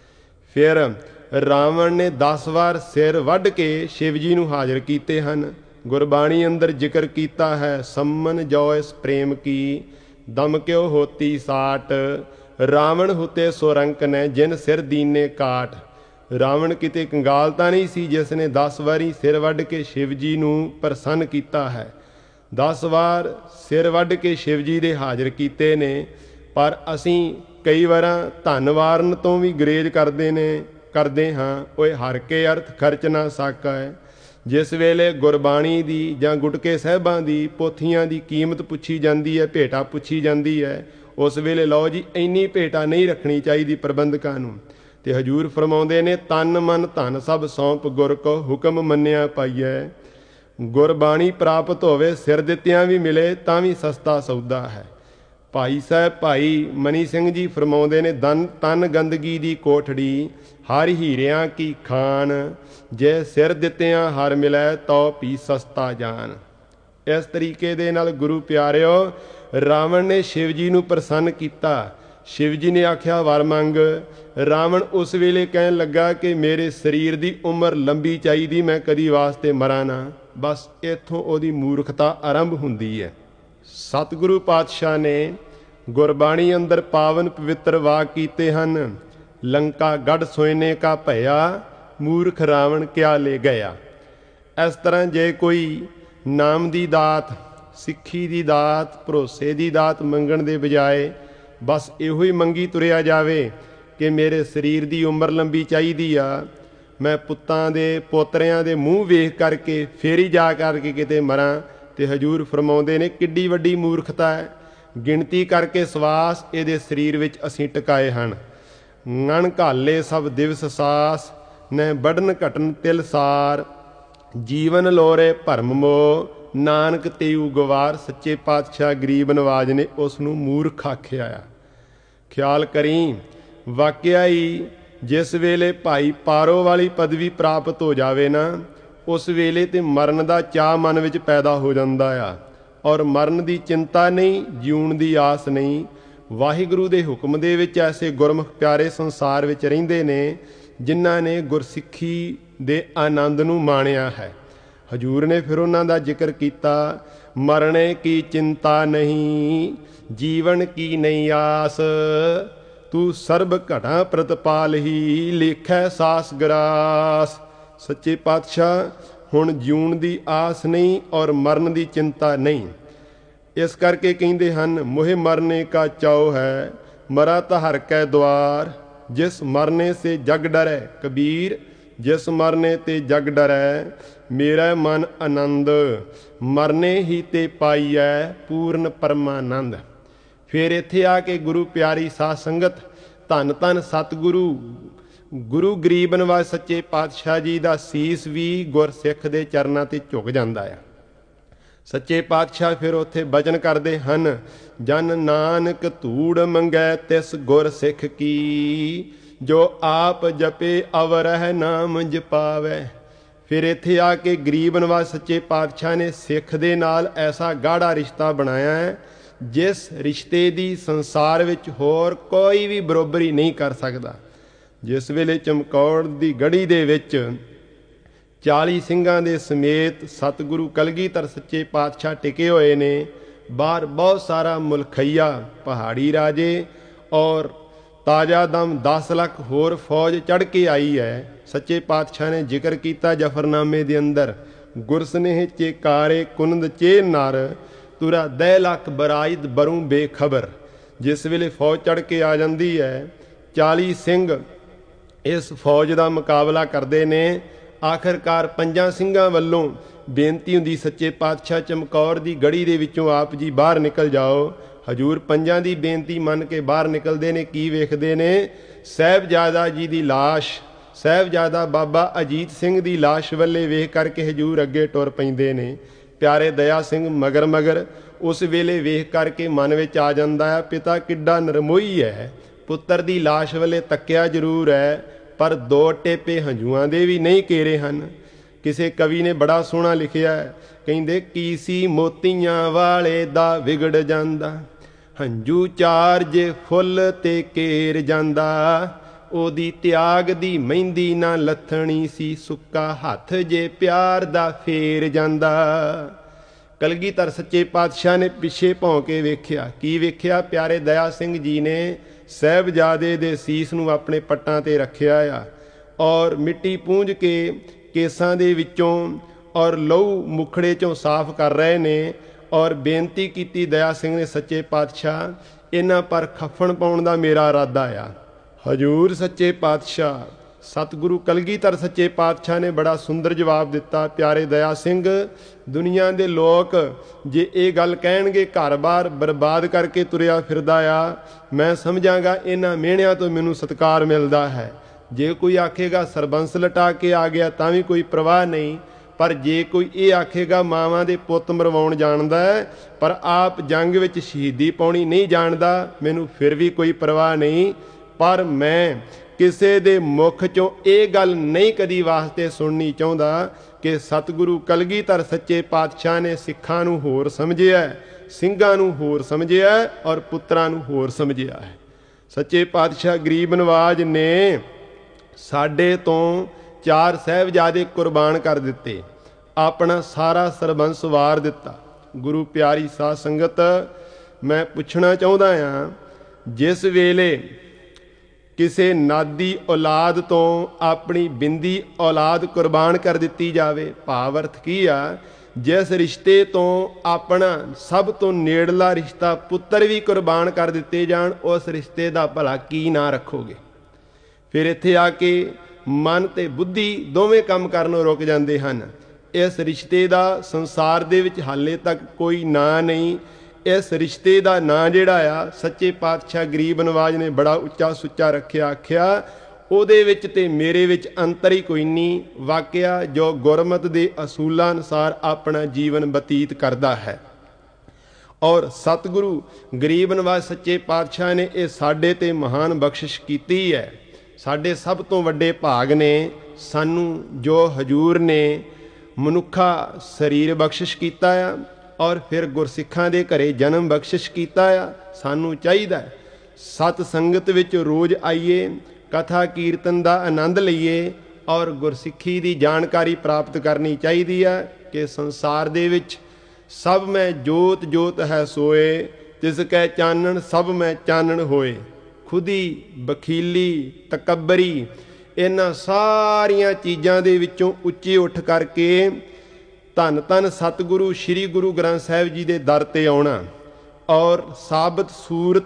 ਫਿਰ ਰਾਵਣ ਨੇ 10 ਵਾਰ ਸਿਰ ਵੱਢ ਕੇ ਸ਼ਿਵ ਜੀ ਨੂੰ ਹਾਜ਼ਰ ਕੀਤੇ ਹਨ। ਗੁਰਬਾਣੀ ਅੰਦਰ ਜ਼ਿਕਰ ਕੀਤਾ ਹੈ, ਸੰਮਨ ਜੋ ਇਸ ਪ੍ਰੇਮ ਕੀ ਦਮ ਕਿਉ ਹੋਤੀ ਸਾਟ, ਰਾਵਣ ਹੁਤੇ ਸੋਰੰਕ ਨੇ ਜਿਨ ਸਿਰ ਦੀਨੇ ਕਾਟ। ਰਾਵਣ ਕਿਤੇ ਕੰਗਾਲ ਤਾਂ ਨਹੀਂ ਸੀ ਜਿਸ ਨੇ 10 ਵਾਰੀ ਸਿਰ ਵੱਢ ਕੇ ਸ਼ਿਵ ਜੀ ਨੂੰ ਪ੍ਰਸੰਨ ਕੀਤਾ ਹੈ। 10 ਵਾਰ ਸਿਰ ਵੱਢ ਕੇ ਸ਼ਿਵ ਜੀ ਦੇ ਹਾਜ਼ਰ ਕੀਤੇ ਨੇ। ਪਰ ਅਸੀਂ ਕਈ ਵਾਰਾਂ ਧਨ ਵਾਰਨ ਤੋਂ ਵੀ ਗਰੇਜ ਕਰਦੇ ਹਾਂ। ਓਏ ਹਰ ਕੇ ਅਰਥ ਖਰਚ ਨਾ ਸਕਾ ਹੈ। ਜਿਸ ਵੇਲੇ ਗੁਰਬਾਣੀ ਦੀ ਜਾਂ ਗੁਟਕੇ ਸਾਹਿਬਾਂ ਦੀ ਪੋਥੀਆਂ ਦੀ ਕੀਮਤ ਪੁੱਛੀ ਜਾਂਦੀ ਹੈ, ਭੇਟਾ ਪੁੱਛੀ ਜਾਂਦੀ ਹੈ, ਉਸ ਵੇਲੇ ਲਓ ਜੀ ਇੰਨੀ ਭੇਟਾ ਨਹੀਂ ਰੱਖਣੀ ਚਾਹੀਦੀ ਪ੍ਰਬੰਧਕਾਂ ਨੂੰ। ਤੇ ਹਜੂਰ ਫਰਮਾਉਂਦੇ ਨੇ, ਤਨ ਮਨ ਧਨ ਸਭ ਸੌਂਪ ਗੁਰ ਕੋ ਹੁਕਮ ਮੰਨਿਆ ਪਾਈਐ। ਗੁਰਬਾਣੀ ਪ੍ਰਾਪਤ ਹੋਵੇ, ਸਿਰ ਦਿੱਤਿਆਂ ਵੀ ਮਿਲੇ ਤਾਂ ਵੀ ਸਸਤਾ ਸੌਦਾ ਹੈ। ਭਾਈ ਸਾਹਿਬ ਭਾਈ ਮਨੀ ਸਿੰਘ ਜੀ ਫਰਮਾਉਂਦੇ ਨੇ, ਤਨ ਗੰਦਗੀ ਦੀ ਕੋਠੜੀ ਹਰ ਹੀਰਿਆਂ ਕੀ ਖਾਨ, ਜੇ ਸਿਰ ਦਿੱਤਿਆਂ ਹਰ ਮਿਲੈ ਤੋ ਭੀ ਸਸਤਾ ਜਾਨ। ਇਸ ਤਰੀਕੇ ਦੇ ਨਾਲ ਗੁਰੂ ਪਿਆਰਿਓ, ਰਾਵਣ ਨੇ ਸ਼ਿਵ ਜੀ ਨੂੰ ਪ੍ਰਸੰਨ ਕੀਤਾ। ਸ਼ਿਵ ਜੀ ਨੇ ਆਖਿਆ ਵਰ ਮੰਗ। ਰਾਵਣ ਉਸ ਵੇਲੇ ਕਹਿਣ ਲੱਗਾ ਕਿ ਮੇਰੇ ਸਰੀਰ ਦੀ ਉਮਰ ਲੰਬੀ ਚਾਹੀਦੀ, ਮੈਂ ਕਦੀ ਵਾਸਤੇ ਮਰਾਂ ਨਾ। ਬਸ ਇੱਥੋਂ ਉਹਦੀ ਮੂਰਖਤਾ ਆਰੰਭ ਹੁੰਦੀ ਹੈ। ਸਤਿਗੁਰੂ ਪਾਤਸ਼ਾਹ ਨੇ ਗੁਰਬਾਣੀ ਅੰਦਰ ਪਾਵਨ ਪਵਿੱਤਰ ਵਾਕ ਕੀਤੇ ਹਨ। ਲੰਕਾ ਗੜ ਸੋਇਨੇ ਕਾ ਭਇਆ, ਮੂਰਖ ਰਾਵਣ ਕਿਆ ਲੈ ਗਿਆ। ਇਸ ਤਰ੍ਹਾਂ ਜੇ ਕੋਈ ਨਾਮ ਦੀ ਦਾਤ, ਸਿੱਖੀ ਦੀ ਦਾਤ, ਭਰੋਸੇ ਦੀ ਦਾਤ ਮੰਗਣ ਦੇ ਬਜਾਏ ਬਸ ਇਹੋ ਹੀ ਮੰਗੀ ਤੁਰਿਆ ਜਾਵੇ ਕਿ ਮੇਰੇ ਸਰੀਰ ਦੀ ਉਮਰ ਲੰਬੀ ਚਾਹੀਦੀ ਆ, ਮੈਂ ਪੁੱਤਾਂ ਦੇ ਪੋਤਰਿਆਂ ਦੇ ਮੂੰਹ ਵੇਖ ਕਰਕੇ ਫੇਰ ਹੀ ਜਾ ਕਰਕੇ ਕਿਤੇ ਮਰਾਂ, ਤੇ ਹਜੂਰ ਫਰਮਾਉਂਦੇ ਨੇ ਕਿੱਡੀ ਵੱਡੀ ਮੂਰਖਤਾ ਹੈ। ਗਿਣਤੀ ਕਰਕੇ ਸਵਾਸ ਇਹਦੇ ਸਰੀਰ ਵਿੱਚ ਅਸੀਂ ਟਿਕਾਏ ਹਨ। ngਣ ਘਾਲੇ ਸਭ ਦਿਵਸ ਸਾਸ, ਨੈ ਬੜਨ ਘਟਨ ਤਿਲ ਸਾਰ, ਜੀਵਨ ਲੋਰੇ ਭਰਮ ਮੋ, ਨਾਨਕ ਤੇਊ ਗਵਾਰ। ਸੱਚੇ ਪਾਤਸ਼ਾਹ ਗਰੀਬ ਨਵਾਜ ਨੇ ਉਸ ਨੂੰ ਮੂਰਖ ਆਖਿਆ ਆ। ਖਿਆਲ ਕਰੀ, ਵਾਕਿਆ ਹੀ ਜਿਸ ਵੇਲੇ ਭਾਈ ਪਾਰੋ ਵਾਲੀ ਪਦਵੀ ਪ੍ਰਾਪਤ ਹੋ ਜਾਵੇ ਨਾ, ਉਸ ਵੇਲੇ ਤੇ ਮਰਨ ਦਾ ਚਾਅ ਮਨ ਵਿੱਚ ਪੈਦਾ ਹੋ ਜਾਂਦਾ ਆ, ਔਰ ਮਰਨ ਦੀ ਚਿੰਤਾ ਨਹੀਂ, ਜਿਉਣ ਦੀ ਆਸ ਨਹੀਂ। ਵਾਹਿਗੁਰੂ ਦੇ ਹੁਕਮ ਦੇ ਵਿੱਚ ਐਸੇ ਗੁਰਮੁਖ ਪਿਆਰੇ ਸੰਸਾਰ ਵਿੱਚ ਰਹਿੰਦੇ ਨੇ ਜਿਨ੍ਹਾਂ ਨੇ ਗੁਰਸਿੱਖੀ ਦੇ ਆਨੰਦ ਨੂੰ ਮਾਣਿਆ ਹੈ। ਹਜੂਰ ਨੇ ਫਿਰ ਉਹਨਾਂ ਦਾ ਜ਼ਿਕਰ ਕੀਤਾ, ਮਰਨੇ ਕੀ ਚਿੰਤਾ ਨਹੀਂ, ਜੀਵਨ ਕੀ ਨਹੀਂ ਆਸ, ਤੂੰ ਸਰਬ ਘਟਾਂ ਪ੍ਰਤਪਾਲ ਹੀ, ਲੇਖੈ ਸਾਸ ਗਰਾਸ। ਸੱਚੇ ਪਾਤਸ਼ਾਹ ਹੁਣ ਜਿਉਣ ਦੀ ਆਸ ਨਹੀਂ ਔਰ ਮਰਨ ਦੀ ਚਿੰਤਾ ਨਹੀਂ। ਇਸ ਕਰਕੇ ਕਹਿੰਦੇ ਹਨ, ਮੋਹਿ ਮਰਨੇ ਕਾ ਚਾਉ ਹੈ, ਮਰਾ ਤਾਂ ਹਰ ਕੈ ਦੁਆਰ, ਜਿਸ ਮਰਨੇ ਸੇ ਜਗ ਡਰੈ। ਕਬੀਰ, ਜਿਸ ਮਰਨੇ ਤੇ ਜਗ ਡਰੈ, ਮੇਰਾ ਮਨ ਆਨੰਦ, ਮਰਨੇ ਹੀ ਤੇ ਪਾਈਐ ਪੂਰਨ ਪਰਮਾਨੰਦ। ਫਿਰ ਇੱਥੇ ਆ ਕੇ ਗੁਰੂ ਪਿਆਰੀ ਸਾਧ ਸੰਗਤ, ਧੰਨ ਧੰਨ ਸਤਿਗੁਰੂ ਗੁਰੂ ਗਰੀਬ ਨਵਾਜ ਸੱਚੇ ਪਾਤਸ਼ਾਹ ਜੀ ਦਾ ਸੀਸ ਵੀ ਗੁਰਸਿੱਖ ਦੇ ਚਰਨਾਂ ਤੇ ਝੁਕ ਜਾਂਦਾ ਆ। ਸੱਚੇ ਪਾਤਸ਼ਾਹ ਫਿਰ ਉੱਥੇ ਬਚਨ ਕਰਦੇ ਹਨ, ਜਨ ਨਾਨਕ ਧੂੜ ਮੰਗੈ ਤਿਸ ਗੁਰ ਸਿੱਖ ਕੀ, ਜੋ ਆਪ ਜਪੇ ਅਵਰਹਿ ਨਾਮ ਜਪਾਵੈ। ਫਿਰ ਇੱਥੇ ਆ ਕੇ ਗਰੀਬ ਨਵਾਜ ਸੱਚੇ ਪਾਤਸ਼ਾਹ ਨੇ ਸਿੱਖ ਦੇ ਨਾਲ ਐਸਾ ਗਾੜਾ ਰਿਸ਼ਤਾ ਬਣਾਇਆ ਹੈ, ਜਿਸ ਰਿਸ਼ਤੇ ਦੀ ਸੰਸਾਰ ਵਿੱਚ ਹੋਰ ਕੋਈ ਵੀ ਬਰੋਬਰੀ ਨਹੀਂ ਕਰ ਸਕਦਾ। ਜਿਸ ਵੇਲੇ ਚਮਕੌਰ ਦੀ ਗੜੀ ਦੇ ਵਿੱਚ 40 ਸਿੰਘਾਂ ਦੇ ਸਮੇਤ ਸਤਿਗੁਰੂ ਕਲਗੀਧਰ ਸੱਚੇ ਪਾਤਸ਼ਾਹ ਟਿਕੇ ਹੋਏ ਨੇ, ਬਾਹਰ ਬਹੁਤ ਸਾਰਾ ਮੁਲਖਈਆ ਪਹਾੜੀ ਰਾਜੇ ਔਰ ਤਾਜ਼ਾ ਦਮ 10 ਲੱਖ ਹੋਰ ਫੌਜ ਚੜ੍ਹ ਕੇ ਆਈ ਹੈ। ਸੱਚੇ ਪਾਤਸ਼ਾਹ ਨੇ ਜ਼ਿਕਰ ਕੀਤਾ ਜਫਰਨਾਮੇ ਦੇ ਅੰਦਰ, ਗੁਰਸਨੇਹ ਚੇਕਾਰੇ ਕੁਨੰਦ ਚੇ ਨਰ, ਤੁਰਾ 10 ਲੱਖ ਬਰਾਇਦ ਬਰੂ ਬੇਖਬਰ। ਜਿਸ ਵੇਲੇ ਫੌਜ ਚੜ੍ਹ ਕੇ ਆ ਜਾਂਦੀ ਹੈ, 40 ਸਿੰਘ ਇਸ ਫੌਜ ਦਾ ਮੁਕਾਬਲਾ ਕਰਦੇ ਨੇ। ਆਖਰਕਾਰ 5 ਸਿੰਘਾਂ ਵੱਲੋਂ ਬੇਨਤੀ ਹੁੰਦੀ, ਸੱਚੇ ਪਾਤਸ਼ਾਹ ਚਮਕੌਰ ਦੀ ਗੜੀ ਦੇ ਵਿੱਚੋਂ ਆਪ ਜੀ ਬਾਹਰ ਨਿਕਲ ਜਾਓ। ਹਜੂਰ 5 ਦੀ ਬੇਨਤੀ ਮੰਨ ਕੇ ਬਾਹਰ ਨਿਕਲਦੇ ਨੇ। ਕੀ ਵੇਖਦੇ ਨੇ? ਸਾਹਿਬਜ਼ਾਦਾ ਜੀ ਦੀ ਲਾਸ਼ ਸਾਹਿਬਜ਼ਾਦਾ ਬਾਬਾ ਅਜੀਤ ਸਿੰਘ ਦੀ ਲਾਸ਼ ਵੱਲੇ ਵੇਖ ਕਰਕੇ ਹਜੂਰ ਅੱਗੇ ਟੁਰ ਪੈਂਦੇ ਨੇ। ਪਿਆਰੇ ਦਇਆ ਸਿੰਘ ਮਗਰ ਮਗਰ ਉਸ ਵੇਲੇ ਵੇਖ ਕਰਕੇ ਮਨ ਵਿੱਚ ਆ ਜਾਂਦਾ ਹੈ, ਪਿਤਾ ਕਿੱਡਾ ਨਰਮੋਈ ਹੈ। ਪੁੱਤਰ ਦੀ ਲਾਸ਼ ਵੱਲੇ ਤੱਕਿਆ ਜ਼ਰੂਰ ਹੈ, ਪਰ 2 ਟੇਪੇ ਹੰਝੂਆਂ ਦੇ ਵੀ ਨਹੀਂ ਕੇਰੇ ਹਨ। ਕਿਸੇ ਕਵੀ ਨੇ ਬੜਾ ਸੋਹਣਾ ਲਿਖਿਆ, ਕਹਿੰਦੇ ਕੀ ਸੀ ਮੋਤੀਆਂ ਵਾਲੇ ਦਾ ਵਿਗੜ ਜਾਂਦਾ, ਹੰਝੂ 4 ਜੇ ਫੁੱਲ ਤੇ ਕੇਰ ਜਾਂਦਾ, ਉਹਦੀ ਤਿਆਗ ਦੀ ਮਹਿੰਦੀ ਨਾ ਲੱਥਣੀ ਸੀ, ਸੁੱਕਾ ਹੱਥ ਜੇ ਪਿਆਰ ਦਾ ਫੇਰ ਜਾਂਦਾ। ਕਲਗੀਧਰ ਸੱਚੇ ਪਾਤਸ਼ਾਹ ਨੇ ਪਿੱਛੇ ਭੌਂ ਕੇ ਵੇਖਿਆ। ਕੀ ਵੇਖਿਆ? ਪਿਆਰੇ ਦਇਆ ਸਿੰਘ ਜੀ ਨੇ ਸਾਹਿਬਜ਼ਾਦੇ ਦੇ ਸੀਸ ਨੂੰ ਆਪਣੇ ਪੱਟਾਂ ਤੇ ਰੱਖਿਆ ਆ, ਔਰ ਮਿੱਟੀ ਪੂੰਝ ਕੇ ਕੇਸਾਂ ਦੇ ਵਿੱਚੋਂ ਔਰ ਲਹੂ ਮੁਖੜੇ ਚੋਂ ਸਾਫ਼ ਕਰ ਰਹੇ ਨੇ, ਔਰ ਬੇਨਤੀ ਕੀਤੀ ਦਇਆ ਸਿੰਘ ਨੇ, ਸੱਚੇ ਪਾਤਸ਼ਾਹ ਇਹਨਾਂ ਪਰ ਖੱਫਣ ਪਾਉਣ ਦਾ ਮੇਰਾ ਇਰਾਦਾ ਆ। ਹਜੂਰ ਸੱਚੇ ਪਾਤਸ਼ਾਹ ਸਤਿਗੁਰੂ ਕਲਗੀਧਰ ਸੱਚੇ ਪਾਤਸ਼ਾਹ ਨੇ ਬੜਾ ਸੁੰਦਰ ਜਵਾਬ ਦਿੱਤਾ, ਪਿਆਰੇ ਦਇਆ ਸਿੰਘ, ਦੁਨੀਆ ਦੇ ਲੋਕ ਜੇ ਇਹ ਗੱਲ ਕਹਿਣਗੇ ਘਰ-ਬਾਰ ਬਰਬਾਦ ਕਰਕੇ ਤੁਰਿਆ ਫਿਰਦਾ ਆ, ਮੈਂ ਸਮਝਾਂਗਾ ਇਹਨਾਂ ਮਿਹਣਿਆਂ ਤੋਂ ਮੈਨੂੰ ਸਤਿਕਾਰ ਮਿਲਦਾ ਹੈ। ਜੇ ਕੋਈ ਆਖੇਗਾ ਸਰਬੰਸ ਲਟਾ ਕੇ ਆ ਗਿਆ ਤਾਂ ਵੀ ਕੋਈ ਪ੍ਰਵਾਹ ਨਹੀਂ, ਪਰ ਜੇ ਕੋਈ ਇਹ ਆਖੇਗਾ ਮਾਵਾਂ ਦੇ ਪੁੱਤ ਮਰਵਾਉਣ ਜਾਣਦਾ ਹੈ ਪਰ ਆਪ ਜੰਗ ਵਿੱਚ ਸ਼ਹੀਦੀ ਪਾਉਣੀ ਨਹੀਂ ਜਾਣਦਾ, ਮੈਨੂੰ ਫਿਰ ਵੀ ਕੋਈ ਪ੍ਰਵਾਹ ਨਹੀਂ। ਪਰ ਮੈਂ ਕਿਸੇ ਦੇ ਮੁਖ ਚੋਂ ਇਹ ਗੱਲ ਨਹੀਂ ਕਦੀ ਵਾਸਤੇ ਸੁਣਨੀ ਚਾਹੁੰਦਾ ਕਿ ਸਤਿਗੁਰੂ ਕਲਗੀਧਰ ਸੱਚੇ ਪਾਤਸ਼ਾਹ ਨੇ ਸਿੱਖਾਂ ਨੂੰ ਹੋਰ ਸਮਝਿਆ, ਸਿੰਘਾਂ ਨੂੰ ਹੋਰ ਸਮਝਿਆ, ਔਰ ਪੁੱਤਰਾਂ ਨੂੰ ਹੋਰ ਸਮਝਿਆ ਹੈ। ਸੱਚੇ ਪਾਤਸ਼ਾਹ ਗਰੀਬ ਨਵਾਜ ਨੇ ਸਾਡੇ ਤੋਂ 4 ਸਾਹਿਬਜ਼ਾਦੇ ਕੁਰਬਾਨ ਕਰ ਦਿੱਤੇ, ਆਪਣਾ ਸਾਰਾ ਸਰਬੰਸ ਵਾਰ ਦਿੱਤਾ। ਗੁਰੂ ਪਿਆਰੀ ਸਾਧ ਸੰਗਤ, ਮੈਂ ਪੁੱਛਣਾ ਚਾਹੁੰਦਾ ਹਾਂ, ਜਿਸ ਵੇਲੇ ਕਿਸੇ ਨਾਦੀ ਔਲਾਦ ਤੋਂ ਆਪਣੀ ਬਿੰਦੀ ਔਲਾਦ ਕੁਰਬਾਨ ਕਰ ਦਿੱਤੀ ਜਾਵੇ, ਭਾਵ ਅਰਥ ਕੀ ਆ? ਜਿਸ ਰਿਸ਼ਤੇ ਤੋਂ ਆਪਣਾ ਸਭ ਤੋਂ ਨੇੜਲਾ ਰਿਸ਼ਤਾ ਪੁੱਤਰ ਵੀ ਕੁਰਬਾਨ ਕਰ ਦਿੱਤੇ ਜਾਣ, ਉਸ ਰਿਸ਼ਤੇ ਦਾ ਭਲਾ ਕੀ ਨਾਂ ਰੱਖੋਗੇ? ਫਿਰ ਇੱਥੇ ਆ ਕੇ ਮਨ ਤੇ ਬੁੱਧੀ ਦੋਵੇਂ ਕੰਮ ਕਰਨੋਂ ਰੁਕ ਜਾਂਦੇ ਹਨ। ਇਸ ਰਿਸ਼ਤੇ ਦਾ ਸੰਸਾਰ ਦੇ ਵਿੱਚ ਹਾਲੇ ਤੱਕ ਕੋਈ ਨਾਂ ਨਹੀਂ। ਇਸ ਰਿਸ਼ਤੇ ਦਾ ਨਾਂ ਜਿਹੜਾ ਆ ਸੱਚੇ ਪਾਤਸ਼ਾਹ ਗਰੀਬ ਨਵਾਜ ਨੇ ਬੜਾ ਉੱਚਾ ਸੁੱਚਾ ਰੱਖਿਆ, ਆਖਿਆ ਉਹਦੇ ਵਿੱਚ ਤੇ ਮੇਰੇ ਵਿੱਚ ਅੰਤਰ ਹੀ ਕੋਈ ਨਹੀਂ, ਵਾਕਿਆ ਜੋ ਗੁਰਮਤ ਦੇ ਅਸੂਲਾਂ ਅਨੁਸਾਰ ਆਪਣਾ ਜੀਵਨ ਬਤੀਤ ਕਰਦਾ ਹੈ। ਔਰ ਸਤਿਗੁਰੂ ਗਰੀਬ ਨਵਾਜ ਸੱਚੇ ਪਾਤਸ਼ਾਹ ਨੇ ਇਹ ਸਾਡੇ ਤੇ ਮਹਾਨ ਬਖਸ਼ਿਸ਼ ਕੀਤੀ ਹੈ। ਸਾਡੇ ਸਭ ਤੋਂ ਵੱਡੇ ਭਾਗ ਨੇ ਸਾਨੂੰ ਜੋ ਹਜੂਰ ਨੇ ਮਨੁੱਖਾ ਸਰੀਰ ਬਖਸ਼ਿਸ਼ ਕੀਤਾ ਆ, ਔਰ ਫਿਰ ਗੁਰਸਿੱਖਾਂ ਦੇ ਘਰੇ ਜਨਮ ਬਖਸ਼ਿਸ਼ ਕੀਤਾ ਆ। ਸਾਨੂੰ ਚਾਹੀਦਾ ਸਤ ਸੰਗਤ ਵਿੱਚ ਰੋਜ਼ ਆਈਏ, ਕਥਾ ਕੀਰਤਨ ਦਾ ਆਨੰਦ ਲਈਏ, ਔਰ ਗੁਰਸਿੱਖੀ ਦੀ ਜਾਣਕਾਰੀ ਪ੍ਰਾਪਤ ਕਰਨੀ ਚਾਹੀਦੀ ਹੈ ਕਿ ਸੰਸਾਰ ਦੇ ਵਿੱਚ ਸਭ ਮੈਂ ਜੋਤ ਜੋਤ ਹੈ ਸੋਏ, ਤਿਸ ਕੈ ਚਾਨਣ ਸਭ ਮੈਂ ਚਾਨਣ ਹੋਏ। ਖੁਦੀ, ਬਖੀਲੀ, ਤਕੱਬਰੀ, ਇਹਨਾਂ ਸਾਰੀਆਂ ਚੀਜ਼ਾਂ ਦੇ ਵਿੱਚੋਂ ਉੱਚੇ ਉੱਠ ਕਰਕੇ ਧੰਨ ਧੰਨ ਸਤਿਗੁਰੂ ਸ੍ਰੀ ਗੁਰੂ ਗ੍ਰੰਥ ਸਾਹਿਬ ਜੀ ਦੇ ਦਰ ਤੇ ਆਉਣਾ, ਔਰ ਸਾਬਤ ਸੂਰਤ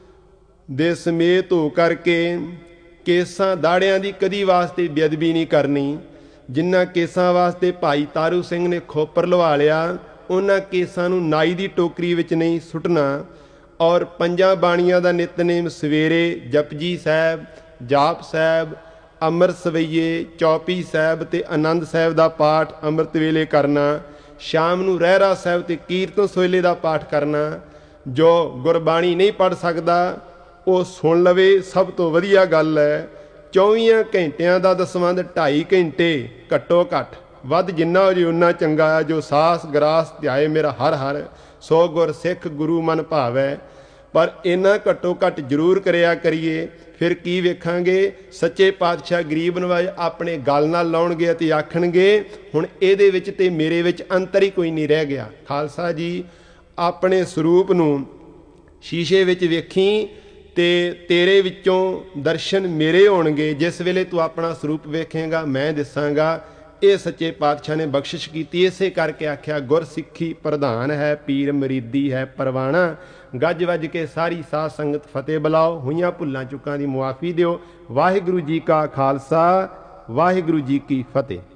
ਦੇ ਸਮੇਤ ਹੋ ਕਰਕੇ ਕੇਸਾਂ ਦਾੜਿਆਂ ਦੀ ਕਦੀ ਵਾਸਤੇ ਬੇਅਦਬੀ ਨਹੀਂ ਕਰਨੀ। ਜਿਨ੍ਹਾਂ ਕੇਸਾਂ ਵਾਸਤੇ ਭਾਈ ਤਾਰੂ ਸਿੰਘ ਨੇ ਖੋਪਰ ਲਵਾ ਲਿਆ, ਉਹਨਾਂ ਕੇਸਾਂ ਨੂੰ ਨਾਈ ਦੀ ਟੋਕਰੀ ਵਿੱਚ ਨਹੀਂ ਸੁੱਟਣਾ। ਔਰ 5 ਬਾਣੀਆਂ ਦਾ ਨਿਤਨੇਮ ਸਵੇਰੇ ਜਪਜੀ ਸਾਹਿਬ, ਜਾਪ ਸਾਹਿਬ, ਅੰਮ੍ਰਿਤ ਸਵਈਏ, ਚੌਪੀ ਸਾਹਿਬ ਤੇ ਆਨੰਦ ਸਾਹਿਬ ਦਾ ਪਾਠ ਅੰਮ੍ਰਿਤ ਵੇਲੇ ਕਰਨਾ। ਸ਼ਾਮ ਨੂੰ ਰਹਿਰਾ ਸਾਹਿਬ ਤੇ ਕੀਰਤਨ ਸੋਹਿਲੇ ਦਾ ਪਾਠ ਕਰਨਾ। ਜੋ ਗੁਰਬਾਣੀ ਨਹੀਂ ਪੜ੍ਹ ਸਕਦਾ ਉਹ ਸੁਣ ਲਵੇ, ਸਭ ਤੋਂ ਵਧੀਆ ਗੱਲ ਹੈ। 24 ਘੰਟਿਆਂ ਦਾ ਦਸਵੰਧ 2.5 ਘੰਟੇ ਘੱਟੋ ਘੱਟ, ਵੱਧ ਜਿੰਨਾ ਹੋ ਜੇ ਉਨਾ ਚੰਗਾ ਆ। ਜੋ ਸਾਸ ਗਰਾਸ ਧਿਆਏ ਮੇਰਾ ਹਰ ਹਰ, ਸੋ ਗੁਰ ਸਿੱਖ ਗੁਰੂ ਮਨ ਭਾਵੈ। ਪਰ ਇਹਨਾਂ ਘੱਟੋ ਘੱਟ ਜ਼ਰੂਰ ਕਰਿਆ ਕਰੀਏ। ਫਿਰ ਕੀ ਵੇਖਾਂਗੇ? ਸੱਚੇ ਪਾਤਸ਼ਾਹ ਗਰੀਬ ਨਵਾਜ ਆਪਣੇ ਗਲ ਨਾਲ ਲਾਉਣਗੇ ਅਤੇ ਆਖਣਗੇ ਹੁਣ ਇਹਦੇ ਵਿੱਚ ਤੇ ਮੇਰੇ ਵਿੱਚ ਅੰਤਰ ਹੀ ਕੋਈ ਨਹੀਂ ਰਹਿ ਗਿਆ। ਖਾਲਸਾ ਜੀ, ਆਪਣੇ ਸਰੂਪ ਨੂੰ ਸ਼ੀਸ਼ੇ ਵਿੱਚ ਵੇਖੀ ਤੇ ਤੇਰੇ ਵਿੱਚੋਂ ਦਰਸ਼ਨ ਮੇਰੇ ਹੋਣਗੇ। ਜਿਸ ਵੇਲੇ ਤੂੰ ਆਪਣਾ ਸਰੂਪ ਵੇਖੇਂਗਾ ਮੈਂ ਦਿਸਾਂਗਾ। ਇਹ ਸੱਚੇ ਪਾਤਸ਼ਾਹ ਨੇ ਬਖਸ਼ਿਸ਼ ਕੀਤੀ। ਇਸੇ ਕਰਕੇ ਆਖਿਆ ਗੁਰਸਿੱਖੀ ਪ੍ਰਧਾਨ ਹੈ, ਪੀਰ ਮਰੀਦੀ ਹੈ ਪਰਵਾਣਾ। ਗੱਜ ਵੱਜ ਕੇ ਸਾਰੀ ਸਾਧ ਸੰਗਤ ਫਤਿਹ ਬੁਲਾਓ। ਹੋਈਆਂ ਭੁੱਲਾਂ ਚੁੱਕਾਂ ਦੀ ਮੁਆਫੀ ਦਿਓ। ਵਾਹਿਗੁਰੂ ਜੀ ਕਾ ਖਾਲਸਾ, ਵਾਹਿਗੁਰੂ ਜੀ ਕੀ ਫਤਿਹ।